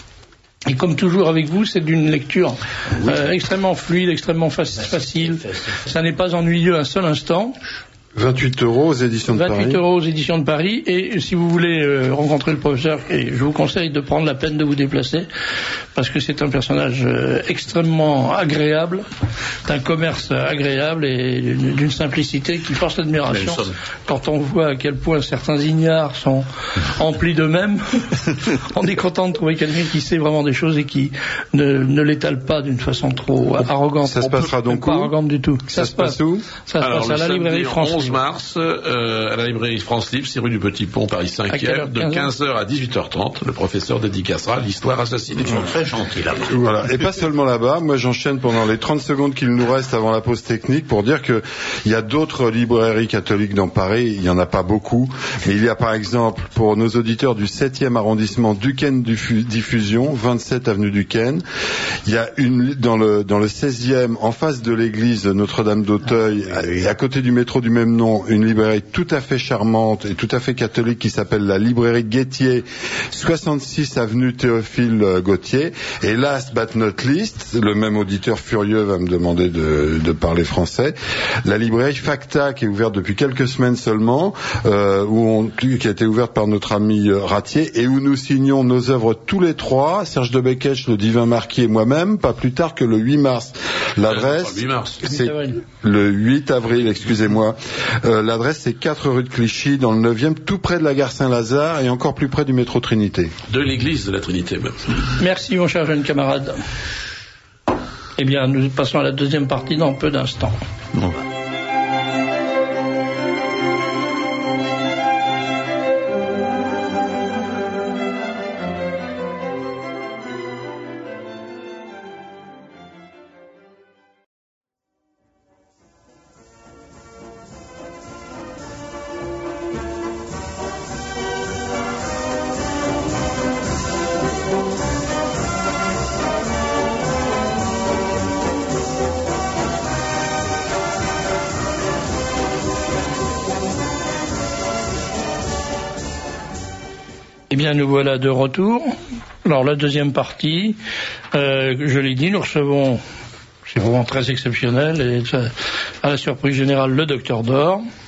Et comme toujours avec vous, c'est d'une lecture euh, extrêmement fluide, extrêmement fa- facile. Ça n'est pas ennuyeux un seul instant. vingt-huit euros aux éditions de Paris. vingt-huit euros aux éditions de Paris. Et si vous voulez euh, rencontrer le professeur, et je vous conseille de prendre la peine de vous déplacer, parce que c'est un personnage euh, extrêmement agréable, d'un commerce agréable et d'une, d'une simplicité qui force l'admiration. Quand on voit à quel point certains ignares sont emplis d'eux-mêmes, on est content de trouver quelqu'un qui sait vraiment des choses et qui ne, ne l'étale pas d'une façon trop arrogante. Ça se passera donc où? Pas arrogante du tout. Ça, ça se passe où? Ça se Alors, passe à la librairie France. onze mars, euh, à la librairie France Libre, c'est rue du Petit Pont, Paris cinquième, de quinze heures à dix-huit heures trente. Le professeur dédicacera l'histoire assassinée. Ils sont très gentils là-bas. Voilà. Et pas seulement là-bas. Moi, j'enchaîne pendant les trente secondes qu'il nous reste avant la pause technique pour dire que il y a d'autres librairies catholiques dans Paris. Il y en a pas beaucoup. Mais il y a par exemple, pour nos auditeurs du septième arrondissement, Duquesne Diffusion, vingt-sept avenue Duquesne. Il y a une, dans le, dans le seizième, en face de l'église Notre-Dame d'Auteuil, et à côté du métro du même nom, une librairie tout à fait charmante et tout à fait catholique qui s'appelle la librairie Guettier, soixante-six avenue Théophile Gautier. Et last but not least, le même auditeur furieux va me demander de, de parler français, la librairie Facta qui est ouverte depuis quelques semaines seulement, euh, où on, qui a été ouverte par notre ami Ratier et où nous signons nos œuvres tous les trois, Serge de Bekech, le divin marquis et moi-même, pas plus tard que le huit mars. L'adresse, huit mars. c'est le huit avril, excusez-moi. Euh, l'adresse, c'est quatre rue de Clichy, dans le neuvième, tout près de la gare Saint-Lazare et encore plus près du métro Trinité. De l'église de la Trinité, même. Merci, mon cher jeune camarade. Eh bien, nous passons à la deuxième partie dans peu d'instants. Bon. Eh bien, nous voilà de retour. Alors, la deuxième partie, euh, je l'ai dit, nous recevons, c'est vraiment très exceptionnel, et à la surprise générale, le docteur Dor.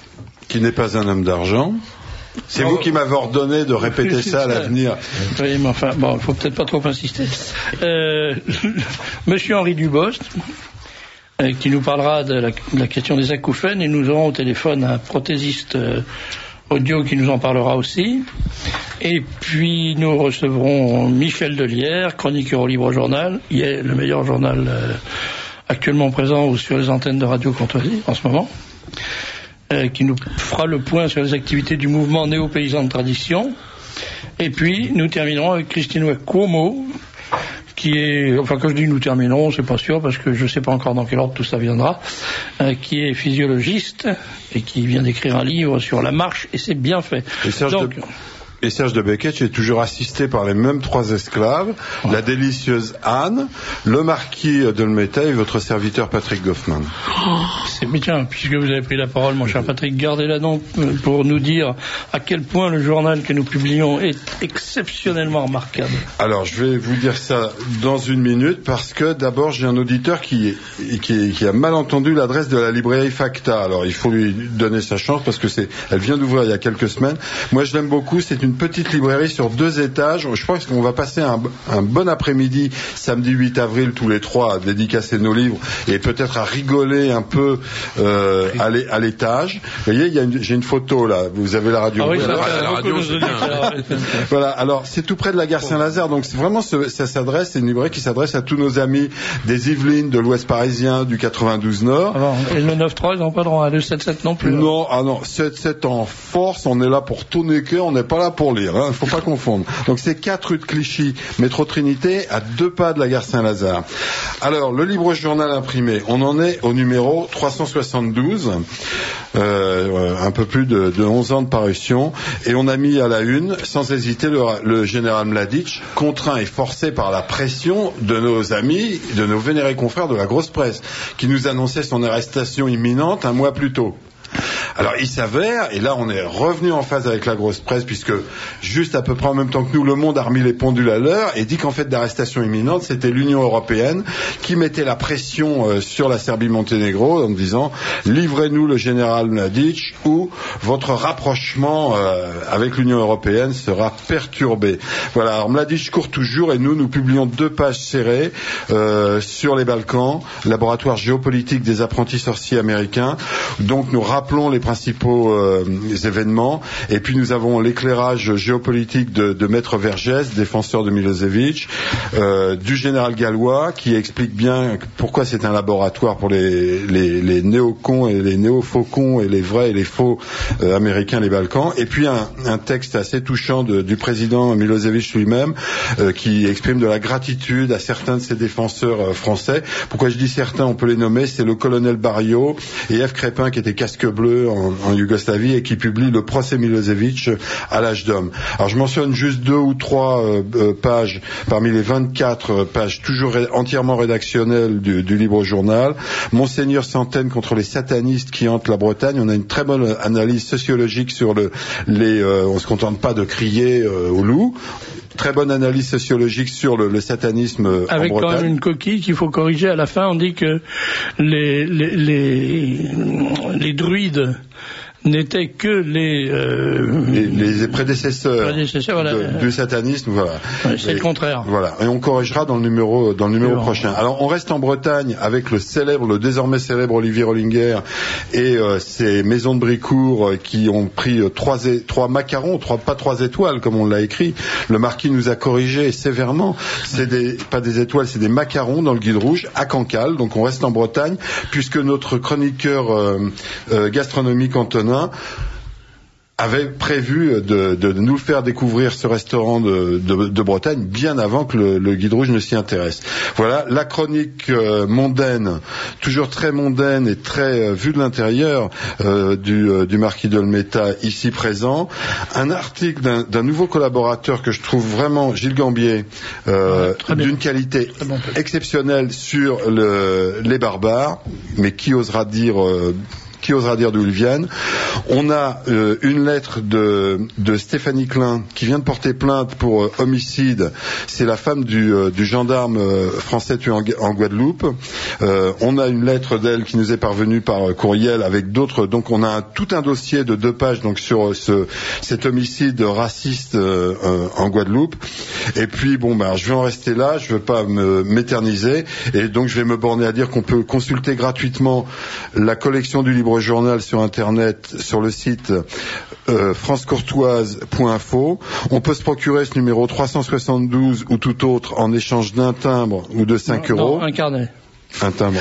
qui n'est pas un homme d'argent. C'est vous qui m'avez ordonné de répéter ça à l'avenir. Oui, mais enfin, bon, il faut peut-être pas trop insister. Euh, Monsieur Henri Dubost, euh, qui nous parlera de la, de la question des acouphènes, et nous aurons au téléphone un prothésiste euh, audio qui nous en parlera aussi. Et puis nous recevrons Michel Delière, chroniqueur au Libre Journal, qui est le meilleur journal euh, actuellement présent sur les antennes de Radio Courtoisie en ce moment. Euh, qui nous fera le point sur les activités du mouvement néo-paysan de tradition. Et puis, nous terminerons avec Christine Cuomo, qui est, enfin, quand je dis nous terminerons, c'est pas sûr, parce que je sais pas encore dans quel ordre tout ça viendra, euh, qui est physiologiste, et qui vient d'écrire un livre sur la marche, et c'est bien fait. Et Serge Donc, de... Et Serge de Becquetch est toujours assisté par les mêmes trois esclaves, ouais. La délicieuse Anne, le marquis de Lmeta et votre serviteur Patrick Goffman. Oh, c'est bien, puisque vous avez pris la parole, mon cher Patrick, gardez-la donc pour nous dire à quel point le journal que nous publions est exceptionnellement remarquable. Alors, je vais vous dire ça dans une minute, parce que d'abord, j'ai un auditeur qui, qui, qui a mal entendu l'adresse de la librairie Facta. Alors, il faut lui donner sa chance, parce que c'est, elle vient d'ouvrir il y a quelques semaines. Moi, je l'aime beaucoup, c'est une petite librairie sur deux étages. Je pense qu'on va passer un, un bon après-midi samedi huit avril tous les trois à dédicacer nos livres et peut-être à rigoler un peu euh, à, l'é, à l'étage. Vous voyez, il y a une, j'ai une photo là. Vous avez la radio. Ah oui, voilà. la, la radio, c'est bien. Voilà. Alors c'est tout près de la gare Saint-Lazare. Donc c'est vraiment ce, ça s'adresse. C'est une librairie qui s'adresse à tous nos amis des Yvelines, de l'Ouest parisien, du quatre-vingt-douze Nord. Alors, et le neuf trois, ils n'ont pas droit à le sept sept non plus. Non, ah non, sept sept en force. On est là pour tourner que, on n'est pas là pour lire, hein, faut pas confondre. Donc c'est quatre rue de Clichy, métro Trinité, à deux pas de la gare Saint-Lazare. Alors, le Libre Journal imprimé, on en est au numéro trois cent soixante-douze, euh, un peu plus de, de onze ans de parution, et on a mis à la une, sans hésiter, le, le général Mladic, contraint et forcé par la pression de nos amis, de nos vénérés confrères de la grosse presse, qui nous annonçaient son arrestation imminente un mois plus tôt. Alors il s'avère, et là on est revenu en phase avec la grosse presse, puisque juste à peu près en même temps que nous, Le Monde a remis les pendules à l'heure et dit qu'en fait d'arrestation imminente, c'était l'Union européenne qui mettait la pression euh, sur la Serbie-Monténégro en disant « Livrez-nous le général Mladic ou votre rapprochement euh, avec l'Union européenne sera perturbé ». Voilà, alors Mladic court toujours et nous, nous publions deux pages serrées euh, sur les Balkans, laboratoire géopolitique des apprentis sorciers américains. Donc nous rappelons les principaux euh, événements, et puis nous avons l'éclairage géopolitique de, de Maître Vergès, défenseur de Milosevic, euh, du général Gallois, qui explique bien pourquoi c'est un laboratoire pour les, les, les néocons et les néofaucons et les vrais et les faux euh, américains, les Balkans, et puis un, un texte assez touchant de, du président Milosevic lui-même, euh, qui exprime de la gratitude à certains de ses défenseurs euh, français. Pourquoi je dis certains, on peut les nommer, c'est le colonel Barrio et F. Crépin, qui était casque bleu en, en Yougoslavie et qui publie le procès Milosevic à l'âge d'homme. Alors je mentionne juste deux ou trois euh, euh, pages parmi les vingt-quatre euh, pages toujours ré- entièrement rédactionnelles du, du Libre Journal. Monseigneur Centaine contre les satanistes qui hantent la Bretagne. On a une très bonne analyse sociologique sur le, les. Euh, on se contente pas de crier euh, au loup. Très bonne analyse sociologique sur le, le satanisme euh, avec en Bretagne. Avec quand même une coquille qu'il faut corriger à la fin. On dit que les les les, les druides n'étaient que les, euh, les, les prédécesseurs, prédécesseurs voilà. de, du satanisme, voilà. Ouais, c'est et, le contraire. Voilà, et on corrigera dans le numéro dans le numéro prochain. Alors on reste en Bretagne avec le célèbre, le désormais célèbre Olivier Rollinger et euh, ses maisons de Brécourt euh, qui ont pris euh, trois é- trois macarons, trois pas trois étoiles comme on l'a écrit. Le marquis nous a corrigé sévèrement. C'est des pas des étoiles, c'est des macarons dans le guide rouge à Cancale. Donc on reste en Bretagne puisque notre chroniqueur euh, euh, gastronomique Antonin avait prévu de, de nous faire découvrir ce restaurant de, de, de Bretagne bien avant que le, le guide rouge ne s'y intéresse. Voilà, la chronique euh, mondaine, toujours très mondaine et très euh, vue de l'intérieur euh, du, euh, du marquis de Lmeta ici présent. Un article d'un, d'un nouveau collaborateur que je trouve vraiment, Gilles Gambier, euh, ouais, d'une qualité bon, exceptionnelle sur le, les barbares, mais qui osera dire... Euh, qui osera dire d'où ils viennent. On a euh, une lettre de, de Stéphanie Klein qui vient de porter plainte pour euh, homicide. C'est la femme du, euh, du gendarme euh, français tué en, en Guadeloupe. Euh, on a une lettre d'elle qui nous est parvenue par euh, courriel avec d'autres. Donc on a un, tout un dossier de deux pages donc sur euh, ce, cet homicide raciste euh, euh, en Guadeloupe. Et puis bon ben je vais en rester là. Je ne veux pas me, m'éterniser et donc je vais me borner à dire qu'on peut consulter gratuitement la collection du Libre Journal sur internet sur le site euh, france courtoise point info. On peut se procurer ce numéro trois cent soixante-douze ou tout autre en échange d'un timbre ou de cinq non, euros. Non, un carnet. Un timbre.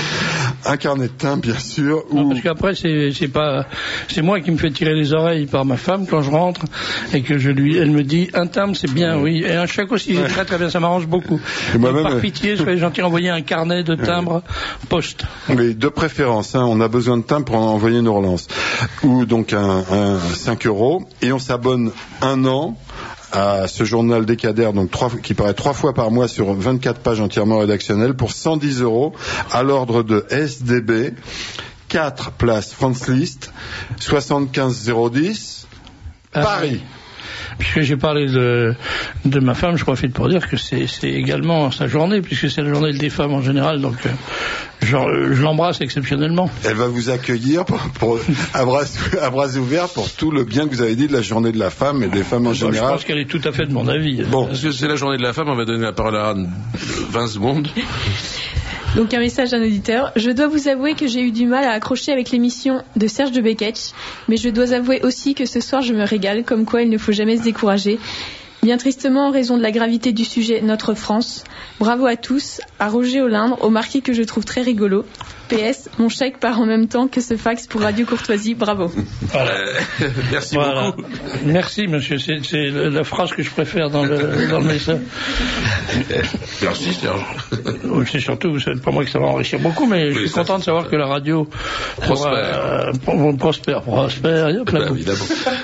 Un carnet de timbre, bien sûr. Non, ou... parce qu'après, c'est, c'est pas, c'est moi qui me fais tirer les oreilles par ma femme quand je rentre et que je lui, elle me dit un timbre, c'est bien, oui, et un chèque aussi, c'est très très bien, ça m'arrange beaucoup. Et moi-même, par pitié, soyez gentil, envoyez un carnet de timbre poste. Mais de préférence, hein, on a besoin de timbre pour envoyer nos relances. Ou donc un, un cinq euros et on s'abonne un an à ce journal décadaire, donc trois, qui paraît trois fois par mois sur vingt-quatre pages entièrement rédactionnelles pour cent dix euros à l'ordre de S D B, quatre place France Liszt, soixante-quinze zéro dix, ah, Paris. Puisque j'ai parlé de, de ma femme, je profite pour dire que c'est, c'est également sa journée, puisque c'est la journée des femmes en général, donc euh, je, je l'embrasse exceptionnellement. Elle va vous accueillir pour, pour, à, bras, à bras ouverts pour tout le bien que vous avez dit de la journée de la femme et des femmes en général. Je pense qu'elle est tout à fait de mon avis. Bon, parce que c'est la journée de la femme, on va donner la parole à Anne. vingt secondes. Donc un message d'un auditeur. Je dois vous avouer que j'ai eu du mal à accrocher avec l'émission de Serge de Beketch, mais je dois avouer aussi que ce soir je me régale, comme quoi il ne faut jamais se décourager. Bien tristement, en raison de la gravité du sujet Notre France, bravo à tous, à Roger Olindre, au marquis que je trouve très rigolo. P S, mon chèque part en même temps que ce fax pour Radio Courtoisie, bravo. Voilà. Merci voilà. beaucoup. Merci monsieur, c'est, c'est la phrase que je préfère dans le, dans le message. Merci Serge. C'est surtout, c'est pas moi que ça va enrichir beaucoup, mais oui, je suis content ça, de savoir que la radio prospère, pourra, euh, prospère, prospère, il y a plein de évidemment.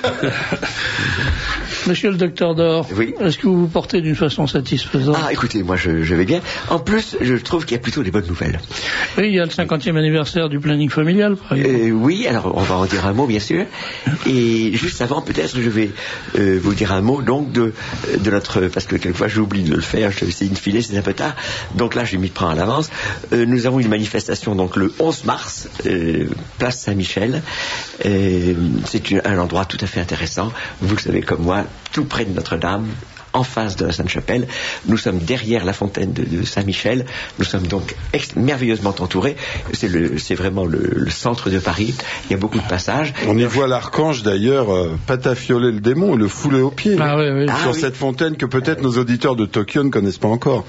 Monsieur le docteur Dor, oui. Est-ce que vous vous portez d'une façon satisfaisante? Ah, écoutez, moi je, je vais bien. En plus, je trouve qu'il y a plutôt des bonnes nouvelles. Oui, il y a le cinquantième anniversaire du planning familial, par exemple. Euh, oui, alors on va en dire un mot, bien sûr. Et juste avant, peut-être, je vais euh, vous dire un mot, donc, de, de notre... Parce que quelquefois, j'oublie de le faire, je c'est une filée, c'est un peu tard. Donc là, je m'y prends à l'avance. Euh, nous avons une manifestation, donc, le onze mars, euh, place Saint-Michel. Euh, c'est une, un endroit tout à fait intéressant. Vous le savez comme moi, tout près de Notre-Dame, en face de la Sainte-Chapelle. Nous sommes derrière la fontaine de, de Saint-Michel. Nous sommes donc ex- merveilleusement entourés. C'est, le, c'est vraiment le, le centre de Paris. Il y a beaucoup de passages. On y voit l'archange d'ailleurs euh, patafioler le démon et le fouler aux pieds. Ah, oui, oui. Sur ah, cette oui. fontaine que peut-être nos auditeurs de Tokyo ne connaissent pas encore.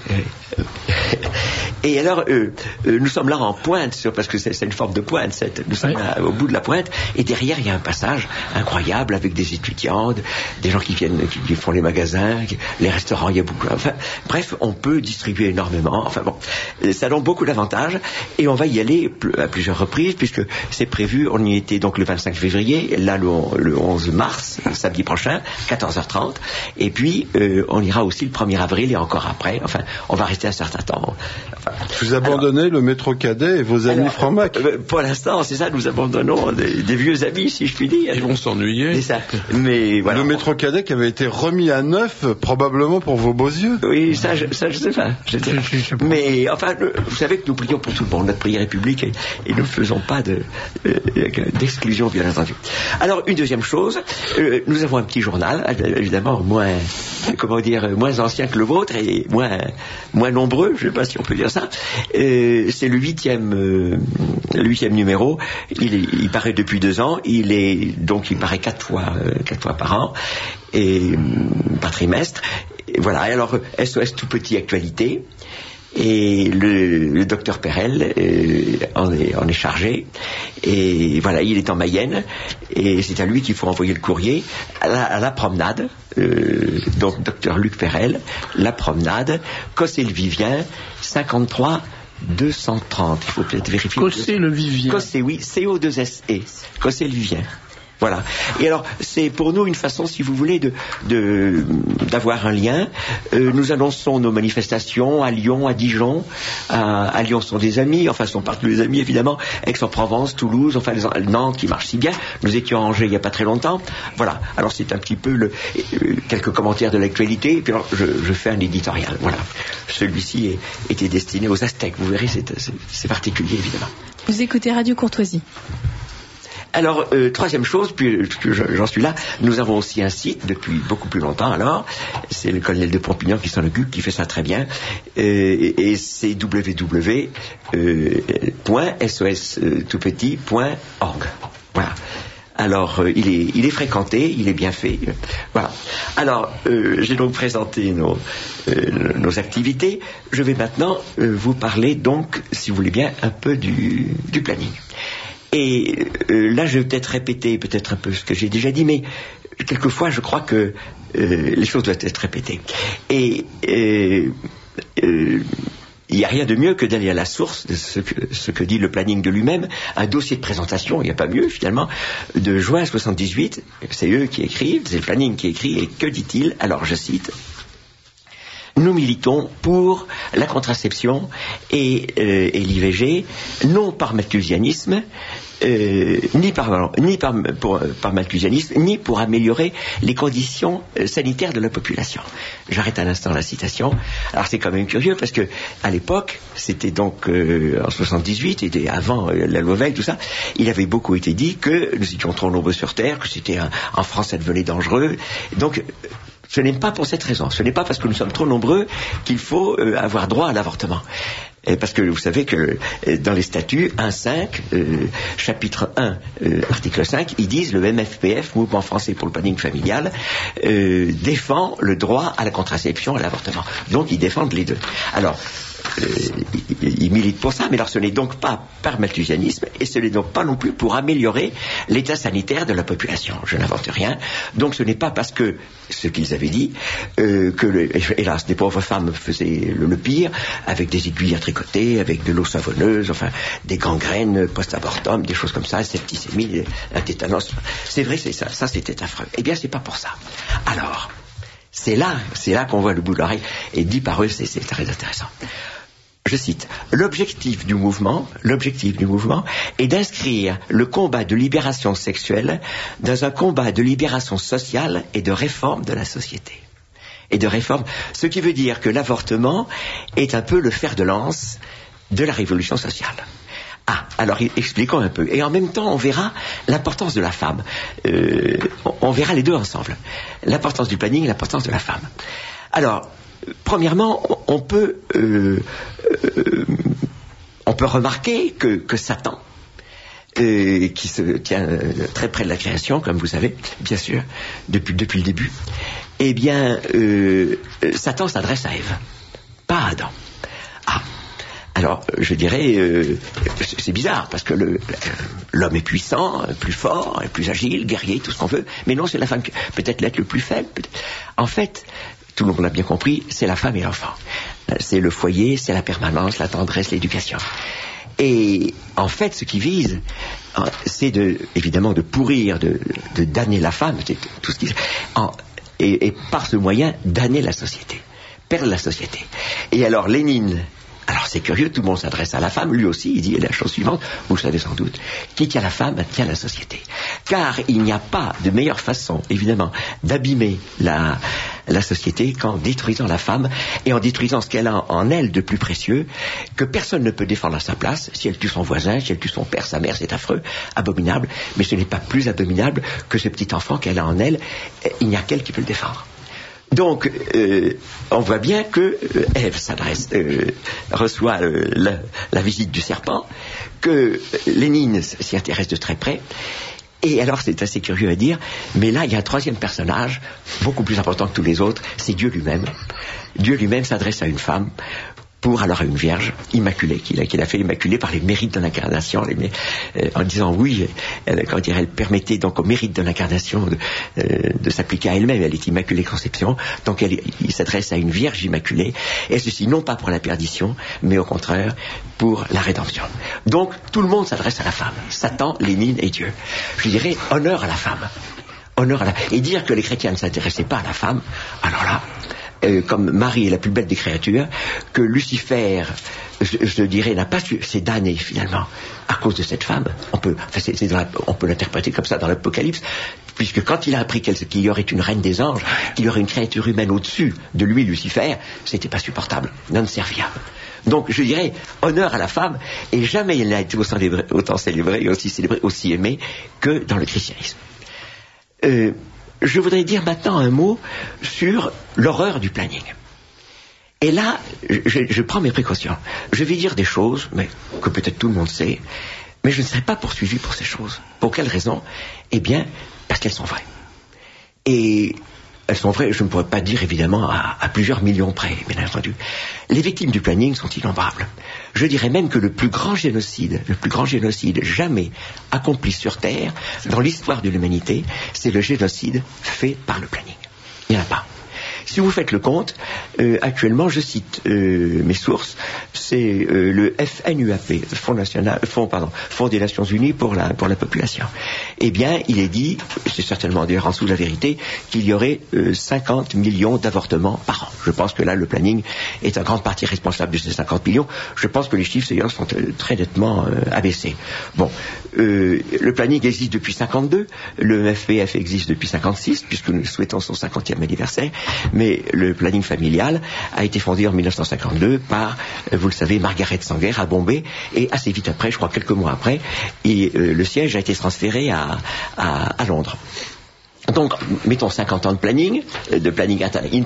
Et alors, euh, euh, nous sommes là en pointe, sur, parce que c'est, c'est une forme de pointe, cette, nous sommes oui. là au bout de la pointe, et derrière il y a un passage incroyable avec des étudiants, des gens qui viennent, qui, qui font les magasins, qui, les restaurants, il y a beaucoup. Enfin, bref, on peut distribuer énormément. Enfin bon, ça donne beaucoup d'avantages, et on va y aller à plusieurs reprises, puisque c'est prévu, on y était donc le vingt-cinq février, là le, le onze mars, samedi prochain, quatorze heures trente, et puis euh, on ira aussi le premier avril et encore après. Enfin, on va rester un certain temps. Enfin, vous abandonnez alors, le métro cadet et vos amis francs-mac. euh, Pour l'instant, c'est ça, nous abandonnons des, des vieux amis, si je puis dire. Ils vont s'ennuyer. C'est ça. Mais voilà. Le métro cadet qui avait été remis à neuf, probablement pour vos beaux yeux. Oui, ça, je, ça, je sais pas. Je sais pas. Mais enfin, le, vous savez que nous prions pour tout le monde. Notre prière est publique et, et nous ne faisons pas de, euh, d'exclusion, bien entendu. Alors, une deuxième chose, euh, nous avons un petit journal, évidemment moins, comment dire, moins ancien que le vôtre et moins, moins nombreux. Je ne sais pas si on peut dire ça. Euh, c'est le huitième, euh, le huitième numéro. Il, est, il paraît depuis deux ans. Il est donc il paraît quatre fois, euh, quatre fois par an et euh, par trimestre. Et voilà. Et alors S O S tout petit actualité. Et le, le docteur Perel euh, en, est, en est chargé. Et voilà, il est en Mayenne. Et c'est à lui qu'il faut envoyer le courrier à la, à la promenade. Euh, donc, docteur Luc Perel, la promenade, Cossé-le-Vivien, cinquante-trois deux cent trente. Il faut peut-être vérifier. Cossé-le-Vivien. Cossé, oui, C O deux S E. Cossé-le-Vivien. Voilà. Et alors, c'est pour nous une façon, si vous voulez, de, de, d'avoir un lien. Euh, nous annonçons nos manifestations à Lyon, à Dijon. À, à Lyon, ce sont des amis, enfin, ce sont partout des amis, évidemment. Aix-en-Provence, Toulouse, enfin, les, Nantes qui marche si bien. Nous étions à Angers il n'y a pas très longtemps. Voilà. Alors, c'est un petit peu le, euh, quelques commentaires de l'actualité. Et puis, alors, je, je fais un éditorial. Voilà. Celui-ci est, était destiné aux Aztèques. Vous verrez, c'est, c'est, c'est particulier, évidemment. Vous écoutez Radio Courtoisie. Alors, euh, troisième chose, puisque j'en suis là, nous avons aussi un site depuis beaucoup plus longtemps alors, c'est le colonel de Pompignan qui s'en occupe, qui fait ça très bien, euh, et, et c'est w w w point s o s tout petit point org. Voilà. Alors, euh, il, est, il est fréquenté, il est bien fait. Euh, voilà. Alors, euh, j'ai donc présenté nos, euh, nos activités. Je vais maintenant euh, vous parler donc, si vous voulez bien, un peu du, du planning. Et euh, là, je vais peut-être répéter peut-être un peu ce que j'ai déjà dit, mais quelquefois, je crois que euh, les choses doivent être répétées. Et euh, euh, il n'y a rien de mieux que d'aller à la source de ce que, ce que dit le planning de lui-même, un dossier de présentation, il n'y a pas mieux finalement, de juin soixante-dix-huit, c'est eux qui écrivent, c'est le planning qui écrit, et que dit-il? Alors, je cite... Nous militons pour la contraception et, euh, et l'I V G, non par malthusianisme, euh, ni par, ni par, pour, par malthusianisme, ni pour améliorer les conditions euh, sanitaires de la population. J'arrête un instant la citation. Alors c'est quand même curieux parce que à l'époque, c'était donc euh, en soixante-dix-huit, et avant euh, la loi Veil, tout ça, il avait beaucoup été dit que nous étions trop nombreux sur Terre, que c'était un, en France ça devenait dangereux. Donc ce n'est pas pour cette raison, ce n'est pas parce que nous sommes trop nombreux qu'il faut euh, avoir droit à l'avortement. Et parce que vous savez que euh, dans les statuts un cinq, euh, chapitre un, euh, article cinq, ils disent le M F P F, Mouvement français pour le planning familial, euh, défend le droit à la contraception et à l'avortement. Donc ils défendent les deux. Alors, Euh, ils, ils militent pour ça, mais alors ce n'est donc pas par malthusianisme, et ce n'est donc pas non plus pour améliorer l'état sanitaire de la population. Je n'invente rien. Donc ce n'est pas parce que, ce qu'ils avaient dit, euh, que, le, hélas, des pauvres femmes faisaient le, le pire, avec des aiguilles à tricoter, avec de l'eau savonneuse, enfin, des gangrènes post-abortum, des choses comme ça, septicémie, un tétanos. C'est vrai, c'est ça, ça c'était affreux. Eh bien, c'est pas pour ça. Alors, c'est là, c'est là qu'on voit le bout de l'oreille, et dit par eux, c'est, c'est très intéressant. Je cite, l'objectif du mouvement, l'objectif du mouvement est d'inscrire le combat de libération sexuelle dans un combat de libération sociale et de réforme de la société. Et de réforme, ce qui veut dire que l'avortement est un peu le fer de lance de la révolution sociale. Ah, alors expliquons un peu. Et en même temps, on verra l'importance de la femme. Euh, on verra les deux ensemble. L'importance du planning et l'importance de la femme. Alors, premièrement, on peut, euh, euh, on peut remarquer que, que Satan, euh, qui se tient très près de la création, comme vous savez, bien sûr, depuis, depuis le début, eh bien, euh, Satan s'adresse à Ève, pas à Adam. Ah. Alors, je dirais, euh, c'est bizarre, parce que le, l'homme est puissant, plus fort, plus agile, guerrier, tout ce qu'on veut, mais non, c'est la femme qui peut-être l'être le plus faible. En fait, tout le monde l'a bien compris, c'est la femme et l'enfant. C'est le foyer, c'est la permanence, la tendresse, l'éducation. Et en fait, ce qui vise, c'est de, évidemment de pourrir, de, de damner la femme, c'est tout ce qui, en, et, et par ce moyen, damner la société, perdre la société. Et alors, Lénine, alors c'est curieux, tout le monde s'adresse à la femme, lui aussi, il dit la chose suivante, vous le savez sans doute, qui tient la femme tient la société. Car il n'y a pas de meilleure façon, évidemment, d'abîmer la, la société qu'en détruisant la femme et en détruisant ce qu'elle a en elle de plus précieux, que personne ne peut défendre à sa place. Si elle tue son voisin, si elle tue son père, sa mère, c'est affreux, abominable, mais ce n'est pas plus abominable que ce petit enfant qu'elle a en elle, il n'y a qu'elle qui peut le défendre. Donc, euh, on voit bien que euh, Ève s'adresse, euh, reçoit euh, la, la visite du serpent, que Lénine s'y intéresse de très près. Et alors, c'est assez curieux à dire, mais là, il y a un troisième personnage, beaucoup plus important que tous les autres, c'est Dieu lui-même. Dieu lui-même s'adresse à une femme pour alors une vierge immaculée, qu'il a, qu'il a fait immaculée par les mérites de l'incarnation, les, euh, en disant oui, elle, quand dire, elle permettait donc au mérite de l'incarnation de, euh, de s'appliquer à elle-même, elle est immaculée conception, donc elle, il s'adresse à une vierge immaculée, et ceci non pas pour la perdition, mais au contraire pour la rédemption. Donc tout le monde s'adresse à la femme, Satan, Lénine et Dieu. Je dirais honneur à la femme. Honneur à la... Et dire que les chrétiens ne s'intéressaient pas à la femme, alors là, euh, comme Marie est la plus belle des créatures, que Lucifer, je, je dirais, n'a pas su, s'est damné finalement à cause de cette femme. On peut, enfin, c'est, c'est dans la, on peut l'interpréter comme ça dans l'Apocalypse, puisque quand il a appris qu'il y aurait une reine des anges, qu'il y aurait une créature humaine au-dessus de lui, Lucifer, c'était pas supportable, non serviable. Donc, je dirais, honneur à la femme, et jamais elle n'a été autant célébrée, autant célébrée et aussi célébrée, aussi aimée que dans le christianisme. Euh, je voudrais dire maintenant un mot sur l'horreur du planning. Et là, je, je prends mes précautions. Je vais dire des choses, mais que peut-être tout le monde sait, mais je ne serai pas poursuivi pour ces choses. Pour quelle raison ? Eh bien, parce qu'elles sont vraies. Et elles sont vraies, je ne pourrais pas dire évidemment à, à plusieurs millions près, bien entendu. Les victimes du planning sont innombrables. Je dirais même que le plus grand génocide, le plus grand génocide jamais accompli sur Terre, dans l'histoire de l'humanité, c'est le génocide fait par le planning. Il n'y en a pas. Si vous faites le compte, euh, actuellement, je cite euh, mes sources, c'est euh, le F N U A P, Fonds national, Fonds, pardon, Fonds des Nations Unies pour la pour la population. Eh bien, il est dit, c'est certainement d'ailleurs en dessous de la vérité, qu'il y aurait euh, cinquante millions d'avortements par an. Je pense que là, le planning est en grande partie responsable de ces cinquante millions. Je pense que les chiffres d'ailleurs sont euh, très nettement euh, abaissés. Bon, euh, le planning existe depuis cinquante-deux, le F P F existe depuis cinquante-six, puisque nous souhaitons son cinquantième anniversaire. Mais le planning familial a été fondé en mille neuf cent cinquante-deux par, vous le savez, Margaret Sanger à Bombay, et assez vite après, je crois quelques mois après, et, euh, le siège a été transféré à, à, à Londres. Donc, mettons cinquante ans de planning, de planning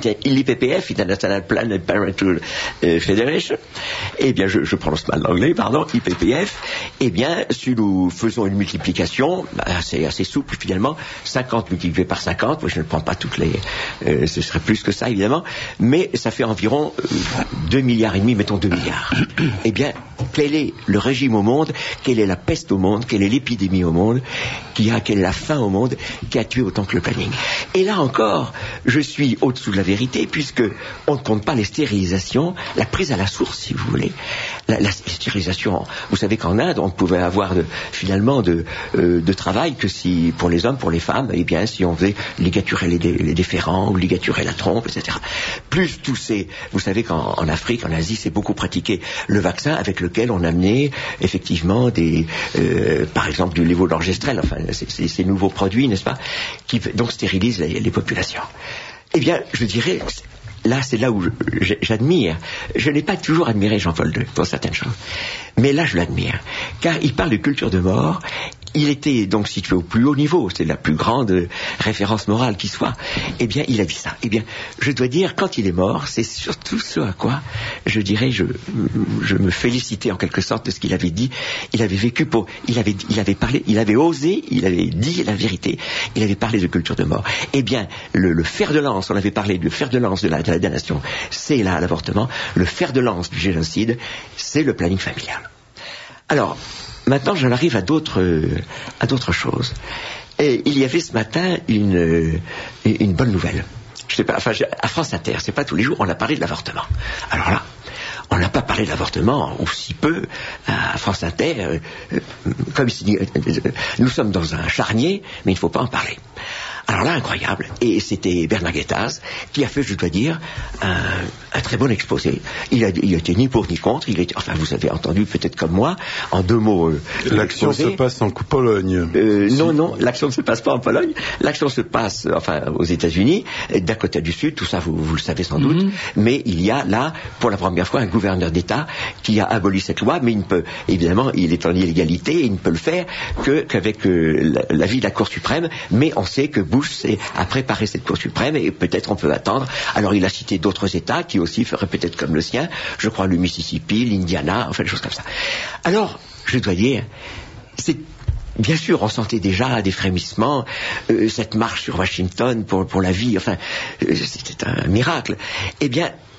I P P F, International Planned Parenthood Federation. Eh bien, je, je prononce mal l'anglais, pardon, I P P F. Eh bien, si nous faisons une multiplication, assez, assez souple finalement, cinquante multiplié par cinquante, moi je ne prends pas toutes les, euh, ce serait plus que ça évidemment, mais ça fait environ euh, deux milliards et demi, mettons deux milliards. Eh bien, quel est le régime au monde, quelle est la peste au monde, quelle est l'épidémie au monde, qui a, quelle est la faim au monde, qui a tué autant que le planning. Et là encore, je suis au-dessous de la vérité, puisque on ne compte pas les stérilisations, la prise à la source, si vous voulez. La, la stérilisation, vous savez qu'en Inde, on pouvait avoir de, finalement de, euh, de travail que si, pour les hommes, pour les femmes, eh bien, si on faisait ligaturer les, dé, les déférents, ou ligaturer la trompe, et cetera. Plus tous ces, vous savez qu'en en Afrique, en Asie, c'est beaucoup pratiqué le vaccin avec lequel on amenait effectivement des, euh, par exemple, du lévonorgestrel, enfin, ces, ces nouveaux produits, n'est-ce pas, qui donc stérilise les, les populations. Eh bien, je dirais, là, c'est là où je, j'admire. Je n'ai pas toujours admiré Jean-Paul deux pour certaines choses, mais là, je l'admire, car il parle de culture de mort. Il était donc situé au plus haut niveau, c'est la plus grande référence morale qui soit. Eh bien, il a dit ça. Eh bien, je dois dire, quand il est mort, c'est surtout ce à quoi, je dirais, je, je me félicitais en quelque sorte de ce qu'il avait dit. Il avait vécu pour, il avait, il avait parlé, il avait osé, il avait dit la vérité. Il avait parlé de culture de mort. Eh bien, le, le fer de lance, on avait parlé du fer de lance de la, de la damnation, c'est là l'avortement. Le fer de lance du génocide, c'est le planning familial. Alors, maintenant, j'en arrive à d'autres, à d'autres choses. Et il y avait ce matin une, une bonne nouvelle. Je sais pas, enfin, à France Inter, c'est pas tous les jours, on a parlé de l'avortement. Alors là, on n'a pas parlé de l'avortement, ou si peu, à France Inter, euh, comme si, euh, nous sommes dans un charnier, mais il ne faut pas en parler. Alors là, incroyable. Et c'était Bernard Guettaz qui a fait, je dois dire, un, un très bon exposé. Il a, il a été ni pour ni contre. Il était, enfin, vous avez entendu peut-être comme moi, en deux mots. Euh, l'action exposé. se passe en Pologne. Euh, si. Non, non, l'action ne se passe pas en Pologne. L'action se passe, enfin, aux États-Unis, Dakota du Sud. Tout ça, vous, vous le savez sans doute. Mm-hmm. Mais il y a là, pour la première fois, un gouverneur d'État qui a aboli cette loi. Mais il ne peut, évidemment, il est en illégalité. Et il ne peut le faire que qu'avec euh, l'avis de la Cour suprême. Mais on sait que Bush a préparé cette Cour suprême et peut-être on peut attendre. Alors il a cité d'autres États qui aussi feraient peut-être comme le sien, je crois le Mississippi, l'Indiana, enfin des choses comme ça. Alors, je dois dire, c'est bien sûr, on sentait déjà des frémissements, euh, cette marche sur Washington pour, pour la vie, enfin, euh, c'était un miracle. Eh bien,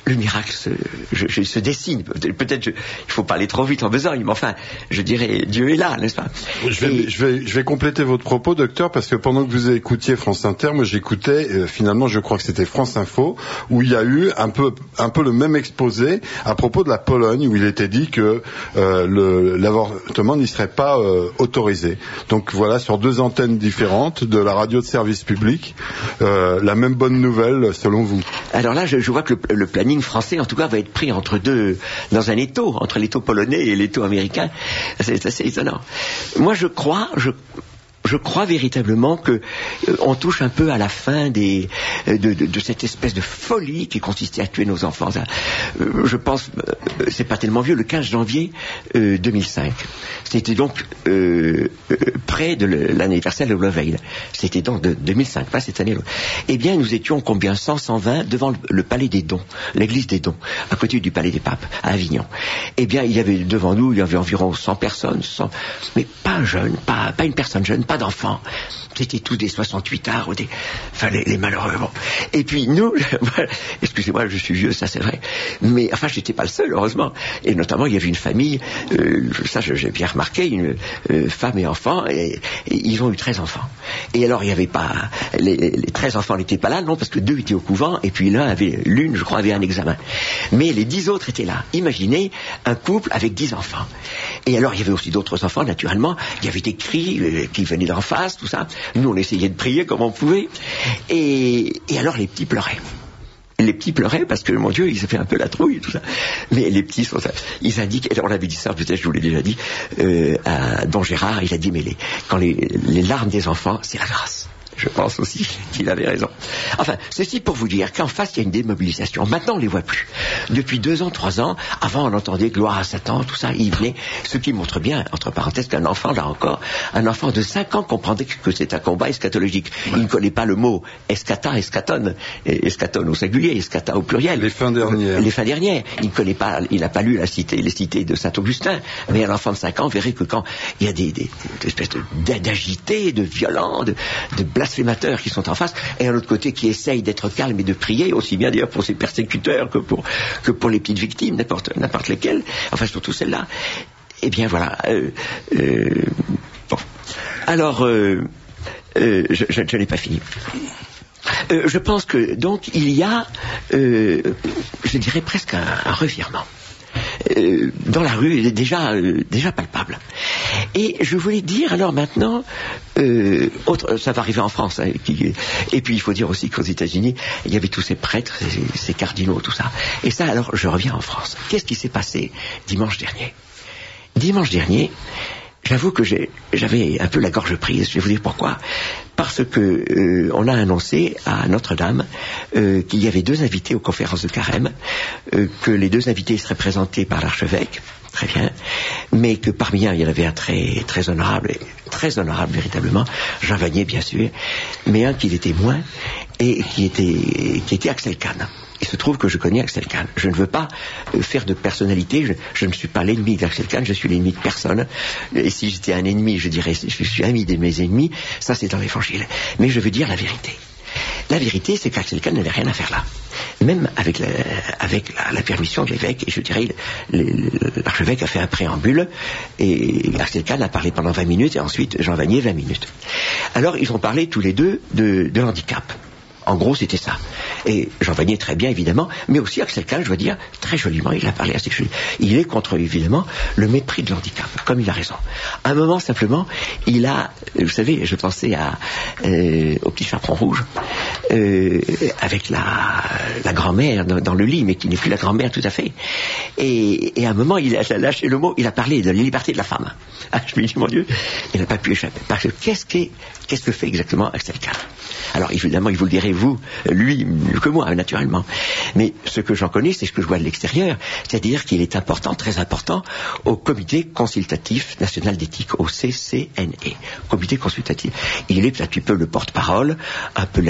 le miracle se, je, je, se dessine. Peut-être je, il faut parler trop vite en besogne, mais enfin, je dirais, Dieu est là, n'est-ce pas? Je vais, Et... je vais, je vais compléter votre propos, docteur, parce que pendant que vous écoutiez France Inter, moi j'écoutais, euh, finalement, je crois que c'était France Info, où il y a eu un peu, un peu le même exposé à propos de la Pologne, où il était dit que euh, le, l'avortement n'y serait pas euh, autorisé. Donc voilà, sur deux antennes différentes de la radio de service public, euh, la même bonne nouvelle, selon vous. Alors là, je, je vois que le, le planning français, en tout cas, va être pris entre deux, dans un étau, entre l'étau polonais et l'étau américain. C'est assez étonnant. Moi, je crois, je, je crois véritablement que euh, on touche un peu à la fin des, euh, de, de, de cette espèce de folie qui consistait à tuer nos enfants. Euh, je pense, euh, c'est pas tellement vieux, le quinze janvier euh, deux mille cinq. C'était donc euh, euh, près de l'anniversaire de Loveil. C'était donc de deux mille cinq, pas cette année. Eh bien, nous étions combien cent, cent vingt devant le, le palais des Dons, l'église des Dons, à côté du palais des Papes, à Avignon. Eh bien, il y avait devant nous, il y avait environ cent personnes, cent, mais pas jeunes, pas, pas une personne jeune, pas d'enfants. C'était tous des soixante-huit arts, ou des, enfin les, les malheureux. Bon. Et puis nous, excusez-moi, je suis vieux, ça c'est vrai, mais enfin j'étais pas le seul, heureusement. Et notamment il y avait une famille, euh, ça j'ai bien remarqué, une euh, femme et enfant, et, et ils ont eu treize enfants. Et alors il y avait pas, les, les treize enfants n'étaient pas là, non, parce que deux étaient au couvent, et puis l'un avait, l'une, je crois, avait un examen. Mais les dix autres étaient là. Imaginez un couple avec dix enfants. Et alors il y avait aussi d'autres enfants, naturellement. Il y avait des cris euh, qui venaient d'en face, tout ça. Nous, on essayait de prier comme on pouvait. Et, et alors, les petits pleuraient. Les petits pleuraient parce que, mon Dieu, ils avaient fait un peu la trouille, tout ça. Mais les petits sont, ils indiquent, on avait dit ça, peut-être je vous l'ai déjà dit, euh, à Don Gérard, il a dit, mais les, quand les, les larmes des enfants, c'est la grâce. Je pense aussi qu'il avait raison. Enfin, ceci pour vous dire qu'en face, il y a une démobilisation. Maintenant, on ne les voit plus. Depuis deux ans, trois ans, avant, on entendait gloire à Satan, tout ça, il venait. Ce qui montre bien, entre parenthèses, qu'un enfant, là encore, un enfant de cinq ans comprendait que c'est un combat eschatologique. Il ne connaît pas le mot escata, escatone, escatone au singulier, escata au pluriel. Les fins dernières. Les fins dernières. Il ne connaît pas, il n'a pas lu la cité, les cités de Saint-Augustin. Mais un enfant de cinq ans verrait que quand il y a des, des, des espèces de, d'agités, de violents, de, de blasphémateurs qui sont en face, et un autre côté qui essaye d'être calme et de prier, aussi bien d'ailleurs pour ses persécuteurs que pour, que pour les petites victimes, n'importe, n'importe lesquelles, enfin surtout celles-là. Eh bien voilà. Euh, euh, bon. Alors, euh, euh, je, je, je n'ai pas fini. Euh, je pense que donc il y a, euh, je dirais presque un, un revirement. Euh, dans la rue, il est déjà, euh, déjà palpable. Et je voulais dire, alors maintenant, euh, autre, ça va arriver en France, hein, qui, et puis il faut dire aussi qu'aux États-Unis, il y avait tous ces prêtres, ces, ces cardinaux, tout ça. Et ça, alors, je reviens en France. Qu'est-ce qui s'est passé dimanche dernier? Dimanche dernier, j'avoue que j'ai, j'avais un peu la gorge prise. Je vais vous dire pourquoi. Parce que euh, on a annoncé à Notre-Dame euh, qu'il y avait deux invités aux conférences de Carême, euh, que les deux invités seraient présentés par l'archevêque, très bien, mais que parmi eux il y en avait un très très honorable, très honorable véritablement, Jean Vanier bien sûr, mais un qui l'était moins et qui était qui était Axel Kahn. Il se trouve que je connais Axel Kahn. Je ne veux pas euh, faire de personnalité. Je, je ne suis pas l'ennemi d'Axel Kahn. Je suis l'ennemi de personne. Et si j'étais un ennemi, je dirais je suis ami de mes ennemis. Ça, c'est dans l'Évangile. Mais je veux dire la vérité. La vérité, c'est qu'Axel Kahn n'avait rien à faire là. Même avec la, avec la, la permission de l'évêque, et je dirais, l'archevêque a fait un préambule, et Axel Kahn a parlé pendant vingt minutes, et ensuite Jean Vanier vingt minutes. Alors, ils ont parlé tous les deux de, de handicap. En gros, c'était ça. Et Jean Vanier, très bien, évidemment, mais aussi Axel Kahn, je dois dire, très joliment, il a parlé assez joliment. Il est contre, évidemment, le mépris de l'handicap, comme il a raison. À un moment, simplement, il a, vous savez, je pensais à, euh, au petit chaperon rouge, euh, avec la, la grand-mère dans, dans le lit, mais qui n'est plus la grand-mère tout à fait. Et, et à un moment, il a lâché le mot, il a parlé de la liberté de la femme. Ah, je me dis, mon Dieu, il n'a pas pu échapper. Parce que qu'est-ce qu'est, qu'est-ce que fait exactement Axel Kahn? Alors, évidemment, il vous le dirait, vous, lui, mieux que moi, naturellement. Mais ce que j'en connais, c'est ce que je vois de l'extérieur. C'est-à-dire qu'il est important, très important, au Comité consultatif national d'éthique, au C C N E. Comité consultatif. Il est un petit peu le porte-parole, un peu l'animateur,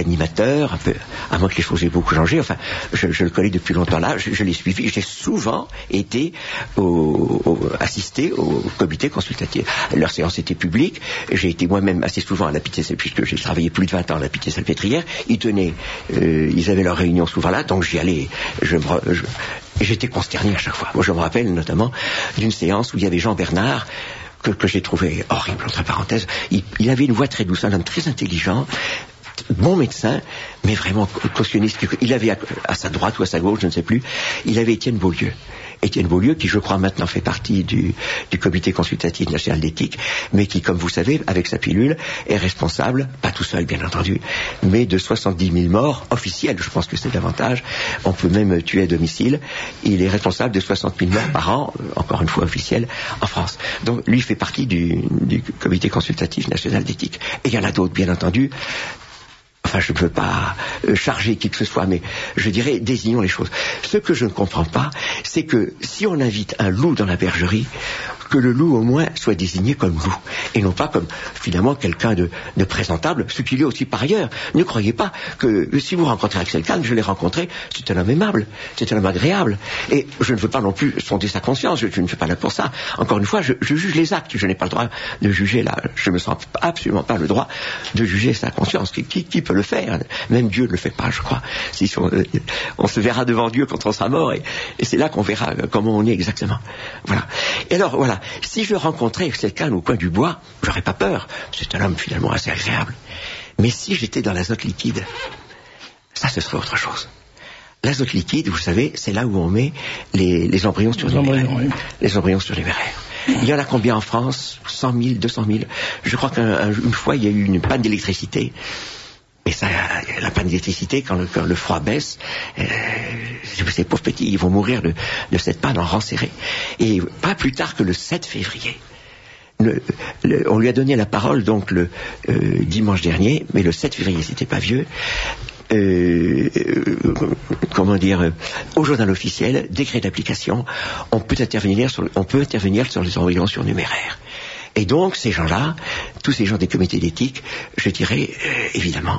l'heure, un peu, à moins que les choses aient beaucoup changé. Enfin, je, je le connais depuis longtemps là, je, je l'ai suivi. J'ai souvent été au, au, assisté au comité consultatif. Leurs séances étaient publiques. J'ai été moi-même assez souvent à la Pitié-Salpêtrière, puisque j'ai travaillé plus de vingt ans à la Pitié-Salpêtrière. Ils tenaient, euh, ils avaient leurs réunions souvent là, donc j'y allais. Je me, je, et j'étais consterné à chaque fois. Moi, je me rappelle notamment d'une séance où il y avait Jean Bernard, que, que j'ai trouvé horrible, entre parenthèses. Il, il avait une voix très douce, un homme très intelligent, bon médecin, mais vraiment cautionniste. Il avait à, à sa droite ou à sa gauche, je ne sais plus, il avait Étienne Beaulieu. Étienne Beaulieu, qui je crois maintenant fait partie du, du comité consultatif national d'éthique, mais qui, comme vous savez, avec sa pilule, est responsable, pas tout seul bien entendu, mais de soixante-dix mille morts officielles, je pense que c'est davantage, on peut même tuer à domicile, il est responsable de soixante mille morts par an, encore une fois officielles, en France. Donc lui fait partie du, du comité consultatif national d'éthique. Et il y en a d'autres, bien entendu. Enfin, je ne veux pas euh, charger qui que ce soit, mais je dirais, désignons les choses. Ce que je ne comprends pas, c'est que si on invite un loup dans la bergerie, que le loup au moins soit désigné comme loup, et non pas comme finalement quelqu'un de, de présentable, ce qu'il est aussi par ailleurs. Ne croyez pas que si vous rencontrez Axel Kahn, je l'ai rencontré, c'est un homme aimable, c'est un homme agréable, et je ne veux pas non plus sonder sa conscience, je, je ne suis pas là pour ça. Encore une fois, je, je juge les actes, je n'ai pas le droit de juger là, je ne me sens absolument pas le droit de juger sa conscience. Qui, qui, qui peut le faire? Même Dieu ne le fait pas, je crois. Si on, euh, on se verra devant Dieu quand on sera mort, et, et c'est là qu'on verra comment on est exactement. Voilà. Et alors, voilà. Si je rencontrais Axel Kahn au coin du bois, j'aurais pas peur. C'est un homme finalement assez agréable. Mais si j'étais dans l'azote liquide, ça ce serait autre chose. L'azote liquide, vous savez, c'est là où on met les, les embryons surnuméraires. Oui. Les embryons surnuméraires. Il y en a combien en France? cent mille, deux cent mille. Je crois qu'une fois, il y a eu une panne d'électricité. Et ça, la panne d'électricité, quand le, quand le froid baisse, euh, ces pauvres petits, ils vont mourir de, de cette panne en rang serré. Et pas plus tard que le sept février, le, le, on lui a donné la parole donc le euh, dimanche dernier, mais le sept février, c'était pas vieux. Euh, euh, comment dire, euh, au journal officiel, décret d'application, on peut intervenir sur, on peut intervenir sur les embryons surnuméraires. Et donc, ces gens-là, tous ces gens des comités d'éthique, je dirais, euh, évidemment,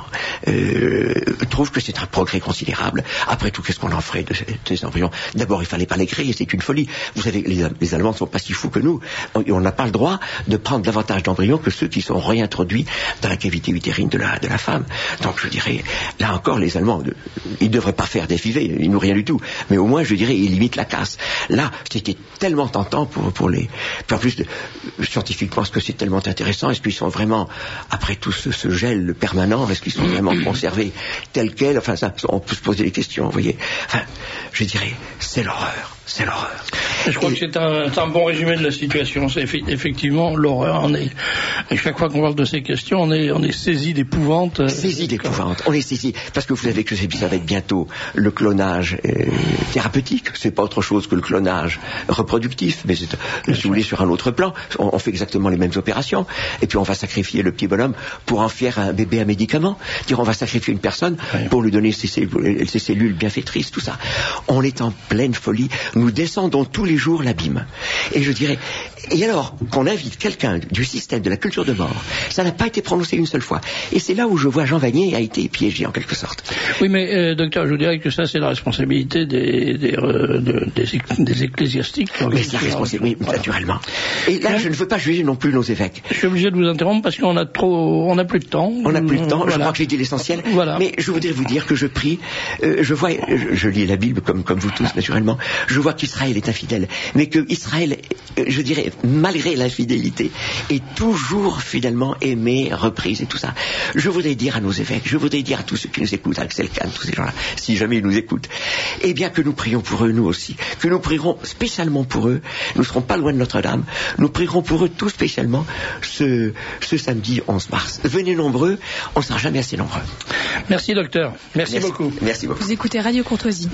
euh, trouvent que c'est un progrès considérable. Après tout, qu'est-ce qu'on en ferait de ces embryons? D'abord, il fallait pas les créer, c'est une folie. Vous savez, les, les Allemands ne sont pas si fous que nous. On n'a pas le droit de prendre davantage d'embryons que ceux qui sont réintroduits dans la cavité utérine de la, de la femme. Donc, je dirais, là encore, les Allemands, ils ne devraient pas faire des F I V, ils n'ont rien du tout. Mais au moins, je dirais, ils limitent la casse. Là, c'était tellement tentant pour, pour les... Puis en plus, de, scientifiquement, est-ce que c'est tellement intéressant? Est-ce qu'ils sont vraiment, après tout ce, ce gel permanent, est-ce qu'ils sont vraiment conservés tels quels? Enfin, ça, on peut se poser des questions, vous voyez. Enfin, je dirais, c'est l'horreur. C'est l'horreur. Je crois et... que c'est un, un bon résumé de la situation. C'est effectivement l'horreur. On est, et chaque fois qu'on parle de ces questions, on est, on est saisi d'épouvante. Saisi d'épouvante. On est saisi. Parce que vous savez que ça va être bientôt le clonage euh, thérapeutique. C'est pas autre chose que le clonage reproductif. Mais c'est, si vous voulez, sur un autre plan. On, on fait exactement les mêmes opérations. Et puis on va sacrifier le petit bonhomme pour en faire un bébé à médicament. Dire on va sacrifier une personne oui. pour lui donner ses, ses, ses cellules bienfaitrices, tout ça. On est en pleine folie. Nous descendons tous les jours l'abîme. Et je dirais, et alors qu'on invite quelqu'un du système de la culture de mort, ça n'a pas été prononcé une seule fois. Et c'est là où je vois Jean Vanier a été piégé en quelque sorte. Oui, mais euh, docteur, je vous dirais que ça c'est la responsabilité des, des, euh, de, des, des ecclésiastiques. Mais c'est la responsabilité, oui, voilà. Naturellement. Et là, je ne veux pas juger non plus nos évêques. Je suis obligé de vous interrompre parce qu'on a trop, on n'a plus de temps. On n'a plus de temps. Voilà. Je crois que j'ai dit l'essentiel. Voilà. Mais je voudrais vous dire que je prie. Euh, je vois, je, je lis la Bible comme comme vous tous naturellement. Je vois qu'Israël est infidèle, mais que Israël, je dirais, malgré l'infidélité, est toujours finalement aimé, reprise et tout ça. Je voudrais dire à nos évêques, je voudrais dire à tous ceux qui nous écoutent, à Axel Kahn, tous ces gens-là, si jamais ils nous écoutent, eh bien que nous prions pour eux, nous aussi, que nous prierons spécialement pour eux. Nous ne serons pas loin de Notre-Dame. Nous prierons pour eux tout spécialement ce, ce samedi onze mars. Venez nombreux, on ne sera jamais assez nombreux. Merci docteur. Merci, Merci beaucoup. Merci beaucoup. Vous écoutez Radio Courtoisie.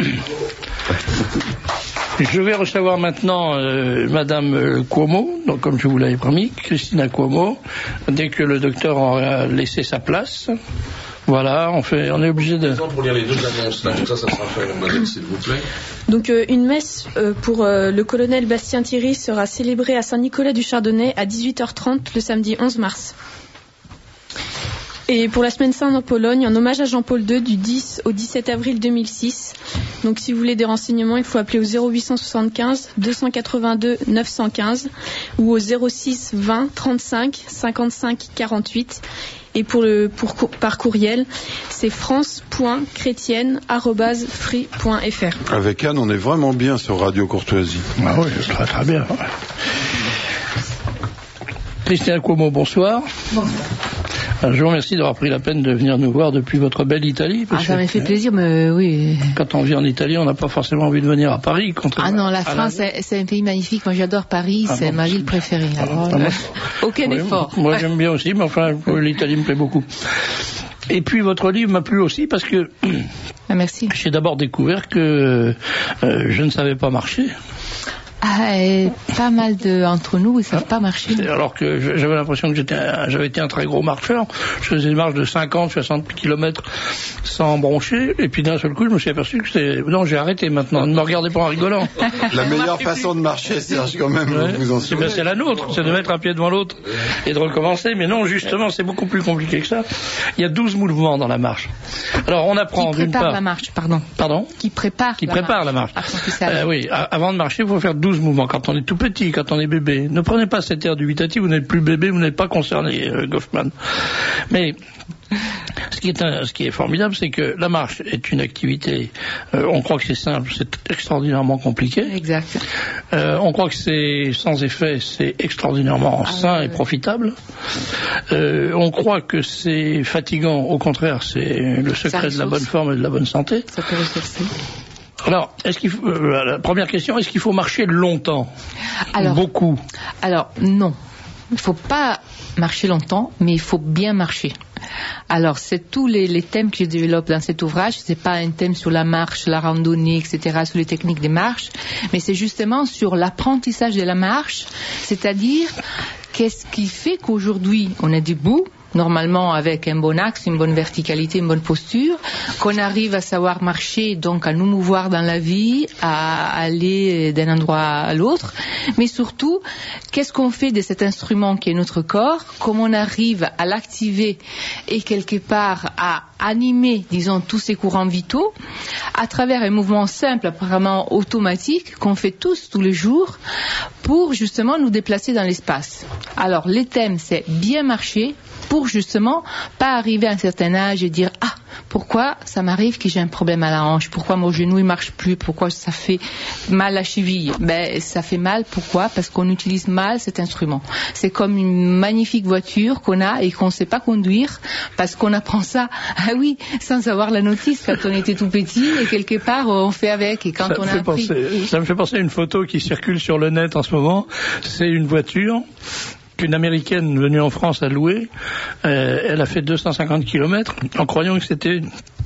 Je vais recevoir maintenant euh, Madame Cuomo, donc comme je vous l'avais promis, Christina Cuomo, dès que le docteur aura laissé sa place. Voilà, on fait, on est obligé de. Pour lire les deux annonces, là, tout ça, ça sera fait, madame, s'il vous plaît. Donc euh, une messe euh, pour euh, le colonel Bastien Thierry sera célébrée à Saint-Nicolas du Chardonnay à dix-huit heures trente le samedi onze mars. Et pour la semaine Sainte en Pologne, en hommage à Jean-Paul deux, du dix au dix-sept avril deux mille six. Donc si vous voulez des renseignements, il faut appeler au zéro huit cent soixante-quinze deux cent quatre-vingt-deux neuf cent quinze ou au zéro six vingt trente-cinq cinquante-cinq quarante-huit. Et pour le pour, par courriel, c'est france point chrétienne arobase free point f r. Avec Anne, on est vraiment bien sur Radio Courtoisie. Ah oui, très très bien. Christian Cuomo, bonsoir. Bonsoir. Je vous remercie d'avoir pris la peine de venir nous voir depuis votre belle Italie. Ah, ça m'a fait plaisir, mais oui. Quand on vit en Italie, on n'a pas forcément envie de venir à Paris. Ah non, la France, la... c'est un pays magnifique. Moi, j'adore Paris, ah c'est bon, ma ville préférée. Alors, ah, euh, aucun oui, effort. Moi, j'aime bien aussi, mais enfin, l'Italie me plaît beaucoup. Et puis, votre livre m'a plu aussi parce que... Ah, merci. J'ai d'abord découvert que euh, je ne savais pas marcher. Ah, et pas mal d'entre nous, ils ne savent pas marcher. Alors que j'avais l'impression que j'étais, j'avais été un très gros marcheur. Je faisais des marches de cinquante, soixante kilomètres sans broncher. Et puis d'un seul coup, je me suis aperçu que c'était... Non, j'ai arrêté maintenant. Ne me regardez pas en rigolant. La meilleure façon de marcher, Serge, quand même, ouais, vous en c'est, ben, c'est la nôtre. C'est de mettre un pied devant l'autre et de recommencer. Mais non, justement, c'est beaucoup plus compliqué que ça. Il y a douze mouvements dans la marche. Alors, on apprend d'une part... Qui prépare la marche, pardon. Pardon ? Qui prépare Qui la prépare marche. la marche. Euh, oui, avant de marcher, il faut faire douze mouvements. Quand on est tout petit, quand on est bébé. Ne prenez pas cet air dubitatif, vous n'êtes plus bébé, vous n'êtes pas concerné, euh, Goffman. Mais ce qui est, un, ce qui est formidable, c'est que la marche est une activité, euh, on croit que c'est simple, c'est extraordinairement compliqué. Exact. Euh, on croit que c'est sans effet, c'est extraordinairement ah, sain ouais, et profitable. Euh, on croit que c'est fatigant, au contraire, c'est le secret de la bonne forme et de la bonne santé. Ça peut ressourcer. Alors, est-ce qu'il faut, euh, la première question, est-ce qu'il faut marcher longtemps ? Alors, beaucoup. Alors, non. Il ne faut pas marcher longtemps, mais il faut bien marcher. Alors, c'est tous les, les thèmes que je développe dans cet ouvrage. C'est pas un thème sur la marche, la randonnée, et cetera, sur les techniques des marches, mais c'est justement sur l'apprentissage de la marche, c'est-à-dire qu'est-ce qui fait qu'aujourd'hui, on est debout, normalement avec un bon axe, une bonne verticalité, une bonne posture, qu'on arrive à savoir marcher, donc à nous mouvoir dans la vie, à aller d'un endroit à l'autre, mais surtout, qu'est-ce qu'on fait de cet instrument qui est notre corps, comment on arrive à l'activer et quelque part à animer, disons, tous ces courants vitaux à travers un mouvement simple, apparemment automatique, qu'on fait tous, tous les jours, pour justement nous déplacer dans l'espace. Alors, les thèmes, c'est bien marcher, pour justement pas arriver à un certain âge et dire « Ah, pourquoi ça m'arrive que j'ai un problème à la hanche ? Pourquoi mon genou ne marche plus ? Pourquoi ça fait mal à la cheville ?» Ben, ça fait mal, pourquoi ? Parce qu'on utilise mal cet instrument. C'est comme une magnifique voiture qu'on a et qu'on ne sait pas conduire parce qu'on apprend ça, ah oui, sans avoir la notice quand on était tout petit et quelque part on fait avec et quand ça on a appris. Penser, ça me fait penser à une photo qui circule sur le net en ce moment. C'est une voiture qu'une Américaine venue en France a louée. Euh, elle a fait deux cent cinquante kilomètres en croyant que c'était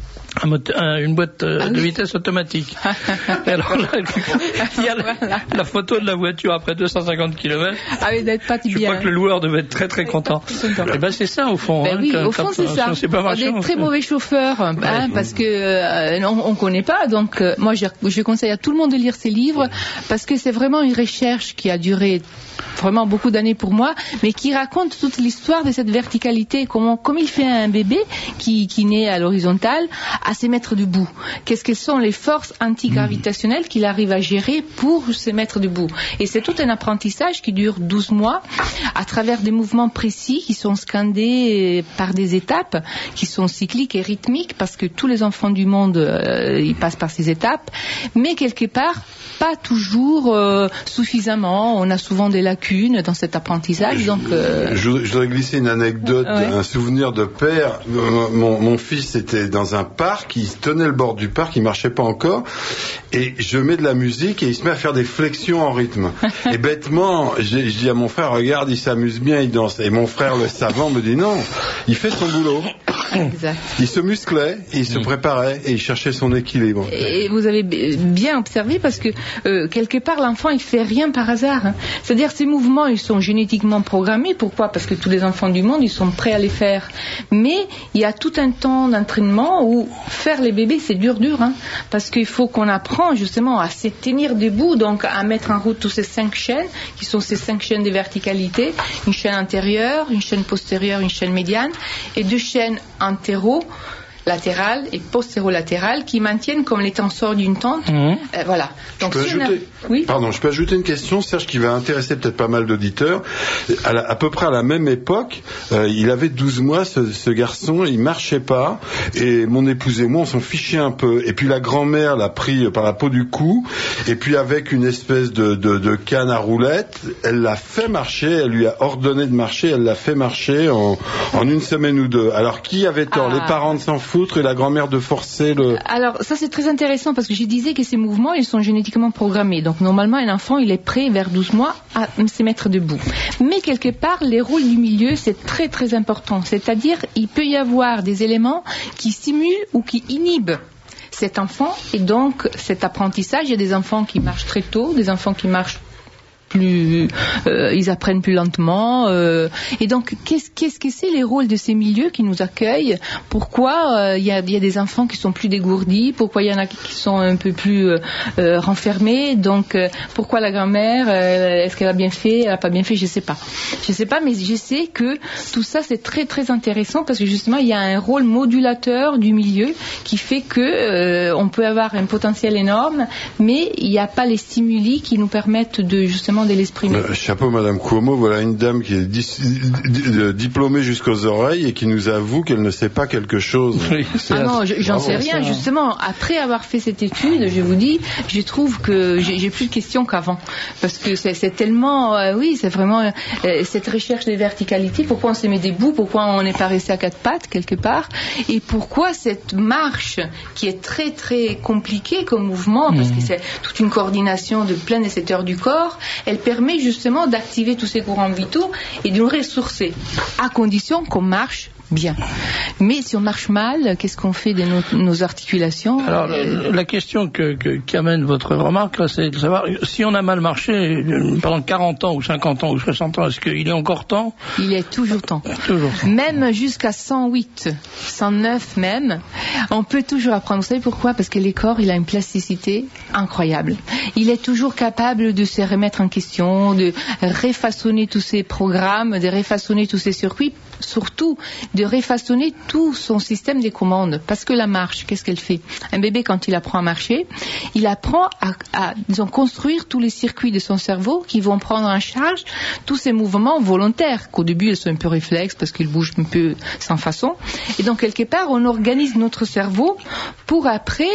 un moteur, un, une boîte euh, ah, de oui. vitesse automatique. Alors là, il y a la, la photo de la voiture après deux cent cinquante kilomètres. Ah oui, d'être pas Je bien. crois que le loueur devait être très très content. Et ben c'est ça au fond. Ben hein, oui, quand, au fond quand, c'est ça. C'est pas marché, des très mauvais chauffeurs, hein, ouais. parce que euh, on, on connaît pas. Donc euh, moi je, je conseille à tout le monde de lire ces livres parce que c'est vraiment une recherche qui a duré vraiment beaucoup d'années pour moi, mais qui raconte toute l'histoire de cette verticalité, comment, comme il fait un bébé qui, qui naît à l'horizontale, à se mettre debout. Qu'est-ce que sont les forces antigravitationnelles qu'il arrive à gérer pour se mettre debout. Et c'est tout un apprentissage qui dure douze mois, à travers des mouvements précis qui sont scandés par des étapes, qui sont cycliques et rythmiques, parce que tous les enfants du monde, euh, ils passent par ces étapes, mais quelque part, pas toujours euh, suffisamment. On a souvent des lacunes dans cet apprentissage. Donc, euh... je, je voudrais glisser une anecdote, ouais. un souvenir de père. Mon, mon fils était dans un parc, il tenait le bord du parc, il marchait pas encore, et je mets de la musique et il se met à faire des flexions en rythme. Et bêtement, je dis à mon frère, regarde, il s'amuse bien, il danse. Et mon frère, le savant, me dit non, il fait son boulot. Exact. Il se musclait, il se préparait et il cherchait son équilibre. Et vous avez bien observé parce que euh, quelque part l'enfant il fait rien par hasard. Hein. C'est-à-dire ces mouvements ils sont génétiquement programmés. Pourquoi ? Parce que tous les enfants du monde ils sont prêts à les faire. Mais il y a tout un temps d'entraînement où faire les bébés c'est dur dur. Hein, parce qu'il faut qu'on apprend justement à se tenir debout, donc à mettre en route tous ces cinq chaînes qui sont ces cinq chaînes de verticalité, une chaîne antérieure, une chaîne postérieure, une chaîne médiane et deux chaînes antéro latérales et postéro-latérales qui maintiennent comme les tensors d'une tente. Mmh. Euh, voilà. Donc, je peux si ajouter, a... oui pardon, je peux ajouter une question, Serge, qui va intéresser peut-être pas mal d'auditeurs. À, la, à peu près à la même époque, euh, il avait douze mois, ce, ce garçon, il marchait pas, et mon épouse et moi, on s'en fichait un peu. Et puis la grand-mère l'a pris par la peau du cou, et puis avec une espèce de, de, de canne à roulettes, elle l'a fait marcher, elle lui a ordonné de marcher, elle l'a fait marcher en, en une semaine ou deux. Alors qui avait tort ? Ah. Les parents de s'en foutre et la grand-mère de forcer le... Alors ça c'est très intéressant parce que je disais que ces mouvements ils sont génétiquement programmés. Donc normalement un enfant il est prêt vers douze mois à se mettre debout. Mais quelque part les rôles du milieu c'est très très important. C'est-à-dire il peut y avoir des éléments qui stimulent ou qui inhibent cet enfant et donc cet apprentissage. Il y a des enfants qui marchent très tôt, des enfants qui marchent plus, euh, ils apprennent plus lentement. Euh, et donc, qu'est-ce, qu'est-ce que c'est les rôles de ces milieux qui nous accueillent ? Pourquoi il euh, y, a, y a des enfants qui sont plus dégourdis ? Pourquoi il y en a qui sont un peu plus euh, euh, renfermés ? Donc, euh, pourquoi la grand-mère euh, est-ce qu'elle a bien fait ? Elle a pas bien fait ? Je sais pas. Je sais pas, mais je sais que tout ça c'est très très intéressant parce que justement il y a un rôle modulateur du milieu qui fait que euh, on peut avoir un potentiel énorme, mais il n'y a pas les stimuli qui nous permettent de justement de l'exprimer. Euh, chapeau Madame Cuomo, voilà une dame qui est dis- di- diplômée jusqu'aux oreilles et qui nous avoue qu'elle ne sait pas quelque chose. Oui, ah non, je, j'en sais rien. Justement, après avoir fait cette étude, je vous dis, je trouve que j'ai, j'ai plus de questions qu'avant. Parce que c'est, c'est tellement, euh, oui, c'est vraiment euh, cette recherche des verticalités. Pourquoi on se met debout ? Pourquoi on n'est pas resté à quatre pattes quelque part ? Et pourquoi cette marche qui est très très compliquée comme mouvement, parce que c'est toute une coordination de plein de secteurs du corps, elle permet justement d'activer tous ces courants vitaux et de nous ressourcer, à condition qu'on marche bien. Mais si on marche mal, qu'est-ce qu'on fait de nos, nos articulations ? Alors, euh... la question que, que, qu'amène votre remarque, là, c'est de savoir, si on a mal marché pendant quarante ans, ou cinquante ans, ou soixante ans, est-ce qu'il est encore temps ? Il est toujours temps. Toujours. Même jusqu'à cent huit, cent neuf même, on peut toujours apprendre. Vous savez pourquoi ? Parce que le corps, il a une plasticité incroyable. Il est toujours capable de se remettre en question, de refaçonner tous ses programmes, de refaçonner tous ses circuits, surtout de refaçonner tout son système des commandes. Parce que la marche, qu'est-ce qu'elle fait ? Un bébé, quand il apprend à marcher, il apprend à, à disons, construire tous les circuits de son cerveau qui vont prendre en charge tous ces mouvements volontaires, qu'au début, ils sont un peu réflexes parce qu'ils bougent un peu sans façon. Et donc, quelque part, on organise notre cerveau pour après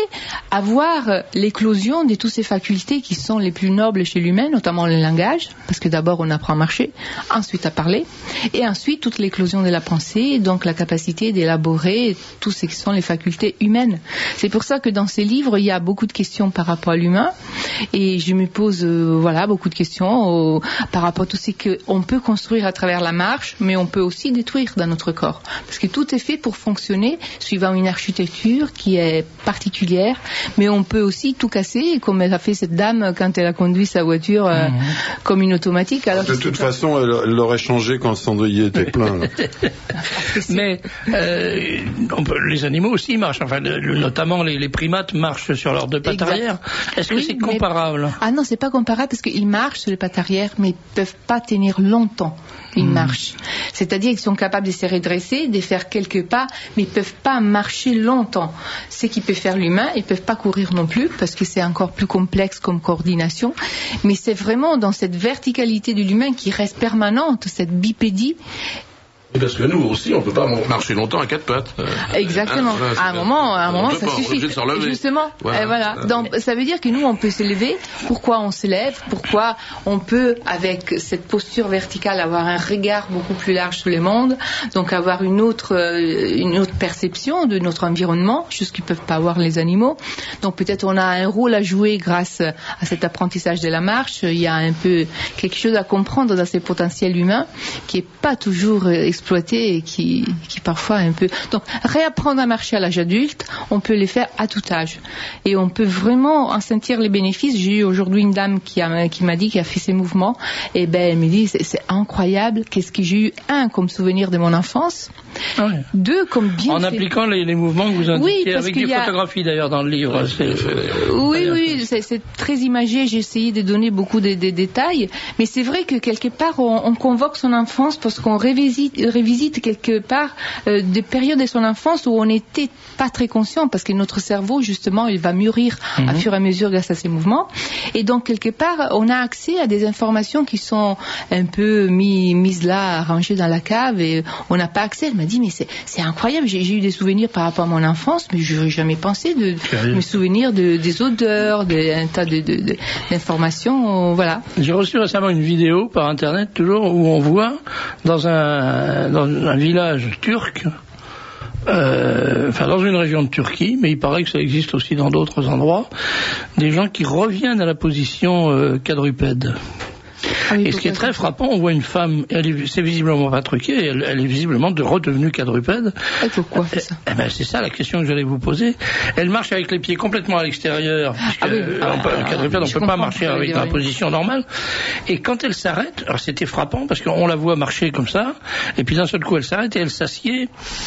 avoir l'éclosion de toutes ces facultés qui sont les plus nobles chez l'humain, notamment le langage, parce que d'abord, on apprend à marcher, ensuite à parler, et ensuite toute l'éclosion de la pensée, donc la capacité d'élaborer tout ce qui sont les facultés humaines. C'est pour ça que dans ces livres, il y a beaucoup de questions par rapport à l'humain, et je me pose euh, voilà, beaucoup de questions euh, par rapport à tout ce qu'on peut construire à travers la marche, mais on peut aussi détruire dans notre corps. Parce que tout est fait pour fonctionner suivant une architecture qui est particulière, mais on peut aussi tout casser, comme elle a fait cette dame quand elle a conduit sa voiture euh, mmh. comme une automatique. Alors de toute façon, elle, elle l'aurait changé quand le cendrier était plein. Là. Mais euh, on peut, les animaux aussi marchent, enfin, notamment les, les primates marchent sur leurs deux pattes exact. Arrière. Est-ce que oui, c'est comparable ? Ah non, c'est pas comparable parce qu'ils marchent sur les pattes arrière, mais ils peuvent pas tenir longtemps. Ils mmh. marchent. C'est-à-dire qu'ils sont capables de se redresser, de faire quelques pas, mais ils peuvent pas marcher longtemps. Ce qu'ils peuvent faire l'humain, ils peuvent pas courir non plus parce que c'est encore plus complexe comme coordination. Mais c'est vraiment dans cette verticalité de l'humain qui reste permanente, cette bipédie. Parce que nous aussi, on ne peut pas marcher longtemps à quatre pattes. Exactement. Hein, à un moment, à un moment, ça pas, suffit. Justement, voilà. Et voilà. Donc, ça veut dire que nous, on peut se lever. Pourquoi on se lève ? Pourquoi on peut, avec cette posture verticale, avoir un regard beaucoup plus large sur le monde, donc avoir une autre, une autre perception de notre environnement, chose qu'ils ne peuvent pas avoir les animaux. Donc, peut-être on a un rôle à jouer grâce à cet apprentissage de la marche. Il y a un peu quelque chose à comprendre dans ces potentiels humains qui n'est pas toujours exploité exploité et qui, qui parfois est un peu... Donc, réapprendre à marcher à l'âge adulte, on peut les faire à tout âge. Et on peut vraiment en sentir les bénéfices. J'ai eu aujourd'hui une dame qui, a, qui m'a dit, qui a fait ces mouvements, et ben, elle me dit, c'est, c'est incroyable, qu'est-ce que j'ai eu, un, comme souvenir de mon enfance, ah oui. deux, comme bien En fait. appliquant les, les mouvements que vous indiquez, oui, avec des a... photographies d'ailleurs dans le livre. C'est... Oui, oui, c'est, c'est très imagé, j'ai essayé de donner beaucoup de, de détails, mais c'est vrai que quelque part, on, on convoque son enfance parce qu'on révisite, révisite quelque part euh, des périodes de son enfance où on n'était pas très conscient, parce que notre cerveau, justement, il va mûrir mm-hmm. à fur et à mesure grâce à ces mouvements. Et donc, quelque part, on a accès à des informations qui sont un peu mis, mises là, rangées dans la cave, et on n'a pas accès. Elle m'a dit, mais c'est, c'est incroyable, j'ai, j'ai eu des souvenirs par rapport à mon enfance, mais je n'aurais jamais pensé de, de me souvenir de, des odeurs, de, un tas de, de, de, d'informations, voilà. J'ai reçu récemment une vidéo par Internet, toujours, où on voit dans un, dans un village turc, Euh, enfin dans une région de Turquie, mais il paraît que ça existe aussi dans d'autres endroits, des gens qui reviennent à la position euh, quadrupède. Ah oui, et ce qui est très frappant, on voit une femme, elle est, c'est visiblement pas truqué, elle, elle est visiblement de redevenue quadrupède. Et pourquoi c'est ça? Eh ben, c'est ça la question que j'allais vous poser. Elle marche avec les pieds complètement à l'extérieur, puisque ah oui, euh, on peut, ah, quadrupède, on ne peut pas marcher avec la position normale. Et quand elle s'arrête, alors c'était frappant parce qu'on la voit marcher comme ça, et puis d'un seul coup elle s'arrête et elle s'assied,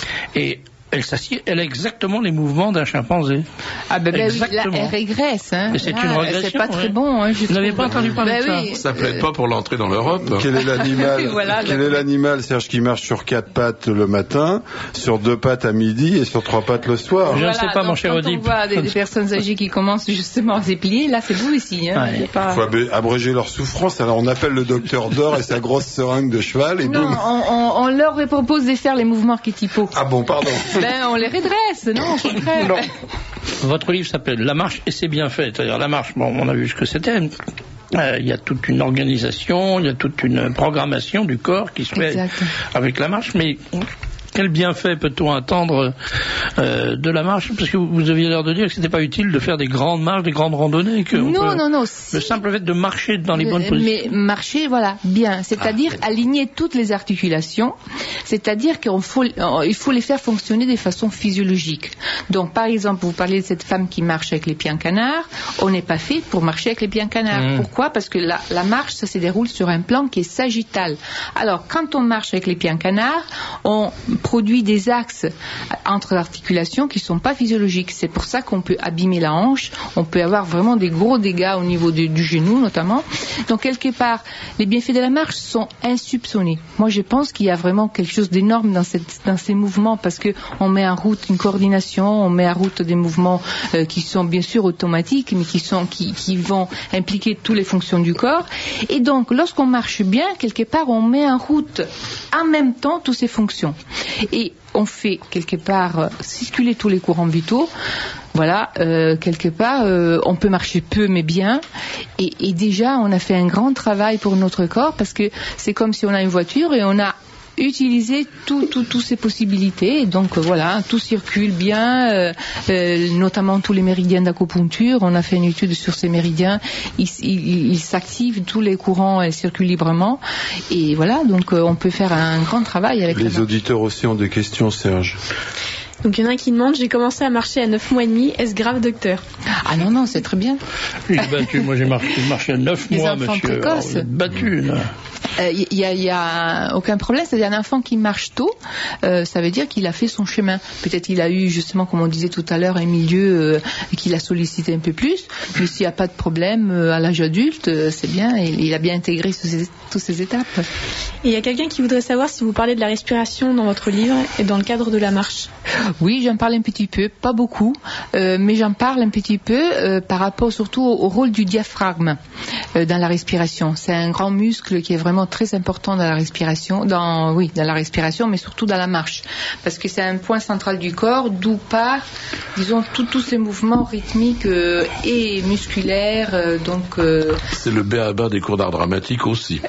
et elle s'assied, elle a exactement les mouvements d'un chimpanzé. Ah ben, ben oui, là, elle régresse. Hein. Mais c'est ah, une régression. C'est pas ouais. très bon. Hein, vous n'avez pas entendu parler ben de oui. ça? Ça plaît pas pour l'entrée dans l'Europe. Quel est l'animal voilà, Quel est l'animal, Serge, qui marche sur quatre pattes le matin, sur deux pattes à midi et sur trois pattes le soir? Je ne voilà, sais pas, donc, mon cher quand Oedipe. on voit des, des personnes âgées qui commencent justement à se plier, là c'est vous ici. Hein, il ouais. pas... faut ab- abréger leur souffrance. Alors on appelle le docteur d'or et sa grosse seringue de cheval et non, boum. On, on, on leur propose de faire les mouvements archétypaux. Ah bon, pardon. Ben on les redresse, non au contraire. Non. Votre livre s'appelle La marche et c'est bien fait. C'est-à-dire la marche, bon, on a vu ce que c'était. Euh, il y a toute une organisation, il y a toute une programmation du corps qui se fait exact. Avec la marche, mais quel bienfait peut-on attendre euh, de la marche? Parce que vous aviez l'air de dire que c'était pas utile de faire des grandes marches, des grandes randonnées. Que non, peut, non, non. Le simple fait de marcher dans les bonnes mais, positions. Mais marcher, voilà, bien. C'est-à-dire ah, aligner toutes les articulations. C'est-à-dire qu'il faut, il faut les faire fonctionner de façon physiologique. Donc, par exemple, vous parlez de cette femme qui marche avec les pieds en canard. On n'est pas fait pour marcher avec les pieds en canard. Mmh. Pourquoi? Parce que la, la marche, ça se déroule sur un plan qui est sagittal. Alors, quand on marche avec les pieds en canard, on produit des axes entre l'articulation qui ne sont pas physiologiques. C'est pour ça qu'on peut abîmer la hanche, on peut avoir vraiment des gros dégâts au niveau de, du genou notamment. Donc quelque part, les bienfaits de la marche sont insoupçonnés. Moi je pense qu'il y a vraiment quelque chose d'énorme dans, cette, dans ces mouvements parce qu'on met en route une coordination, on met en route des mouvements euh, qui sont bien sûr automatiques mais qui, sont, qui, qui vont impliquer toutes les fonctions du corps. Et donc lorsqu'on marche bien, quelque part on met en route en même temps toutes ces fonctions. Et on fait quelque part euh, circuler tous les courants vitaux. Voilà, euh, quelque part, euh, on peut marcher peu mais bien. Et, et déjà, on a fait un grand travail pour notre corps parce que c'est comme si on a une voiture et on a utilisé toutes tout, tout ces possibilités. Et donc, euh, voilà, tout circule bien, euh, euh, notamment tous les méridiens d'acupuncture. On a fait une étude sur ces méridiens. Ils, ils, ils s'activent, tous les courants euh, circulent librement. Et voilà, donc euh, on peut faire un grand travail avec les auditeurs aussi ont des questions, Serge. Donc il y en a un qui demande, j'ai commencé à marcher à neuf mois et demi, est-ce grave docteur? Ah non, non, c'est très bien. Oui, j'ai battu, moi j'ai marché, marché à neuf mois, monsieur. Précoces. Alors, battu, là. Il n'y a, y a aucun problème, c'est-à-dire un enfant qui marche tôt, euh, ça veut dire qu'il a fait son chemin. Peut-être qu'il a eu justement, comme on disait tout à l'heure, un milieu euh, qui l'a sollicité un peu plus, mais s'il n'y a pas de problème euh, à l'âge adulte, euh, c'est bien, il, il a bien intégré toutes ces, toutes ces étapes. Et il y a quelqu'un qui voudrait savoir si vous parlez de la respiration dans votre livre et dans le cadre de la marche. Oui, j'en parle un petit peu, pas beaucoup, euh, mais j'en parle un petit peu euh, par rapport surtout au, au rôle du diaphragme euh, dans la respiration. C'est un grand muscle qui est vraiment très important dans la respiration, dans oui, dans la respiration, mais surtout dans la marche, parce que c'est un point central du corps, d'où part, disons, tous ces mouvements rythmiques euh, et musculaires. Euh, donc, euh... c'est le b a ba des cours d'art dramatique aussi. Ah,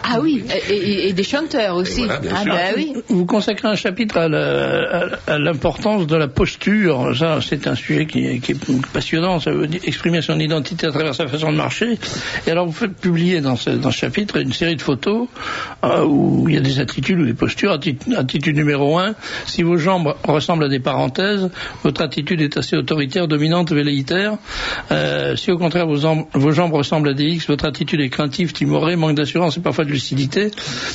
Ah oui, et, et, et des chanteurs aussi. Voilà, ah bah oui. Vous consacrez un chapitre à, la, à, à l'importance de la posture. Ça, c'est un sujet qui est, qui est passionnant. Ça veut dire exprimer son identité à travers sa façon de marcher. Et alors, vous faites publier dans ce, dans ce chapitre une série de photos euh, où il y a des attitudes ou des postures. Attitude, attitude numéro un, si vos jambes ressemblent à des parenthèses, votre attitude est assez autoritaire, dominante, velléitaire. Euh, si au contraire vos, jambes, vos jambes ressemblent à des X, votre attitude est craintive, timorée, manque d'assurance et parfois de lucidité.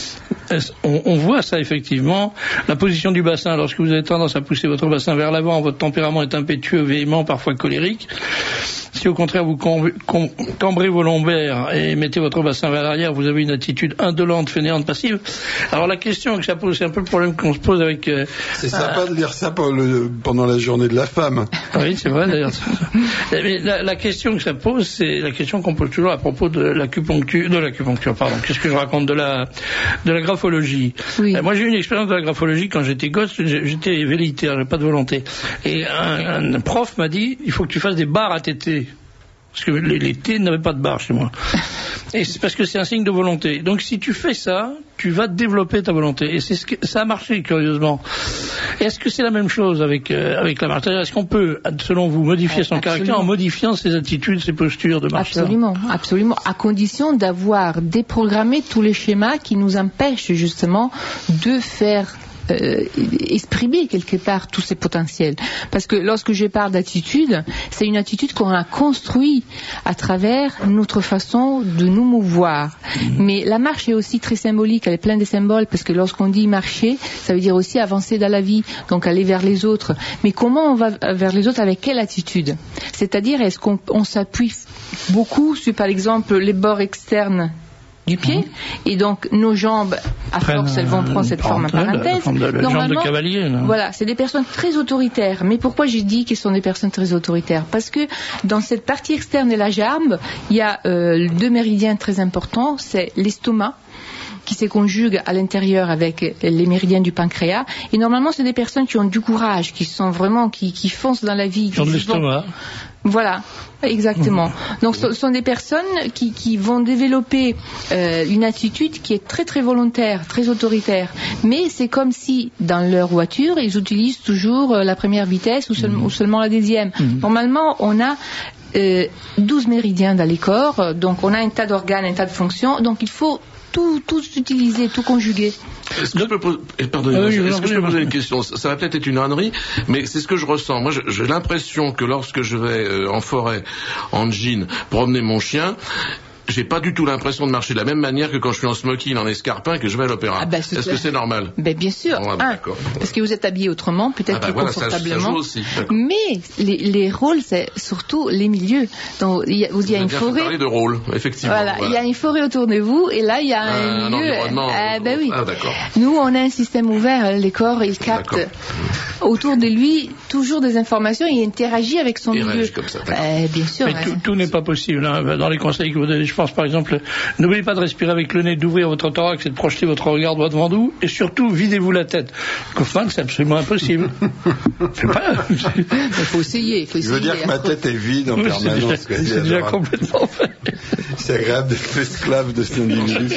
On, on voit ça effectivement. La position du bassin, lorsque vous avez tendance à pousser votre bassin vers l'avant, votre tempérament est impétueux, véhément, parfois colérique. Si au contraire vous cambrez vos lombaires et mettez votre bassin vers l'arrière, vous avez une attitude indolente, fainéante, passive. Alors la question que ça pose, c'est un peu le problème qu'on se pose avec... Euh, c'est sympa euh, de lire ça pour le, pendant la journée de la femme. Oui, c'est vrai d'ailleurs. Mais la, la question que ça pose, c'est la question qu'on pose toujours à propos de l'acupuncture, de l'acupuncture, pardon. Qu'est-ce que je raconte de la, de la graphologie. Oui. Euh, moi j'ai eu une expérience de la graphologie quand j'étais gosse, j'étais velléitaire, j'avais pas de volonté. Et un, un prof m'a dit, il faut que tu fasses des barres à tétés. Parce que les, les thés n'avaient pas de barre chez moi. Et c'est parce que c'est un signe de volonté. Donc si tu fais ça, tu vas développer ta volonté. Et c'est ce que, ça a marché, curieusement. Et est-ce que c'est la même chose avec, euh, avec la marche? Est-ce qu'on peut, selon vous, modifier son absolument. caractère en modifiant ses attitudes, ses postures de marche? Absolument, absolument. À condition d'avoir déprogrammé tous les schémas qui nous empêchent justement de faire Euh, exprimer quelque part tous ces potentiels. Parce que lorsque je parle d'attitude, c'est une attitude qu'on a construite à travers notre façon de nous mouvoir. Mmh. Mais la marche est aussi très symbolique, elle est pleine de symboles, parce que lorsqu'on dit marcher, ça veut dire aussi avancer dans la vie, donc aller vers les autres. Mais comment on va vers les autres, avec quelle attitude? C'est-à-dire, est-ce qu'on on s'appuie beaucoup sur, par exemple, les bords externes du pied, mmh. et donc nos jambes, à Prenne, force, elles vont prendre cette forme en parenthèse. La, la, la jambe de cavalier. Là. Voilà, c'est des personnes très autoritaires. Mais pourquoi j'ai dit qu'elles sont des personnes très autoritaires? Parce que dans cette partie externe de la jambe, il y a euh, deux méridiens très importants, c'est l'estomac, qui se conjugue à l'intérieur avec les méridiens du pancréas. Et normalement, c'est des personnes qui ont du courage, qui sont vraiment, qui, qui foncent dans la vie. Qui ont de l'estomac. Voilà, exactement. Donc ce sont des personnes qui, qui vont développer euh, une attitude qui est très très volontaire, très autoritaire. Mais c'est comme si dans leur voiture, ils utilisent toujours la première vitesse ou, seul, mmh. ou seulement la deuxième. Mmh. Normalement, on a euh, douze méridiens dans les corps, donc on a un tas d'organes, un tas de fonctions, donc il faut tout, tout utiliser, tout conjuguer. Est-ce que je peux poser, pardonnez-moi, ah oui, est-ce que je peux poser une question? Ça va peut-être être une ânerie, mais c'est ce que je ressens. Moi, j'ai l'impression que lorsque je vais euh, en forêt, en jean, promener mon chien, j'ai pas du tout l'impression de marcher de la même manière que quand je suis en smoking, en escarpin, que je vais à l'opéra. Ah bah, est-ce que c'est normal? Ben, bien sûr. Bon, ah, d'accord. Parce que vous êtes habillé autrement, peut-être ah bah, plus voilà, confortablement. Ça, ça joue aussi, mais les, les rôles, c'est surtout les milieux. Donc, il y a, il y a une forêt. Vous parlez de rôle, effectivement. Voilà, voilà, il y a une forêt autour de vous, et là, il y a un, un milieu. Environnement. Ah, ben oui. Ah, d'accord. Nous, on a un système ouvert, les corps, ils captent autour de lui toujours des informations et il interagit avec son il milieu. Comme ça, euh, bien sûr. Mais ouais. tout, tout n'est pas possible. Hein. Dans les conseils que vous donnez, je pense par exemple, n'oubliez pas de respirer avec le nez, d'ouvrir votre thorax et de projeter votre regard droit devant vous, et surtout, videz-vous la tête. Kaufmann, c'est absolument impossible. C'est pas... Il faut essayer. Il faut essayer. Je veux dire que ma tête est vide en oui, permanence. C'est déjà, c'est déjà complètement fait. C'est agréable d'être esclave de cet individu.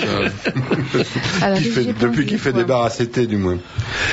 Alors, qui fait, depuis qu'il fait des barres à C T, du moins.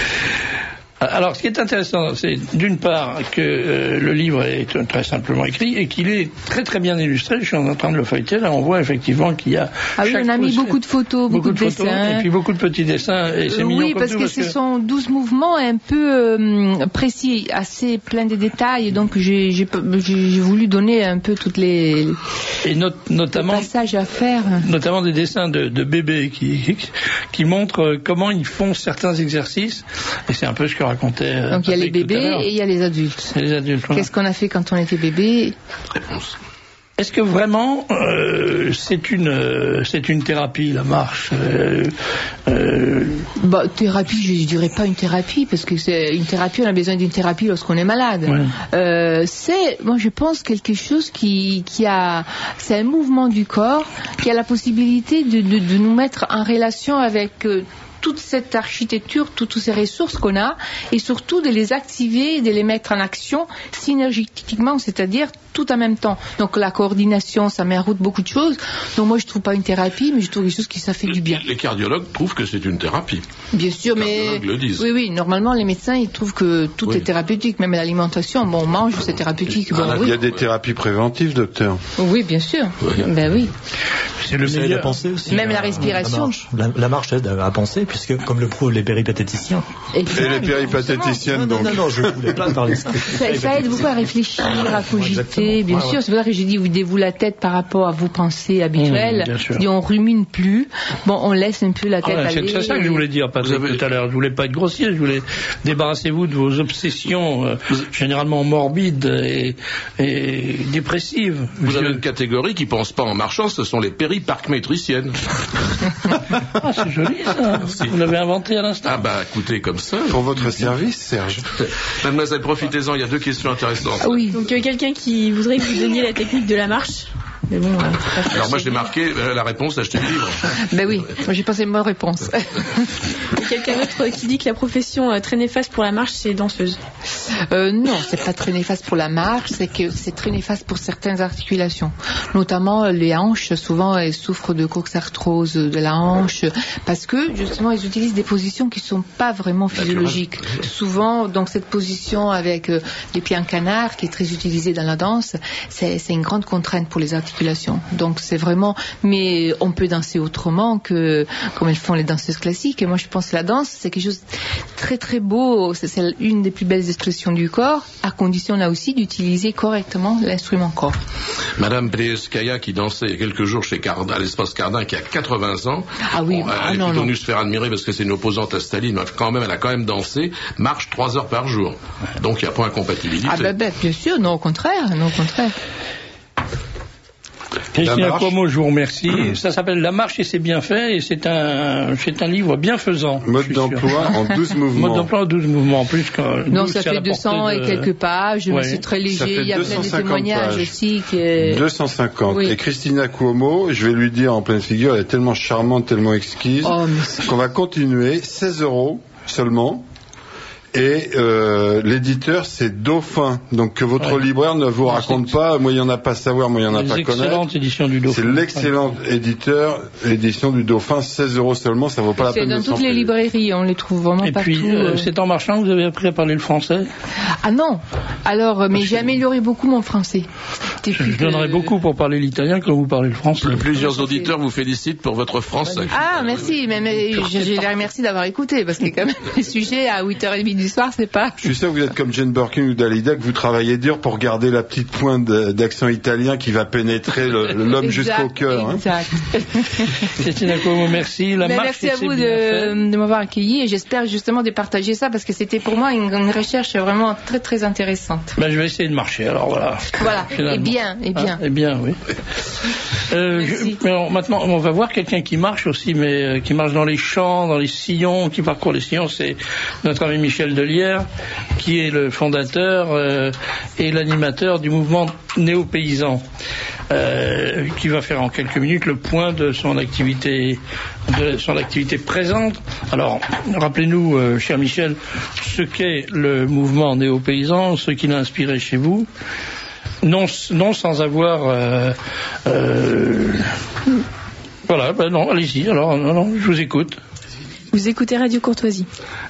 Alors, ce qui est intéressant, c'est d'une part que euh, le livre est très simplement écrit et qu'il est très très bien illustré. Je suis en train de le feuilleter. Là, on voit effectivement qu'il y a. Ah oui, on a mis beaucoup de photos, beaucoup, beaucoup de, de photos, dessins. Et puis beaucoup de petits dessins. Et c'est euh, mignon oui, comme parce tout, que parce ce que... sont douze mouvements un peu euh, précis, assez pleins de détails. Donc, j'ai, j'ai, j'ai voulu donner un peu toutes les. Et not, notamment. Les passages à faire. Notamment des dessins de, de bébés qui, qui montrent comment ils font certains exercices. Et c'est un peu ce que racontait. Donc, il y a les bébés et il y a les adultes. Les adultes voilà. Qu'est-ce qu'on a fait quand on était bébé? Réponse. Est-ce que vraiment euh, c'est une euh, c'est une thérapie, la marche euh, euh... Bah, thérapie, je, je dirais pas une thérapie, parce que c'est une thérapie, on a besoin d'une thérapie lorsqu'on est malade. Ouais. Euh, c'est, moi je pense, quelque chose qui qui a, c'est un mouvement du corps qui a la possibilité de de, de nous mettre en relation avec euh, toute cette architecture, toutes ces ressources qu'on a, et surtout de les activer, de les mettre en action synergétiquement, c'est-à-dire tout en même temps. Donc la coordination, ça met en route beaucoup de choses. Donc moi je trouve pas une thérapie, mais je trouve quelque chose qui ça fait du bien. Les cardiologues trouvent que c'est une thérapie. Bien sûr, les mais le disent. oui, oui. Normalement, les médecins ils trouvent que tout oui. est thérapeutique, même l'alimentation. Bon, on mange, c'est thérapeutique. Bon, ah, oui. Il y a des thérapies préventives, docteur. Oui, bien sûr. Oui. Ben oui. C'est le meilleur. Ça aide à penser aussi. Même la, la respiration. La marche. La, la marche aide à, à penser, puisque comme le prouvent les péripatéticiens. Et, Et les péripatéticiennes, donc. Non, non, non, je voulais pas parler de ça. Ça, ça aide beaucoup à réfléchir, à cogiter, bien ouais, sûr. Ouais. C'est pour ça que j'ai dit, videz-vous la tête par rapport à vos pensées habituelles. Mmh, et on rumine plus. Bon, on laisse un peu la tête ah, aller. C'est ça que je voulais dire, Patrick, avez... tout à l'heure. Je voulais pas être grossier, je voulais débarrassez-vous de vos obsessions, euh, généralement morbides et, et dépressives. Vous je... avez une catégorie qui pense pas en marchant, ce sont les périparcmétriciennes. Ah, c'est joli ça. Merci. Vous l'avez inventé à l'instant. Ah bah écoutez, comme ça. Pour votre service, Serge. Mademoiselle, profitez-en, il y a deux questions intéressantes. Ah oui, donc euh, quelqu'un qui voudrait que vous donniez la technique de la marche. Mais bon, euh, alors moi j'ai marqué euh, la réponse, acheter le livre. Ben oui, moi j'ai pensé ma réponse. Quelqu'un d'autre qui dit que la profession euh, très néfaste pour la marche, c'est danseuse. Euh, non, c'est pas très néfaste pour la marche, c'est que c'est très néfaste pour certaines articulations, notamment les hanches. Souvent, elles souffrent de coxarthrose de la hanche parce que justement, elles utilisent des positions qui sont pas vraiment physiologiques. Souvent, donc cette position avec euh, les pieds en canard, qui est très utilisée dans la danse, c'est, c'est une grande contrainte pour les articulations. Donc c'est vraiment, mais on peut danser autrement que comme elles font les danseuses classiques. Et moi, je pense que la danse, c'est quelque chose de très très beau. C'est, c'est une des plus belles expressions du corps, à condition là aussi d'utiliser correctement l'instrument corps. Madame Pleskaya, qui dansait il y a quelques jours chez Cardin, à l'espace Cardin, qui a quatre-vingts ans. Ah oui, bon, ah elle est non, plutôt non. venue se faire admirer parce que c'est une opposante à Staline, mais quand même, elle a quand même dansé, marche trois heures par jour. Donc il n'y a pas incompatibilité. Ah ben, ben bien sûr, non au contraire, non au contraire. Christina Cuomo, je vous remercie. Ça s'appelle La marche et ses bienfaits, et c'est un, c'est un livre bienfaisant. Mode d'emploi en douze mouvements. Mode d'emploi en douze mouvements, en plus que. Non, ça fait deux cents de... et quelques pages, ouais. Mais c'est très léger, il y a plein de témoignages pages. aussi. Qui... deux cent cinquante. Oui. Et Christina Cuomo, je vais lui dire en pleine figure, elle est tellement charmante, tellement exquise, oh, mais... qu'on va continuer, seize euros seulement. Et euh, l'éditeur, c'est Dauphin. Donc que votre ouais. libraire ne vous ouais, raconte pas, moi il n'y en a pas à savoir, moi il n'y en a pas à connaître. C'est l'excellente édition du Dauphin. C'est l'excellent ouais. éditeur, édition du Dauphin, seize euros seulement, ça vaut pas c'est la peine de s'en payer. Dans toutes les librairies, on les trouve vraiment et partout. Et puis, euh, c'est en marchant que vous avez appris à parler le français? Ah non. Alors, mais j'ai amélioré beaucoup mon français. Je, je donnerais euh... beaucoup pour parler l'italien quand vous parlez le français. Plusieurs auditeurs vous félicitent pour votre français. Ah, merci, mais, mais je, je les remercie d'avoir écouté, parce que quand même, les sujets à huit heures trente du soir, c'est pas... Je suis sûr que vous êtes comme Jane Birkin ou Dalida, que vous travaillez dur pour garder la petite pointe d'accent italien qui va pénétrer le, l'homme jusqu'au cœur. Exact. Hein. Christina Cuomo, merci. La marche, merci à vous de, de m'avoir accueilli, et j'espère justement de partager ça, parce que c'était pour moi une, une recherche vraiment très très intéressante. Ben, je vais essayer de marcher, alors voilà. Voilà, et bien, et bien. Ah, et bien, oui. Euh, je, alors, maintenant, on va voir quelqu'un qui marche aussi, mais euh, qui marche dans les champs, dans les sillons, qui parcourt les sillons, c'est notre ami Michel Delière, qui est le fondateur euh, et l'animateur du mouvement néo-paysan, euh, qui va faire en quelques minutes le point de son activité, de son activité présente. Alors, rappelez-nous, euh, cher Michel, ce qu'est le mouvement néo-paysan, ce qui l'a inspiré chez vous. Non, non sans avoir... Euh, euh, voilà, ben non, allez-y, alors, non, non, je vous écoute. Vous écoutez Radio Courtoisie.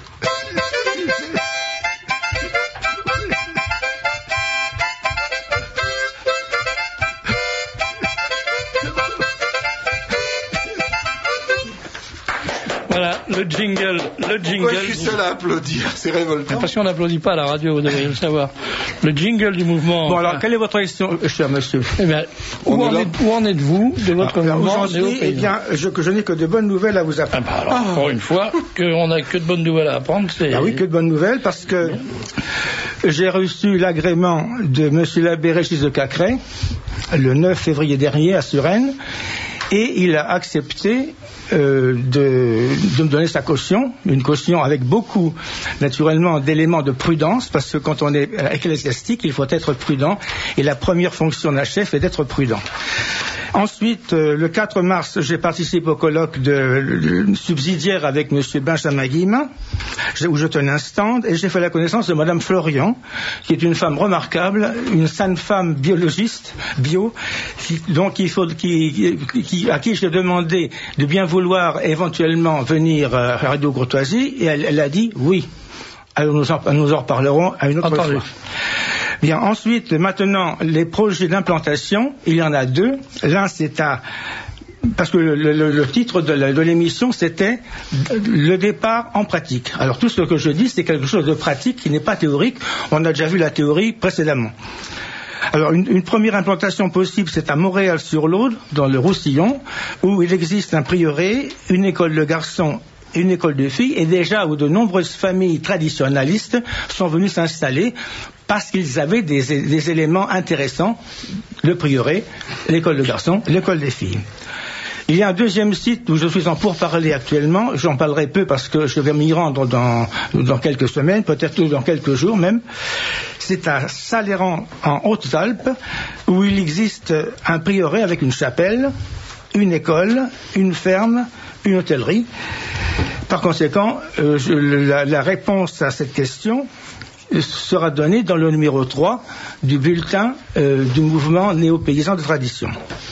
Voilà, le jingle, le jingle. Moi, je suis seul à applaudir, c'est révoltant. Parce qu'on n'applaudit pas à la radio, vous devez le savoir. Le jingle du mouvement. Bon, alors, quelle est votre question, cher monsieur? Eh bien, où, en êtes, où en êtes-vous de votre alors, mouvement néo-paysan? Eh bien, je, que je n'ai que de bonnes nouvelles à vous apprendre. Ah bah alors, encore une fois, qu'on n'a que de bonnes nouvelles à apprendre, c'est... Ah oui, que de bonnes nouvelles, parce que j'ai reçu l'agrément de monsieur l'abbé Régis de Cacré, le neuf février dernier, à Suresnes, et il a accepté Euh, de, de me donner sa caution, une caution avec beaucoup, naturellement, d'éléments de prudence, parce que quand on est ecclésiastique, il faut être prudent, et la première fonction d'un chef est d'être prudent. Ensuite, euh, le quatre mars, j'ai participé au colloque de, de subsidiaire avec M. Benjamin Guillemin, où je tenais un stand, et j'ai fait la connaissance de Mme Florian, qui est une femme remarquable, une sainte femme biologiste, bio, qui, donc il faut, qui, qui, à qui j'ai demandé de bien vouloir éventuellement venir à Radio Courtoisie, et elle, elle a dit oui. Alors nous en, nous en reparlerons à une autre Entendu. fois. Bien, ensuite, maintenant, les projets d'implantation, il y en a deux. L'un, c'est à... Parce que le, le, le titre de, la, de l'émission, c'était le départ en pratique. Alors, tout ce que je dis, c'est quelque chose de pratique qui n'est pas théorique. On a déjà vu la théorie précédemment. Alors, une, une première implantation possible, c'est à Montréal-sur-l'Aude, dans le Roussillon, où il existe un prieuré, une école de garçons, une école de filles, et déjà où de nombreuses familles traditionnalistes sont venues s'installer parce qu'ils avaient des, des éléments intéressants, le prieuré, l'école de garçons, l'école des filles. Il y a un deuxième site où je suis en pourparlers actuellement, j'en parlerai peu parce que je vais m'y rendre dans, dans quelques semaines, peut-être dans quelques jours même. C'est à Saléran, en Hautes-Alpes, où il existe un prieuré avec une chapelle, une école, une ferme, une hôtellerie. Par conséquent, euh, je, la, la réponse à cette question sera donnée dans le numéro trois du bulletin euh, du mouvement néo-paysan de tradition.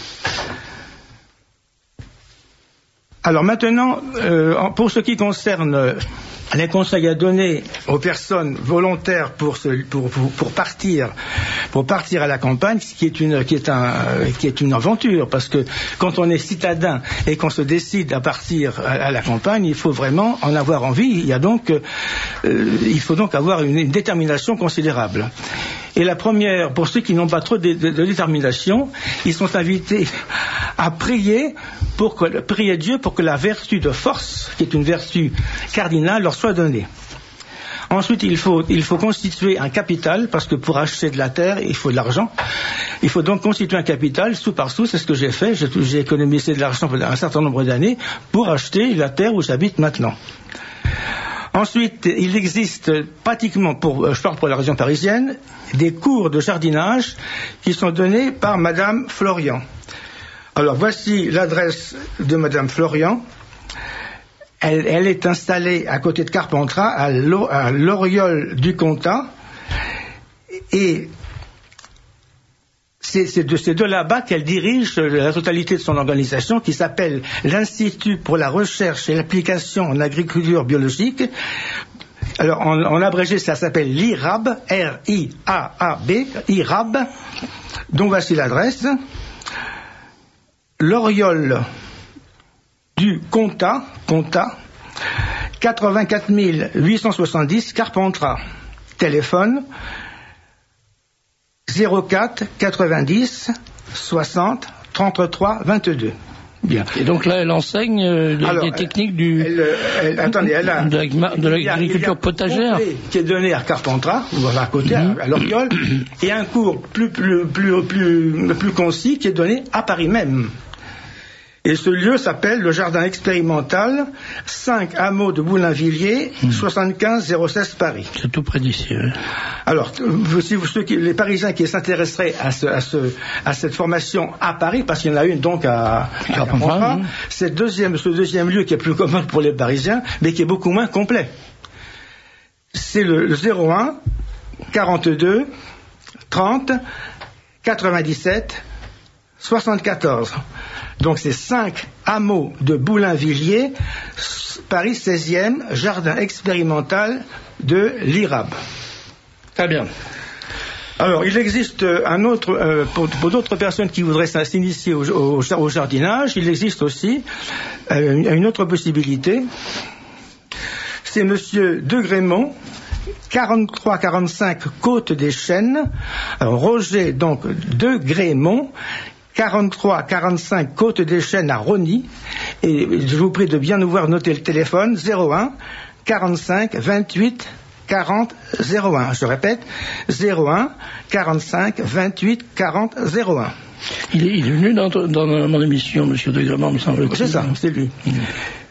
Alors maintenant, euh, pour ce qui concerne les conseils à donner aux personnes volontaires pour, se, pour, pour, pour partir, pour partir à la campagne, ce qui est une, qui est un, qui est une aventure, parce que quand on est citadin et qu'on se décide à partir à, à la campagne, il faut vraiment en avoir envie. Il y a donc, euh, il faut donc avoir une, une détermination considérable. Et la première, pour ceux qui n'ont pas trop de, de, de détermination, ils sont invités à prier pour que, prier Dieu pour que la vertu de force, qui est une vertu cardinale, leur soit donnée. Ensuite, il faut, il faut constituer un capital, parce que pour acheter de la terre, il faut de l'argent. Il faut donc constituer un capital, sou par sou, c'est ce que j'ai fait. J'ai, j'ai économisé de l'argent pendant un certain nombre d'années pour acheter la terre où j'habite maintenant. Ensuite, il existe pratiquement, pour, je parle pour la région parisienne, des cours de jardinage qui sont donnés par Madame Florian. Alors, voici l'adresse de Madame Florian. Elle, elle est installée à côté de Carpentras, à, l'O, à l'Oriole du Comtat, et c'est, c'est, de, c'est de là-bas qu'elle dirige la totalité de son organisation, qui s'appelle l'Institut pour la recherche et l'application en agriculture biologique. Alors, en, en abrégé, ça s'appelle l'I R A B, R I A A B, I R A B, dont voici l'adresse. L'Oriole du Comtat, Comtat, quatre-vingt-quatre mille huit cent soixante-dix, Carpentras. Téléphone zéro quatre quatre-vingt-dix soixante trente-trois vingt-deux. Bien. Et donc là, elle enseigne euh, les, Alors, les techniques du, elle, elle, attendez, elle a, de, la, de l'agriculture potagère. Qui est donné à Carpentras, voilà, à côté, mm-hmm. à, à l'Oriole, et un cours plus, plus, plus, plus, plus concis qui est donné à Paris même. Et ce lieu s'appelle le Jardin expérimental, cinq hameaux de Boulainvilliers, mmh. soixante-quinze zéro seize Paris. C'est tout près d'ici. Oui. Alors, si vous, ceux qui, les Parisiens qui s'intéresseraient à, ce, à, ce, à cette formation à Paris, parce qu'il y en a une donc à, à Carpentras, c'est deuxième, ce deuxième lieu qui est plus commun pour les Parisiens, mais qui est beaucoup moins complet. C'est le, le zéro un quarante-deux trente quatre-vingt-dix-sept soixante-quatorze. Donc c'est cinq hameaux de Boulainvilliers, Paris seizième, jardin expérimental de l'I R A B. Très bien. Alors, il existe un autre, euh, pour, pour d'autres personnes qui voudraient s'initier au, au, au jardinage, il existe aussi euh, une autre possibilité. C'est Monsieur de Grémont, quarante-trois quarante-cinq Côte des Chênes, alors, Roger donc de Grémont, quarante-trois quarante-cinq Côte des Chênes à Rosny, et je vous prie de bien nous voir noter le téléphone zéro un quarante-cinq vingt-huit quarante zéro un. Je répète, zéro un quarante-cinq vingt-huit quarante zéro un. Il est, il est venu dans, dans mon émission, Monsieur de Grémont, me semble-t-il. C'est ça, c'est lui. Mmh.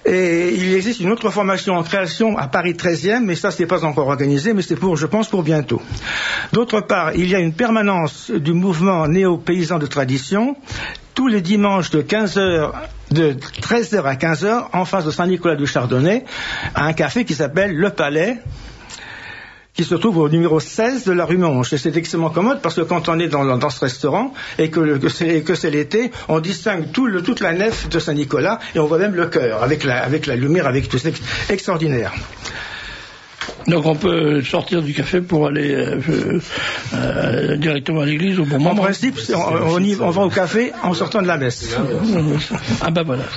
Et il existe une autre formation en création à Paris treizième, mais ça, c'est pas encore organisé, mais c'est pour, je pense, pour bientôt. D'autre part, il y a une permanence du mouvement néo-paysan de tradition, tous les dimanches de quinze heures, de treize heures à quinze heures, en face de Saint-Nicolas du Chardonnay, à un café qui s'appelle Le Palais, qui se trouve au numéro seize de la rue Monge. Et c'est extrêmement commode parce que quand on est dans, dans ce restaurant et que, que c'est, que c'est l'été, on distingue tout le, toute la nef de Saint-Nicolas et on voit même le chœur avec la, avec la lumière, avec tout, c'est extraordinaire. Donc on peut sortir du café pour aller euh, euh, directement à l'église au bon moment. En principe, on, on, y, on va au café en sortant de la messe. Ah ben voilà.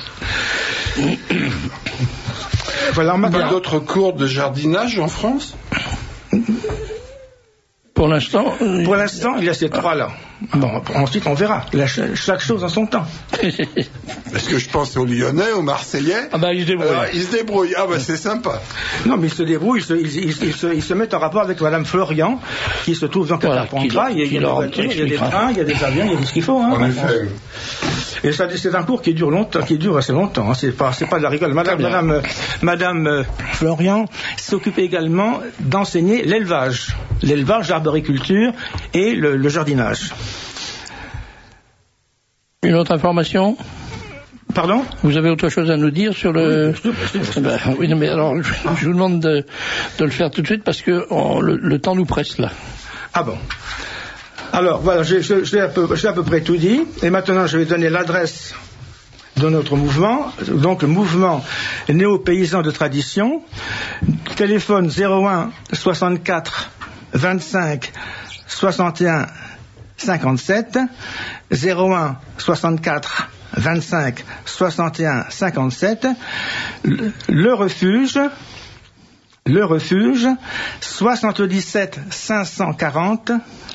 Voilà, on a d'autres cours de jardinage en France ? Pour l'instant, euh, pour l'instant, il y a ces trois-là. Bon, ensuite on verra. La, chaque chose en son temps. Est-ce que je pense aux Lyonnais, aux Marseillais ? Ah bah ils se débrouillent. Alors, ils se débrouillent. Ah bah c'est sympa. Non, mais ils se débrouillent. Ils se, ils, ils, ils, se, ils se mettent en rapport avec Madame Florian, qui se trouve donc à voilà, Carpentras. Il y a, il y a des voitures, il y a des trains, il y a des avions, il y a tout ce qu'il faut. Hein. En effet. Et ça, c'est un cours qui dure longtemps, qui dure assez longtemps. Hein. C'est pas, c'est pas de la rigole. Madame, Madame, euh, Madame euh, Florian s'occupe également d'enseigner l'élevage, l'élevage, l'arboriculture et le, le jardinage. Une autre information ? Pardon ? Vous avez autre chose à nous dire sur le... Oui, ben, oui non, mais alors, je, je vous demande de, de le faire tout de suite parce que on, le, le temps nous presse là. Ah bon ? Alors, voilà, j'ai, j'ai, j'ai, à peu, j'ai à peu près tout dit. Et maintenant, je vais donner l'adresse de notre mouvement. Donc, le mouvement néo-paysan de tradition. Téléphone zéro un soixante-quatre vingt-cinq soixante et un cinquante-sept. zéro un soixante-quatre vingt-cinq soixante et un cinquante-sept. Le, le refuge... Le refuge, soixante-dix-sept cinq cent quarante,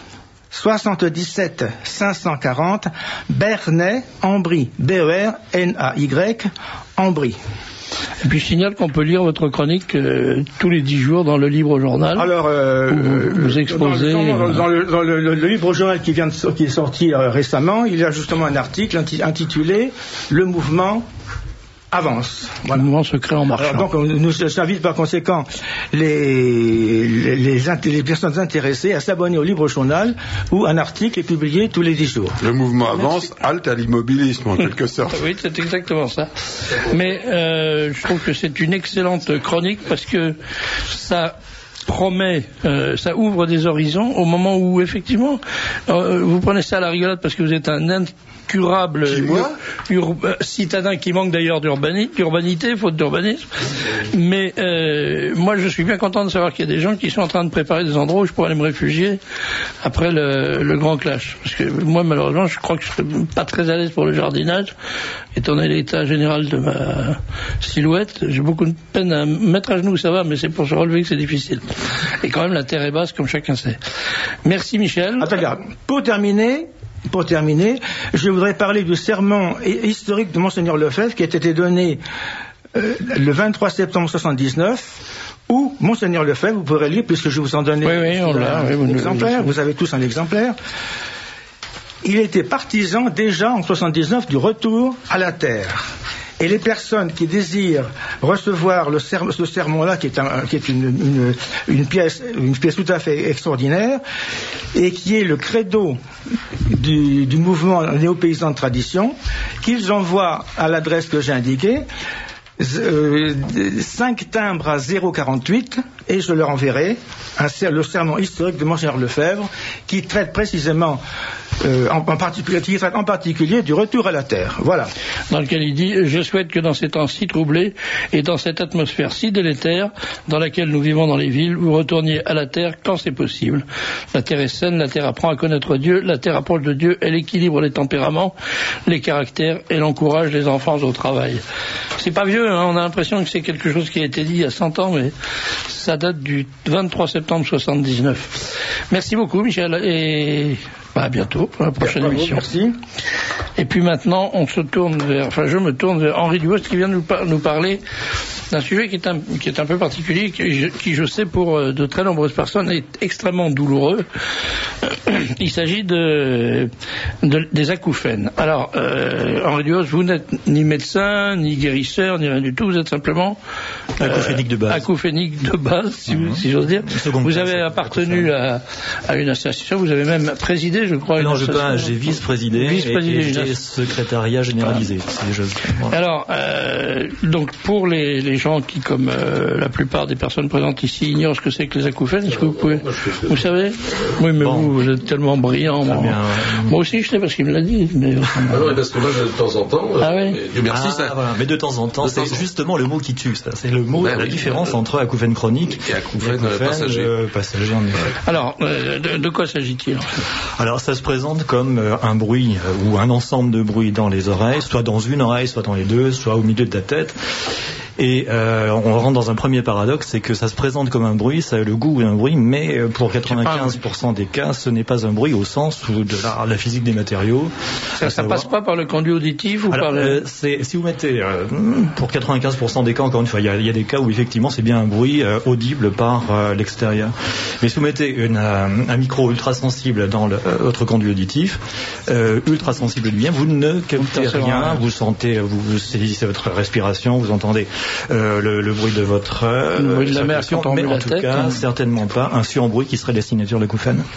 soixante-dix-sept cinq cent quarante, Bernay, Ambry, B E R N A Y, Ambry. Et puis je signale qu'on peut lire votre chronique euh, tous les dix jours dans le Libre Journal. Alors, euh, vous, vous exposez... Dans, dans, dans, le, dans le, le, le Libre Journal qui, vient de, qui est sorti euh, récemment, il y a justement un article intitulé « Le mouvement avance ». Voilà. Le mouvement se crée en marchant. Alors, donc, nous j'invite par conséquent les, les, les, les personnes intéressées à s'abonner au Libre Journal où un article est publié tous les dix jours. Le mouvement avance, halte à l'immobilisme en quelque sorte. Oui, c'est exactement ça. Mais euh, je trouve que c'est une excellente chronique parce que ça promet, euh, ça ouvre des horizons au moment où effectivement euh, vous prenez ça à la rigolade parce que vous êtes un incurable ur, ur, citadin qui manque d'ailleurs d'urbanité, faute d'urbanisme. Mais euh, moi je suis bien content de savoir qu'il y a des gens qui sont en train de préparer des endroits où je pourrais aller me réfugier après le, le grand clash. Parce que moi malheureusement je crois que je serais pas très à l'aise pour le jardinage, étant donné l'état général de ma silhouette. J'ai beaucoup de peine à me mettre à genoux, ça va, mais c'est pour se relever que c'est difficile. Et quand même la terre est basse comme chacun sait. Merci Michel. Attends, regarde. Pour terminer, Pour terminer, je voudrais parler du sermon historique de Monseigneur Lefebvre qui a été donné euh, le vingt-trois septembre soixante-dix-neuf, où Monseigneur Lefebvre, vous pourrez lire puisque je vous en donne oui, oui, on l'a, un, oui, un exemplaire, vous avez tous un exemplaire. Il était partisan déjà en soixante-dix-neuf du retour à la terre. Et les personnes qui désirent recevoir le sermon, ce sermon-là, qui est, un, qui est une, une, une, pièce, une pièce tout à fait extraordinaire, et qui est le credo du, du mouvement néo-paysan de tradition, qu'ils envoient à l'adresse que j'ai indiquée, euh, cinq timbres à zéro quarante-huit, et je leur enverrai un, le sermon historique de Monseigneur Lefebvre, qui traite précisément Euh, en, en, particulier, en particulier du retour à la terre. Voilà. Dans lequel il dit « Je souhaite que dans ces temps si troublés et dans cette atmosphère si délétère dans laquelle nous vivons dans les villes, vous retourniez à la terre quand c'est possible. La terre est saine, la terre apprend à connaître Dieu, la terre approche de Dieu, elle équilibre les tempéraments, les caractères, elle encourage les enfants au travail. » C'est pas vieux, hein, on a l'impression que c'est quelque chose qui a été dit il y a cent ans, mais ça date du vingt-trois septembre soixante-dix-neuf. Merci beaucoup Michel, et à bientôt pour la prochaine Bravo, émission. Merci. Et puis maintenant, on se tourne vers, enfin je me tourne vers Henri Dubost qui vient de nous, par- nous parler d'un sujet qui est un, qui est un peu particulier, qui je, qui, je sais, pour de très nombreuses personnes, est extrêmement douloureux. Il s'agit de, de des acouphènes. Alors, euh, Henri Duos, vous n'êtes ni médecin, ni guérisseur, ni rien du tout, vous êtes simplement euh, acouphénique de base. Acouphénique de base, si, mm-hmm. si j'ose dire. Vous avez appartenu à, à une association, vous avez même présidé, je crois, une non, je association. Non, j'ai vice-présidé, vice-présidé et, et j'ai secrétariat généralisé. Voilà. Je... Voilà. Alors, euh, donc pour les, les gens qui, comme euh, la plupart des personnes présentes ici, ignorent ce que c'est que les acouphènes, est-ce que vous pouvez... Vous savez? Oui, mais bon. vous, vous êtes tellement brillant. Moi, bien, ouais. moi aussi, je sais parce qu'il me l'a dit. Mais... Ah non, parce que moi, de temps en temps... Ah oui Dieu merci, ah, ça... Voilà. Mais de temps en temps, de c'est temps justement le mot qui tue, ça. C'est le mot, ben, la oui, différence euh, entre acouphène chronique et acouphène passager. Euh, passager en effet. Alors, euh, de, de quoi s'agit-il en fait? Alors, ça se présente comme euh, un bruit euh, ou un ensemble de bruits dans les oreilles, soit dans une oreille, soit dans les deux, soit au milieu de la tête. Et euh, on rentre dans un premier paradoxe, c'est que ça se présente comme un bruit, ça a le goût d'un bruit, mais pour quatre-vingt-quinze pour cent des cas, ce n'est pas un bruit au sens de la, la physique des matériaux. Ça, ça passe pas par le conduit auditif ou Alors, par le... euh, c'est, si vous mettez, euh, pour quatre-vingt-quinze pour cent des cas, encore une fois, il y a, il y a des cas où effectivement c'est bien un bruit euh, audible par euh, l'extérieur. Mais si vous mettez une, euh, un micro ultra sensible dans le, euh, votre conduit auditif, euh, ultra sensible lui-même, vous ne captez rien, vous sentez, vous, vous saisissez votre respiration, vous entendez Euh, le, le bruit de votre euh, le bruit de la mer quand on mais en la tout tête, cas hein. certainement pas un surbruit qui serait destiné sur l'acouphène. Mmh.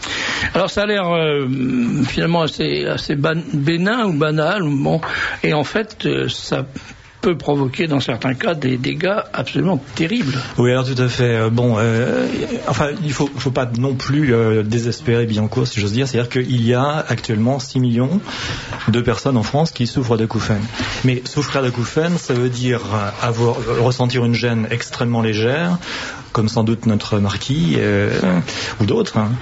Alors ça a l'air euh, finalement assez, assez ban- bénin ou banal, bon, et en fait euh, ça peut provoquer dans certains cas des dégâts absolument terribles. Oui, alors tout à fait. Bon, euh, enfin, il faut, faut pas non plus euh, désespérer Billancourt, si j'ose dire. C'est-à-dire qu'il y a actuellement six millions de personnes en France qui souffrent d'acouphènes. Mais souffrir d'acouphènes, ça veut dire avoir ressentir une gêne extrêmement légère, comme sans doute notre marquis euh, ou d'autres. Hein.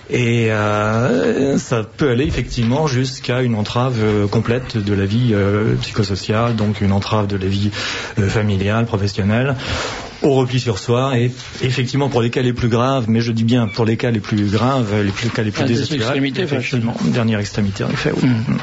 Et euh, ça peut aller effectivement jusqu'à une entrave euh, complète de la vie euh, psychosociale, donc une entrave de la vie euh, familiale, professionnelle, au repli sur soi, et effectivement pour les cas les plus graves, mais je dis bien pour les cas les plus graves, les plus, cas les plus ah, désespérés, effectivement, dernière extrémité en effet, oui. Mmh.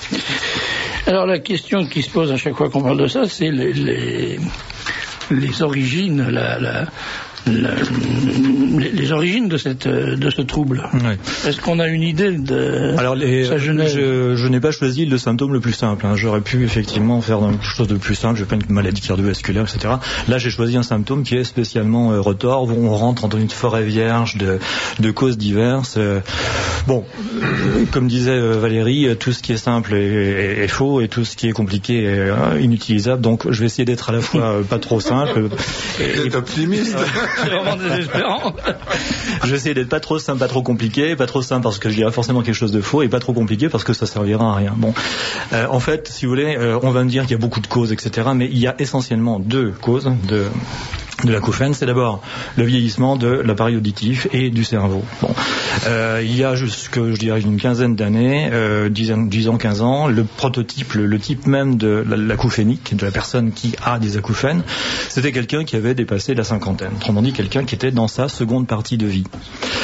Alors la question qui se pose à chaque fois qu'on parle de ça, c'est les, les, les origines, la... la La, les, les origines de cette de ce trouble. Ouais. Est-ce qu'on a une idée de Alors les, sa genèse? Je, je n'ai pas choisi le symptôme le plus simple. Hein. J'aurais pu effectivement faire quelque chose de plus simple. Je n'ai pas une maladie cardiovasculaire, et cetera. Là, j'ai choisi un symptôme qui est spécialement euh, retors, où on rentre dans une forêt vierge de, de causes diverses. Euh, bon, euh, comme disait euh, Valérie, tout ce qui est simple est, est, est faux, et tout ce qui est compliqué est euh, inutilisable. Donc, je vais essayer d'être à la fois euh, pas trop simple. Et, et optimiste. C'est vraiment désespérant. Je vais essayer d'être pas trop simple, pas trop compliqué, pas trop simple parce que je dirais forcément quelque chose de faux, et pas trop compliqué parce que ça servira à rien. Bon, euh, en fait, si vous voulez, euh, on va me dire qu'il y a beaucoup de causes, et cetera. Mais il y a essentiellement deux causes de de l'acouphène. C'est d'abord le vieillissement de l'appareil auditif et du cerveau. Bon, euh, il y a jusque, je dirais, une quinzaine d'années, euh, dix ans, quinze ans, le prototype, le, le type même de l'acouphénique, de la personne qui a des acouphènes, c'était quelqu'un qui avait dépassé la cinquantaine. Autrement dit, quelqu'un qui était dans sa seconde partie de vie.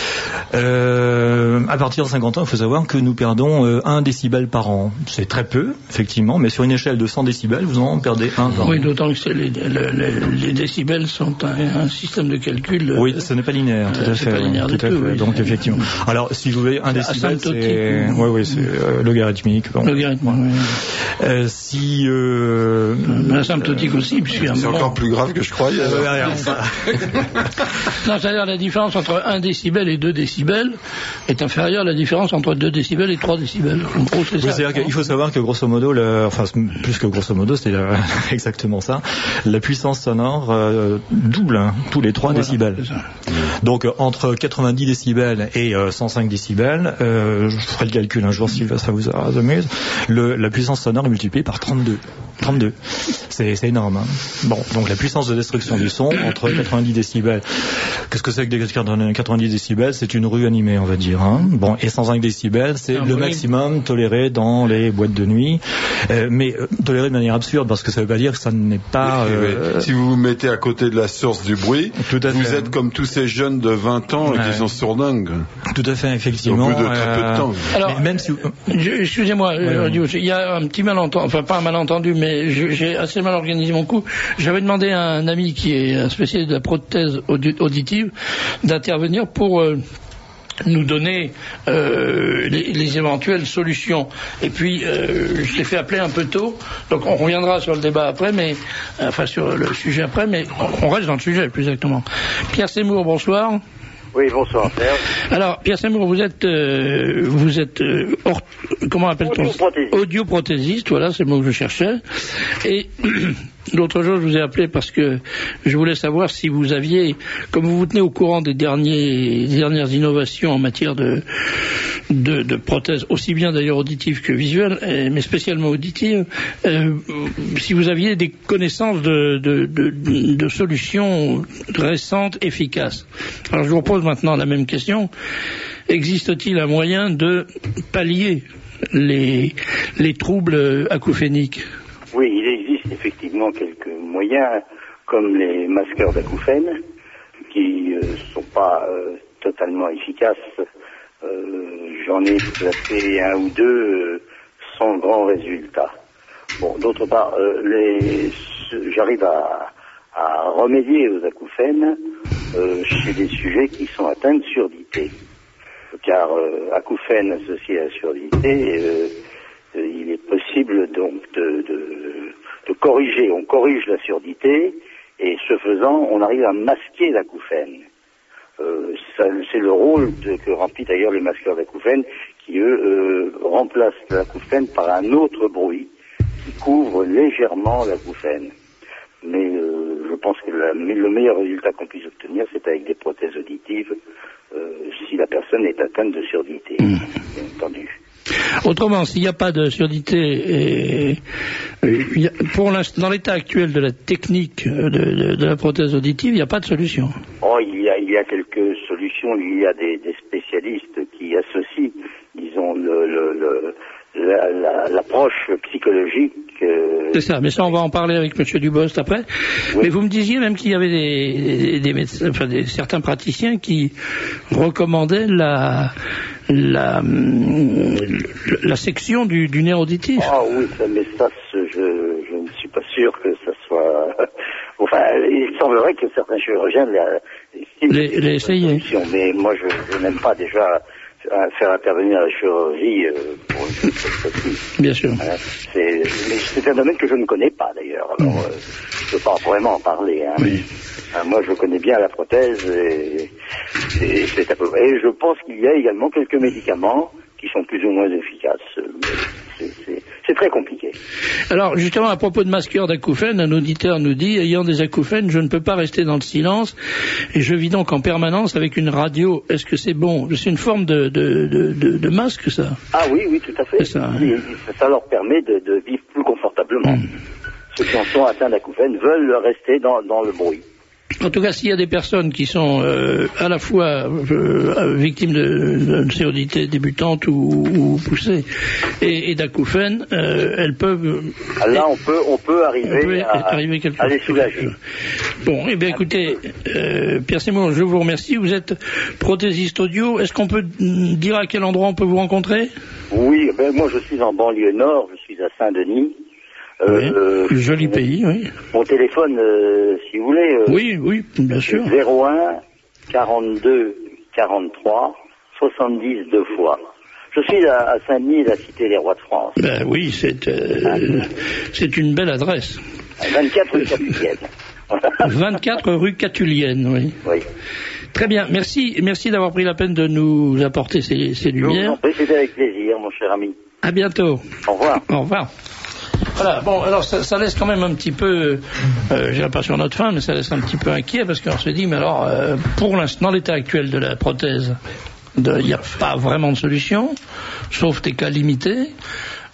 Euh, à partir de cinquante ans, il faut savoir que nous perdons euh, un décibel par an. C'est très peu, effectivement, mais sur une échelle de cent décibels, vous en perdez un par an. Oui, d'autant que les, les, les décibels sont un, un système de calcul. Oui, ce n'est pas linéaire, tout à fait. Pas linéaire tout du à tout, fait. oui. Donc, effectivement. Alors, si vous voulez, un décibel, c'est... Oui, oui, c'est euh, logarithmique. Bon. Logarithmique, oui. Euh, si... Euh... Asymptotique aussi, puisque... C'est moment... encore plus grave que je croyais. Euh, non, c'est-à-dire la différence entre un décibel et deux décibels est inférieure à la différence entre deux décibels et trois décibels. En gros, c'est oui, ça. C'est-à-dire qu'il faut savoir que grosso modo, le... enfin plus que grosso modo, c'est euh, exactement ça, la puissance sonore euh, double hein, tous les trois voilà, décibels. Donc euh, entre quatre-vingt-dix décibels et euh, cent cinq décibels, euh, je ferai le calcul un jour si ça vous amuse, le, la puissance sonore est multipliée par trente-deux. trente-deux. C'est, c'est énorme. Hein. Bon, donc la puissance de destruction du son entre quatre-vingt-dix décibels. Qu'est-ce que c'est que quatre-vingt-dix décibels? C'est une rue animée, on va dire. Hein. Bon, et cent cinq décibels, c'est ah, le oui. maximum toléré dans les boîtes de nuit, euh, mais euh, toléré de manière absurde, parce que ça veut pas dire que ça n'est pas... Oui, euh... oui. Si vous vous mettez à côté de la source du bruit, Tout à vous fait. êtes comme tous ces jeunes de vingt ans ouais. qui sont sourdingues. Tout à fait, effectivement. Au bout de très peu de temps. Alors, mais même si vous... je, excusez-moi, ouais, euh, ouais. il y a un petit malentendu, enfin pas un malentendu, mais je, j'ai assez mal organisé mon coup. J'avais demandé à un ami qui est un spécialiste de la prothèse auditive d'intervenir pour euh, nous donner euh, les, les éventuelles solutions. Et puis, euh, je l'ai fait appeler un peu tôt, donc on reviendra sur le débat après, mais enfin sur le sujet après, mais on, on reste dans le sujet plus exactement. Pierre Seymour, bonsoir. Oui, bonsoir, Pierre. Alors, Pierre Seymour, vous êtes, euh, vous êtes, euh, or, comment appelle-t-on Audioprothésiste. Audioprothésiste, voilà, c'est le mot que je cherchais. Et l'autre jour, je vous ai appelé parce que je voulais savoir si vous aviez, comme vous vous tenez au courant des derniers, des dernières innovations en matière de, de, de prothèses, aussi bien d'ailleurs auditives que visuelles, mais spécialement auditives, euh, si vous aviez des connaissances de, de, de, de solutions récentes, efficaces. Alors, je vous repose maintenant la même question. Existe-t-il un moyen de pallier les, les troubles acouphéniques ? Oui, il existe effectivement quelques moyens, comme les masqueurs d'acouphènes, qui ne euh, sont pas euh, totalement efficaces. Euh, j'en ai placé un ou deux euh, sans grand résultat. Bon, d'autre part, euh, les, j'arrive à, à remédier aux acouphènes euh, chez des sujets qui sont atteints de surdité. Car euh, acouphènes associés à surdité, euh, euh, il est possible donc de, de, de corriger. On corrige la surdité et ce faisant, on arrive à masquer l'acouphène. Euh, ça, c'est le rôle de, que remplit d'ailleurs les masqueurs d'acouphènes qui, eux, euh, remplacent l'acouphène par un autre bruit qui couvre légèrement l'acouphène. Mais euh, je pense que la, le meilleur résultat qu'on puisse obtenir, c'est avec des prothèses auditives, euh, si la personne est atteinte de surdité, mmh. bien entendu. Autrement, s'il n'y a pas de surdité, et, et, y a, pour l'instant, dans l'état actuel de la technique de, de, de la prothèse auditive, il n'y a pas de solution. Oh, il y a, il y a quelques solutions. Il y a des, des spécialistes qui associent, disons, le, le, le La, la, l'approche psychologique. Euh... C'est ça, mais ça on va en parler avec M. Dubost après. Oui. Mais vous me disiez même qu'il y avait des, des, des médecins, enfin des, certains praticiens qui recommandaient la, la, la section du, du nerf auditif. Ah oui, ça, mais ça, je, je ne suis pas sûr que ça soit... Enfin, il semblerait que certains chirurgiens les, les essayent. Mais moi, je, je n'aime pas déjà... à faire intervenir la chirurgie euh, pour une chose précise. Bien sûr. Hein, c'est, mais c'est un domaine que je ne connais pas d'ailleurs. Alors, mmh. euh, je ne peux pas vraiment en parler. Hein, oui. mais, hein, moi, je connais bien la prothèse et, et c'est à peu près. Et je pense qu'il y a également quelques médicaments qui sont plus ou moins efficaces. C'est, c'est, c'est très compliqué. Alors, justement, à propos de masqueurs d'acouphènes, un auditeur nous dit, ayant des acouphènes, je ne peux pas rester dans le silence, et je vis donc en permanence avec une radio. Est-ce que c'est bon ? C'est une forme de, de, de, de, de masque, ça ? Ah oui, oui, tout à fait. C'est ça, hein. Oui, ça leur permet de, de vivre plus confortablement. Mmh. Ceux qui en sont atteints d'acouphènes veulent rester dans, dans le bruit. En tout cas, s'il y a des personnes qui sont euh, à la fois euh, victimes de, de surdité débutante ou, ou poussée et, et d'acouphènes, euh, elles peuvent... Ah, là, on peut, on peut arriver, on peut à, arriver à les soulager. Bon, eh bien écoutez, euh, Pierre Seymour, je vous remercie. Vous êtes prothésiste audio. Est-ce qu'on peut dire à quel endroit on peut vous rencontrer ? Oui, ben, moi je suis en banlieue nord, je suis à Saint-Denis. Euh, oui, joli pays, oui. Mon téléphone, euh, si vous voulez. Euh, oui, oui, bien sûr. zéro un quarante-deux quarante-trois soixante-dix deux fois. Je suis à, à Saint-Denis, la cité des rois de France. Ben oui, c'est euh, c'est une belle adresse. vingt-quatre rue Catulienne. vingt-quatre rue Catulienne, oui. Oui. Très bien, merci, merci d'avoir pris la peine de nous apporter ces, ces lumières. Je vous en prie, c'était avec plaisir, mon cher ami. À bientôt. Au revoir. Au revoir. Voilà, bon, alors ça, ça laisse quand même un petit peu, euh, j'ai pas sur notre fin, mais ça laisse un petit peu inquiet parce qu'on se dit, mais alors, euh, pour l'instant, l'état actuel de la prothèse, il n'y a pas vraiment de solution, sauf des cas limités.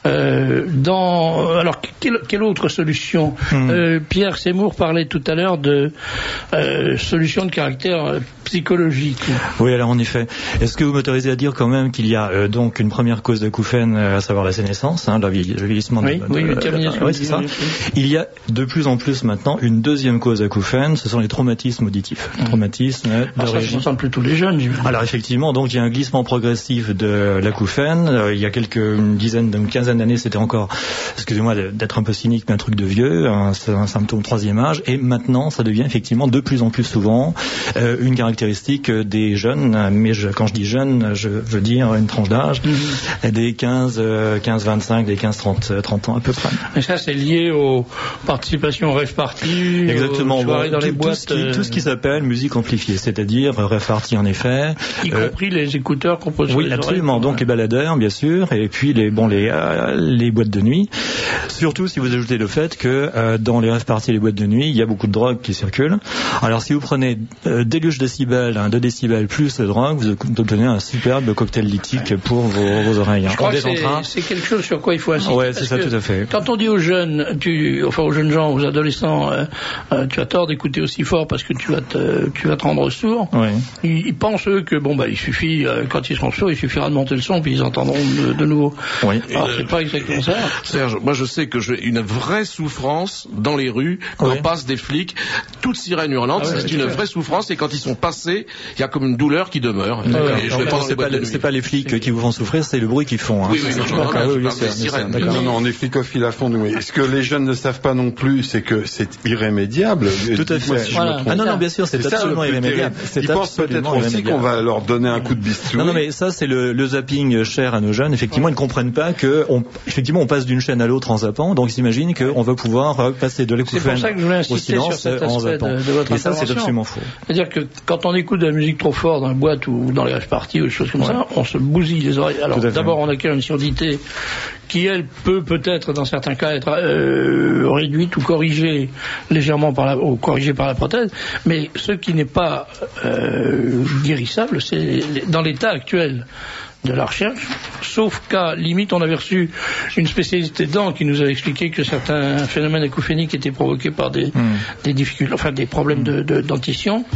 Euh, dans, alors, quelle, quelle autre solution mmh. euh, Pierre Seymour parlait tout à l'heure de euh, solutions de caractère psychologique. Oui, alors en effet. Est-ce que vous m'autorisez à dire quand même qu'il y a euh, donc une première cause d'acouphène, à savoir la sénescence, hein, le vieillissement oui, de, de, oui, de, terminé, de, oui, c'est ça. Il y a de plus en plus maintenant une deuxième cause d'acouphène, ce sont les traumatismes auditifs. Mmh. Traumatismes alors ça, ça concerne plutôt les jeunes. Alors effectivement, donc il y a un glissement progressif de l'acouphène. Euh, il y a quelques une dizaine, une quinzaine d'années, c'était encore, excusez-moi d'être un peu cynique, mais un truc de vieux, un, un symptôme troisième âge. Et maintenant, ça devient effectivement de plus en plus souvent euh, une caractéristique des jeunes. Mais je, quand je dis jeunes, je veux dire une tranche d'âge mmh. des quinze, vingt-cinq, des quinze, trente, trente ans à peu près. Et ça, c'est lié aux participations au rave party, exactement, aux soirées bon, dans tout, les boîtes. Tout ce qui, tout ce qui s'appelle musique amplifiée, c'est-à-dire rave party en effet. Y euh, compris les écouteurs qu'on pose sur oui, les absolument. oreilles. Donc les baladeurs, bien sûr, et puis les bon les euh, les boîtes de nuit. Surtout si vous ajoutez le fait que euh, dans les rave parties et les boîtes de nuit, il y a beaucoup de drogue qui circule. Alors si vous prenez euh, déluge décibels, hein, deux décibels plus de drogue, vous obtenez un superbe cocktail lithique pour vos, vos oreilles. Je crois que c'est, c'est quelque chose sur quoi il faut insister. Ouais, c'est ça, tout à fait. Quand on dit aux jeunes, tu, enfin aux jeunes gens, aux adolescents, euh, euh, tu as tort d'écouter aussi fort parce que tu vas te, tu vas te rendre sourd. Ouais. Ils, ils pensent eux que bon bah il suffit euh, quand ils seront sourds, il suffira de monter le son puis ils entendront de, de nouveau. Oui. Alors c'est pas exactement ça. Serge, moi je sais que j'ai une vraie souffrance dans les rues quand oui. passent des flics, toutes sirènes hurlantes, ah ouais, c'est une vraie souffrance et quand ils sont passés, il y a comme une douleur qui demeure. Ah ouais, et je non, c'est, pas les, c'est pas les flics c'est... qui vous font souffrir, c'est le bruit qu'ils font. Hein. Oui, oui, c'est non, non, non, oui, oui, c'est sirènes. Non, non, on est flicophiles à fond. Mais ce que les jeunes ne savent pas non plus, c'est que c'est irrémédiable. Tout à fait. Si voilà. Ah non, non, bien sûr, c'est, c'est absolument ça, irrémédiable. C'est Ils pensent peut-être aussi qu'on va leur donner un coup de bistouri. Non, non, mais ça, c'est le, le zapping cher à nos jeunes. Effectivement, ouais. Ils ne comprennent pas que, on, effectivement, on passe d'une chaîne à l'autre en zappant, donc ils s'imaginent qu'on va pouvoir passer de l'acouphène au silence sur cet en zappant. De, de votre et ça, c'est absolument faux. C'est-à-dire que quand on écoute de la musique trop fort dans la boîte ou dans les rave parties ou des choses comme ouais. ça, on se bousille les oreilles. Alors, d'abord, on acquiert une surdité qui, elle, peut peut-être, dans certains cas, être euh, réduite ou corrigée légèrement par la, ou corrigée par la prothèse, mais ce qui n'est pas euh, guérissable, c'est dans l'état actuel de la recherche, sauf qu'à limite on avait reçu une spécialiste des dents qui nous a expliqué que certains phénomènes acouphéniques étaient provoqués par des, mmh. des difficultés, enfin des problèmes de, de dentition.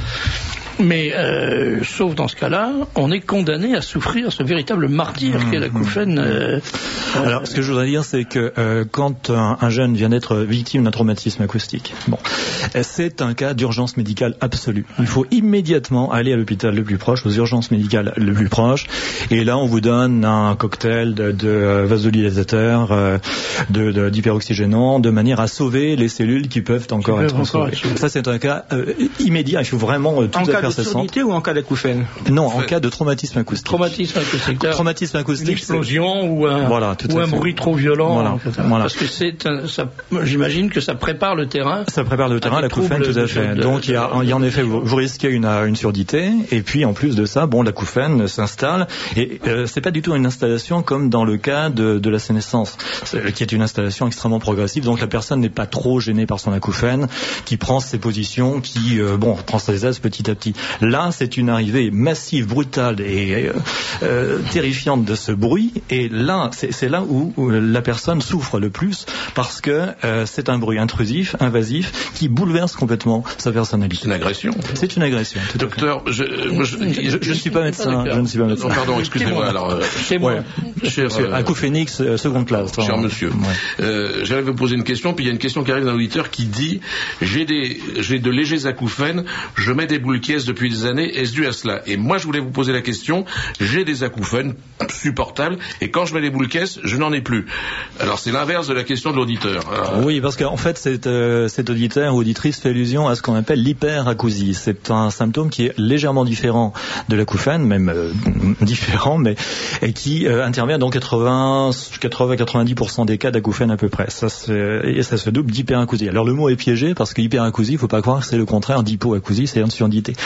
Mais euh, sauf dans ce cas-là, on est condamné à souffrir ce véritable martyr mmh, qu'est l'acouphène. Euh, Alors, ce que je voudrais dire, c'est que euh, quand un, un jeune vient d'être victime d'un traumatisme acoustique, bon, c'est un cas d'urgence médicale absolue. Il faut immédiatement aller à l'hôpital le plus proche, aux urgences médicales le plus proche, et là, on vous donne un cocktail de, de vasodilatateurs, euh, de, de, d'hyperoxygénants, de manière à sauver les cellules qui peuvent encore qui être sauvées. Ça, c'est un cas euh, immédiat. Il faut vraiment euh, tout de surdité ou en cas d'acouphène? Non, en cas de traumatisme acoustique. Traumatisme acoustique. Traumatisme acoustique. Une explosion ou un, voilà, ou un bruit trop violent. Voilà, voilà. Parce que c'est un, ça, j'imagine que ça prépare le terrain. Ça prépare le terrain à l'acouphène, tout à fait. De, Donc il y a, il y a en effet, vous, vous risquez une, une surdité, et puis en plus de ça, bon, l'acouphène s'installe, et euh, c'est pas du tout une installation comme dans le cas de, de la sénescence, qui est une installation extrêmement progressive. Donc la personne n'est pas trop gênée par son acouphène, qui prend ses positions, qui euh, bon prend ses aises petit à petit. Là, c'est une arrivée massive, brutale et euh, euh, terrifiante de ce bruit. Et là, c'est, c'est là où, où la personne souffre le plus parce que euh, c'est un bruit intrusif, invasif, qui bouleverse complètement sa personnalité. C'est une agression. C'est une agression. Docteur, je, moi, je, je, je ne suis pas médecin. Je ne suis pas médecin. Non, pardon, excusez-moi. Alors, euh, c'est moi. Ouais. Cher, euh, acouphénix, euh, seconde classe. Cher hein. monsieur, ouais. euh, j'allais vous poser une question, puis il y a une question qui arrive d'un auditeur qui dit j'ai des, j'ai de légers acouphènes, je mets des boules qui depuis des années, est-ce dû à cela? Et moi, je voulais vous poser la question, j'ai des acouphènes supportables, et quand je mets les boules caisses, je n'en ai plus. Alors, c'est l'inverse de la question de l'auditeur. Alors... Oui, parce qu'en fait, cet, euh, cet auditeur ou auditrice fait allusion à ce qu'on appelle l'hyperacousie. C'est un symptôme qui est légèrement différent de l'acouphène, même euh, différent, mais et qui euh, intervient dans quatre-vingts à quatre-vingt-dix pour cent des cas d'acouphène à peu près. Ça se, et ça se double d'hyperacousie. Alors, le mot est piégé, parce que hyperacousie, il ne faut pas croire que c'est le contraire d'hypoacousie, c'est une surdité.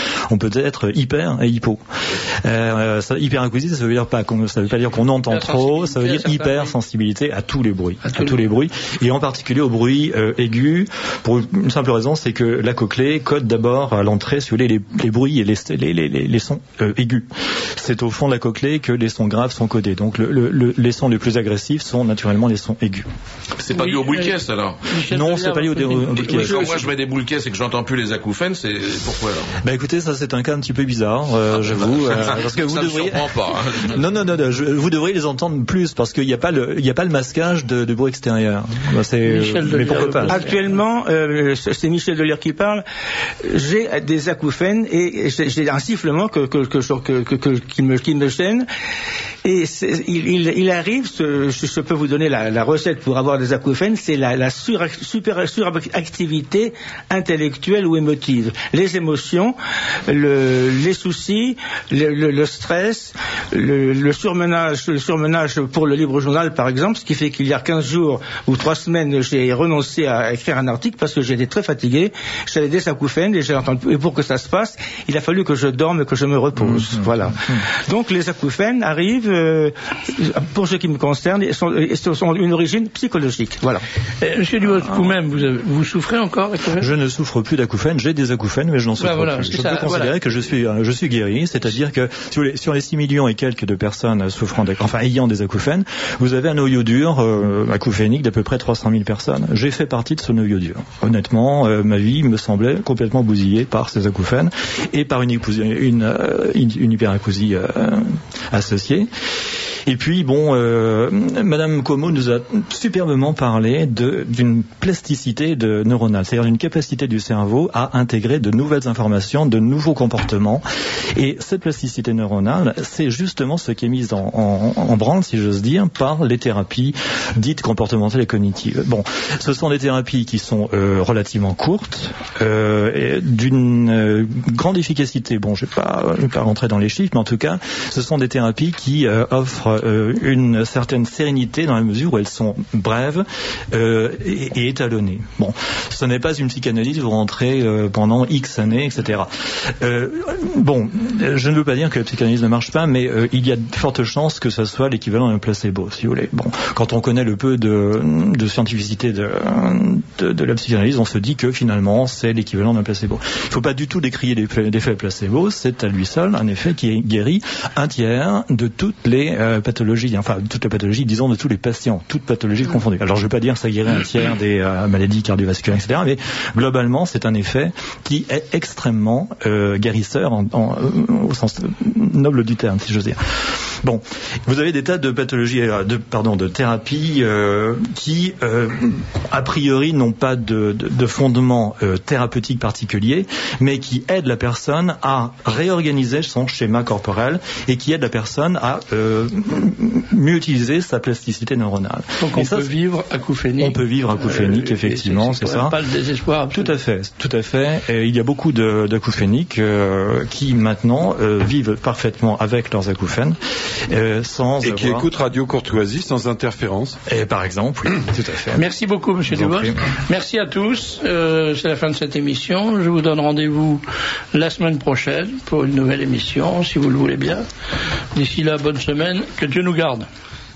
on peut être hyper et hypo. Euh, ça, hyperacoustique, ça veut dire pas qu'on, ça veut pas dire qu'on entend trop, ça veut dire hypersensibilité à tous les bruits, à, à tous les bruits, et en particulier aux bruits euh, aigus, pour une simple raison, c'est que la cochlée code d'abord à l'entrée, si vous voulez, les, les bruits et les, les, les, les sons euh, aigus. C'est au fond de la cochlée que les sons graves sont codés. Donc le, le, les sons les plus agressifs sont naturellement les sons aigus. C'est pas oui, dû au boules caisse alors? Non, c'est pas lié au boules caisse. Quand moi je mets des boules caisse et que j'entends plus les acouphènes, c'est pourquoi alors? Bah écoutez, ça c'est un cas un petit peu bizarre, euh, j'avoue, euh, parce que vous ça devriez. Me surprend pas, hein. Non, non, non, non je, vous devriez les entendre plus parce qu'il n'y a pas le, il y a pas le masquage de, de bruit extérieur. Bah, c'est, mais pourquoi pas? Actuellement, euh, c'est Michel Delire qui parle. J'ai des acouphènes et j'ai, j'ai un sifflement que, que, que, que, que, que qui me, qui me gêne. Et il, il, il arrive, ce, je, je peux vous donner la, la recette pour avoir des acouphènes, c'est la, la sur, super, suractivité intellectuelle ou émotive. Les émotions, le, les soucis, le, le, le stress, le, le surmenage, le surmenage pour le Libre Journal par exemple, ce qui fait qu'il y a quinze jours ou trois semaines, j'ai renoncé à écrire un article parce que j'étais très fatigué, j'avais des acouphènes et j'ai entendu, et pour que ça se passe, il a fallu que je dorme et que je me repose. Mmh, voilà. Mmh. Donc les acouphènes arrivent, euh, pour ce qui me concerne, ils sont, ils sont une origine psychologique. Voilà. Euh, Monsieur Dubos, vous-même, vous, avez, vous souffrez encore? Je ne souffre plus d'acouphènes, j'ai des acouphènes, mais je n'en souffre bah, voilà, plus. Je ça, peux considérer voilà. que je suis, je suis guéri, c'est-à-dire que sur les, sur les six millions et quelques de personnes souffrant, enfin ayant des acouphènes, vous avez un noyau dur euh, acouphénique d'à peu près trois cent mille personnes. J'ai fait partie de ce noyau dur. Honnêtement, euh, ma vie me semblait complètement bousillée par ces acouphènes et par une, une, une, une hyperacousie euh, associée. Et puis, bon, euh, Madame Como nous a superbement parlé de, d'une plasticité de neuronale, c'est-à-dire d'une capacité du cerveau à intégrer de nouvelles informations, de nouveaux comportements. Et cette plasticité neuronale, c'est justement ce qui est mis en, en, en branle, si j'ose dire, par les thérapies dites comportementales et cognitives. Bon, ce sont des thérapies qui sont euh, relativement courtes, euh, et d'une euh, grande efficacité. Bon, je ne vais pas, je vais pas rentrer dans les chiffres, mais en tout cas, ce sont des thérapies qui euh, offrent Euh, une certaine sérénité dans la mesure où elles sont brèves euh, et, et étalonnées. Bon, ce n'est pas une psychanalyse, vous rentrez euh, pendant X années, et cetera. Euh, bon, je ne veux pas dire que la psychanalyse ne marche pas, mais euh, il y a de fortes chances que ce soit l'équivalent d'un placebo, si vous voulez. Bon, quand on connaît le peu de, de scientificité de, de, de la psychanalyse, on se dit que finalement c'est l'équivalent d'un placebo. Il ne faut pas du tout décrier l'effet placebo, c'est à lui seul un effet qui guérit un tiers de toutes les euh, pathologies, enfin toute la pathologie, disons, de tous les patients, toutes pathologies confondues. Alors je ne veux pas dire que ça guérit un tiers des euh, maladies cardiovasculaires, et cetera, mais globalement c'est un effet qui est extrêmement euh, guérisseur en, en, euh, au sens noble du terme, si j'ose dire. Bon, vous avez des tas de pathologies, de, pardon, de thérapies euh, qui, euh, a priori, n'ont pas de, de, de fondement euh, thérapeutique particulier, mais qui aident la personne à réorganiser son schéma corporel et qui aident la personne à euh, mieux utiliser sa plasticité neuronale. Donc on ça, peut vivre acouphénique. On peut vivre acouphénique, euh, effectivement, c'est, c'est, c'est ça. Pas le désespoir. Tout à fait, tout à fait. Et il y a beaucoup de, d'acouphéniques euh, qui maintenant euh, vivent parfaitement avec leurs acouphènes. Euh, sans et avoir... qui écoutent Radio Courtoisie sans interférence. Et par exemple, oui, tout à fait. Merci beaucoup, Monsieur Dubos. Merci à tous. Euh, c'est la fin de cette émission. Je vous donne rendez-vous la semaine prochaine pour une nouvelle émission, si vous le voulez bien. D'ici là, bonne semaine. Que Dieu nous garde.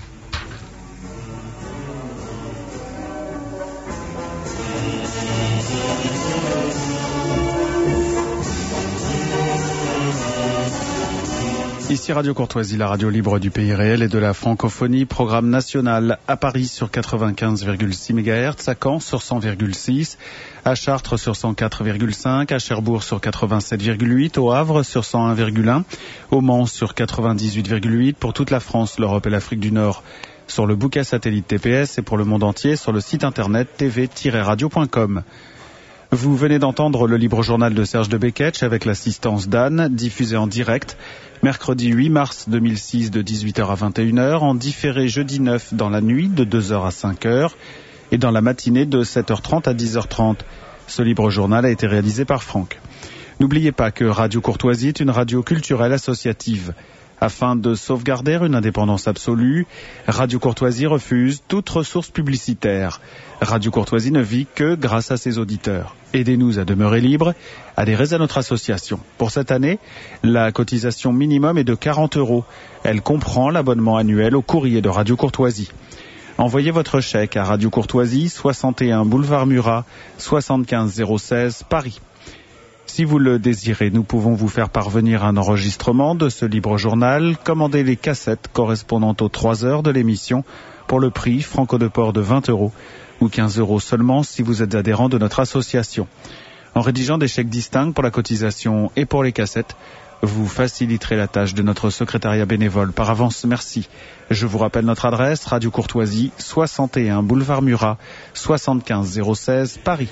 Ici Radio Courtoisie, la radio libre du pays réel et de la francophonie, programme national à Paris sur quatre-vingt-quinze virgule six mégahertz, à Caen sur cent virgule six, à Chartres sur cent quatre virgule cinq, à Cherbourg sur quatre-vingt-sept virgule huit, au Havre sur cent un virgule un, au Mans sur quatre-vingt-dix-huit virgule huit, pour toute la France, l'Europe et l'Afrique du Nord sur le bouquet satellite T P S et pour le monde entier sur le site internet t v tiret radio point com. Vous venez d'entendre le libre journal de Serge de Beketch avec l'assistance d'Anne, diffusé en direct mercredi huit mars deux mille six de dix-huit heures à vingt et une heures, en différé jeudi neuf dans la nuit de deux heures à cinq heures et dans la matinée de sept heures trente à dix heures trente. Ce libre journal a été réalisé par Franck. N'oubliez pas que Radio Courtoisie est une radio culturelle associative. Afin de sauvegarder une indépendance absolue, Radio Courtoisie refuse toute ressource publicitaire. Radio Courtoisie ne vit que grâce à ses auditeurs. Aidez-nous à demeurer libres, adhérez à notre association. Pour cette année, la cotisation minimum est de quarante euros. Elle comprend l'abonnement annuel au courrier de Radio Courtoisie. Envoyez votre chèque à Radio Courtoisie, soixante et un boulevard Murat, soixante-quinze zéro seize, Paris. Si vous le désirez, nous pouvons vous faire parvenir un enregistrement de ce libre journal. Commandez les cassettes correspondant aux trois heures de l'émission pour le prix franco de port de vingt euros ou quinze euros seulement si vous êtes adhérent de notre association. En rédigeant des chèques distincts pour la cotisation et pour les cassettes, vous faciliterez la tâche de notre secrétariat bénévole. Par avance, merci. Je vous rappelle notre adresse, Radio Courtoisie, soixante et un boulevard Murat, soixante-quinze zéro seize, Paris.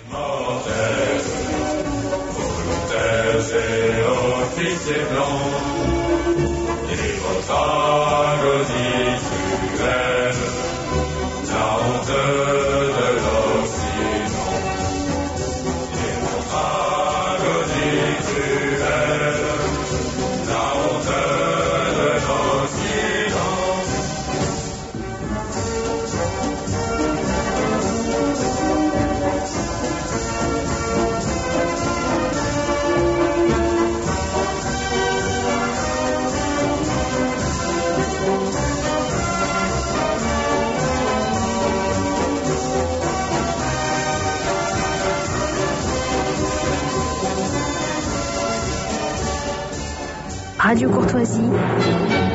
Radio Courtoisie,